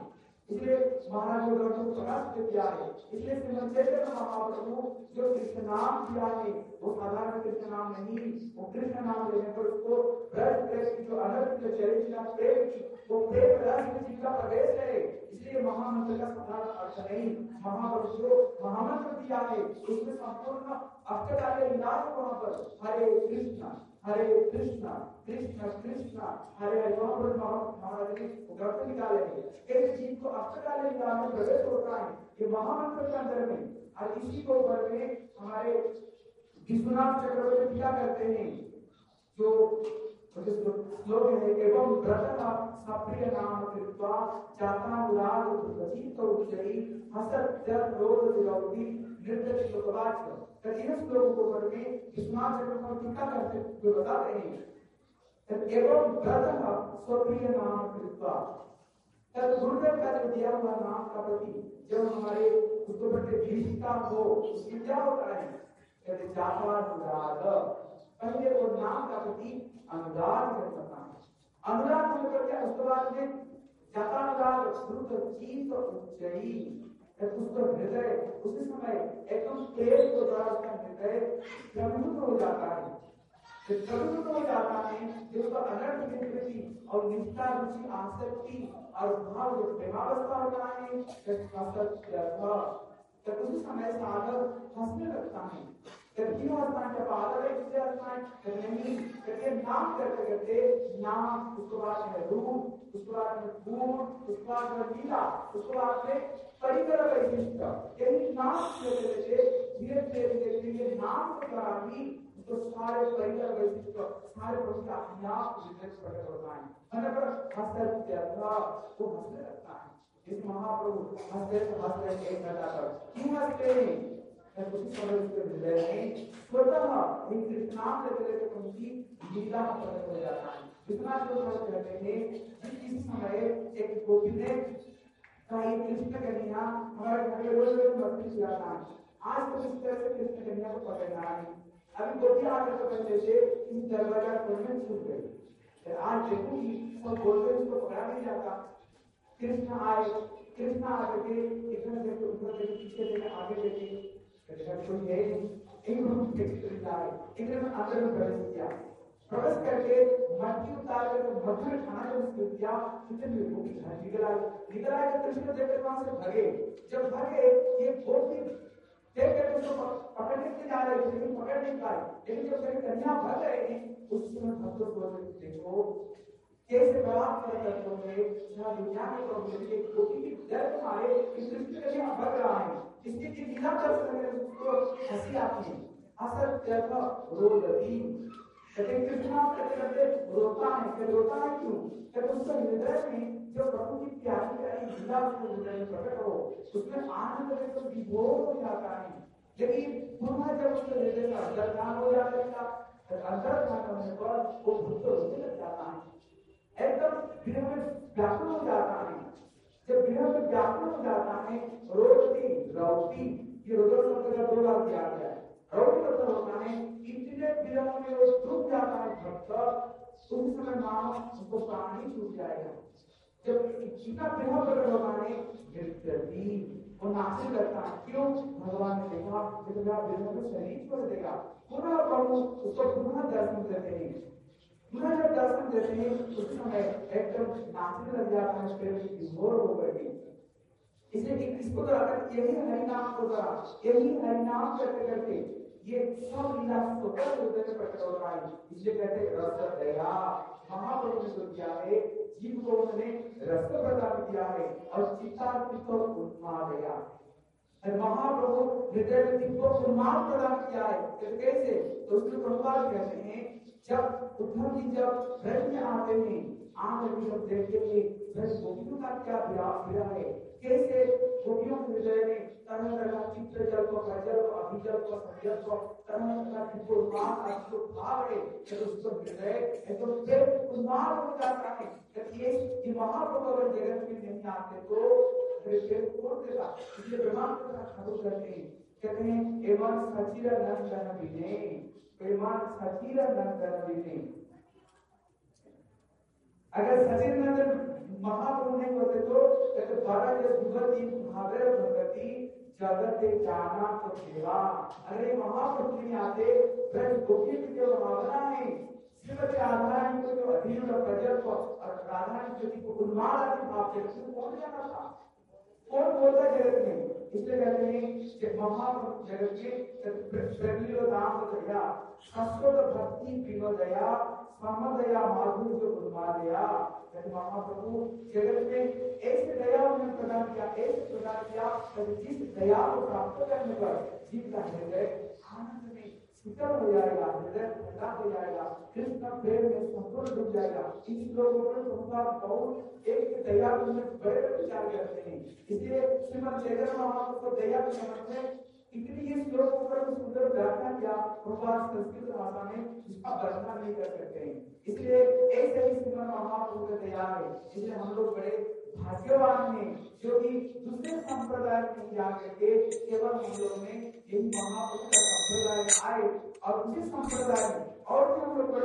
इसलिए महाराज को प्रकाश किया है। इसलिए श्रीमद चैतन्य महाप्रभु जो कृष्ण नाम दिया है वो साधारण कृष्ण नाम नहीं, वो कृष्ण नाम लेने पर उसको ब्रज प्रेम की जो अनर्थ जो चरित्र प्रेम की वो प्रेम रस जी का प्रवेश है। इसलिए महामंत्र का साधारण अर्थ नहीं, महाप्रभु जो महामंत्र दिया है उसमें संपूर्ण अष्टकार्य इलाज वहां पर हरे कृष्ण हरे कृष्ण कृष्ण कृष्ण हरे हरे महाराज ने ग्रंथ निकाले हैं। इस चीज को अष्टकार्य इलाज में प्रवेश होता है ये महामंत्र के अंदर में। और इसी को ऊपर में हमारे विश्वनाथ चक्रवर्ती क्या करते हैं जो श्लोक है एवं व्रत सप्रिय नाम कृत्वा जातानुराग प्रचित उच्चई हसत जल क्रोध विरोधी नृत्य श्लोकवाच तो इन श्लोकों को ऊपर में विश्वनाथ चक्रवर्ती क्या करते जो बताते हैं एवं व्रत स्वप्रिय नाम कृत्वा तब गुरुदेव का जो दिया हुआ नाम का प्रति जब हमारे उसको बड़े भीषिका हो उसकी क्या होता है कहते जातानुराग पहले वो नाम का प्रति अनुराग करता है। अनुराग होकर के उसके बाद में जातानुराग श्रुत चीत उच्चई उसका हृदय उसी समय एकदम प्रेम के द्वारा उसका हृदय प्रमुख हो जाता है। प्रमुख हो जाता है जो उसका अनर्थ की प्रति और निष्ठा रुचि आसक्ति और भाव जो प्रेमावस्था होता है तो उसी समय साधक हंसने लगता है। क्यों हंसना है जब आदर है इसलिए हंसना है नहीं करके नाम करते करते नाम उसके बाद में रूप उसके बाद में गुण उसके बाद में लीला उसके बाद में परिकर वैशिष्ट यही नाम लेते लेते धीरे धीरे धीरे नाम के द्वारा ही तो सारे परिकर वैशिष्ट सारे प्रभु अपने आप प्रकट होता है। मतलब हंसते वो हंसने लगता है। इस महाप्रभु हंसते हंसते एक घटा पर क्यों हंसते हैं उसी समय उसके हृदय में स्वतः इन कृष्णाम लेते लेते उनकी लीला प्रकट हो जाता है। इतना जो कहते हैं जिस समय एक गोपी ने कहा कृष्ण कन्या हमारे घर में रोज रोज मस्ती सिखाता है आज तो इस तरह से कृष्ण कन्या को पकड़ना है। अभी गोपी आकर पकड़ने से इस दरवाजा खोलने छूट गई। आज देखो कि सब बोलते उसको पकड़ा नहीं जाता। कृष्ण आए कृष्ण आकर के इधर देखो उधर देखो पीछे देखे आगे देखे कोई है एक रूप देखते जाए इधर में अंदर में प्रवेश किया प्रवेश करके मट्टी उतार कर मधुर खाना जब उसने दिया कितने में गोपी घर निकल आए निकल आए तो कृष्ण देव के पास से भगे जब भगे ये गोपी देख कर उसको पकड़ने के जा रहे थे लेकिन पकड़ नहीं पाए। लेकिन जब मेरी कन्या भग रहे थे उस समय भक्तों को देखो कैसे बलात् करते होंगे जहाँ दुनिया में प्रभु के गोपी की डर के मारे इस कृष्ण कन्या भग रहा है इसकी की लीला कर सकते उसको हंसी आती है असत जब रोदती कहते कृष्ण करते करते रोता है कि रोता है क्यों कि उसके हृदय में जो प्रभु की प्यारी प्यारी लीला उसके हृदय में प्रकट हो उसमें आनंद में तो विभोर हो जाता है। लेकिन पुनः जब उसके हृदय का अंतर्धान हो जाता है अंतर्धान होने पर वो भूत होने लग जाता है एकदम गृह में व्याकुल हो जाता है। जब गृह में व्याकुल हो जाता है रोटी रौटी ये रोटी शब्द का दो बार दिया गया है। रौटी मतलब होता है इतने विरह में वो डूब जाता है भक्त उस समय मानो उसको प्राण ही छूट जाएगा। जब इतना विरह प्रकट होता है गिरती वो नाचने लगता है क्यों भगवान ने देखा जब विरह में शरीर छोड़ देगा पुनः प्रभु उसको पुनः दर्शन देते हैं। पुनः जब दर्शन देते हैं उस समय एकदम नाचने लग जाता है प्रेम की विभोर हो गई। इसलिए इसको अगर यही हरिनाम को करा यही हरिनाम करते करते ये सब लीला स्वतः हृदय में प्रकट हो रहा है। इसलिए कहते रस दया महाप्रभु ने जो किया है जीव को उन्होंने रस प्रदान किया है और चित्तार्पित को उन्माद दिया महाप्रभु हृदय में जीव को उन्माद प्रदान किया है। कैसे तो उसमें प्रभुपाद कहते हैं जब उद्धव जी जब ब्रज में आते हैं आंख भी जब देखते हैं ब्रज गोपियों का क्या विरह है कैसे गोपियों के हृदय में तरह तरह चित्र जल को गजल को अभिजल को संजल को तरह तरह की को उन्माद आपको भाव है जब उसको हृदय एकदम प्रेम उन्माद हो जाता है कि ये ये महाप्रभु अगर जगत में नहीं आते तो फिर छोड़ देगा। इसलिए ब्रह्मांड का ठाकुर करते हैं कहते हैं एवं सचिर नंदन विने एवं सचिर नंदन विने अगर सचिर नंदन महाप्रभु नहीं होते तो कहते भरत युगति भागर भगति जगत जाना तो सेवा। अरे महाप्रभु नहीं आते ब्रज गोपी की जो भावना है श्रीमती राधा रानी को जो अधीन और प्रजल को और राधा रानी ज्योति को उन्माद आदि भाव से उसको कौन जाना था, कौन बोलता जगत में। इसलिए कहते हैं कि महाप्रभु जगत के प्रवीण नाम दया शाश्वत भक्ति विनोदया समदया माधुर्य उन्मादया। कहते महाप्रभु जगत में ऐसे दया उन्होंने प्रदान किया, ऐसे प्रदान किया जिस दया को प्राप्त करने पर जीव का हृदय आनंद में शीतल हो जाएगा, हृदय ठंडा हो जाएगा, कृष्ण प्रेम में संपूर्ण डूब जाएगा। इन लोगों को संसार बहुत एक दया में बड़े बड़े विचार करते हैं। इसलिए श्रीमद चैतन्य महाप्रभु को दया के संबंध में इतनी इस श्लोकों पर सुंदर व्याख्या किया, प्रभुपाद संस्कृत भाषा में इसका वर्णन नहीं कर सकते हैं। इसलिए ऐसे ही श्रीमद महाप्रभु का दया है। इसलिए हम लोग बड़े भाग्यवान हैं जो कि दूसरे संप्रदाय में जा करके केवल हम लोग में यही महाप्रभु का संप्रदाय आए और उसी संप्रदाय में और भी हम लोग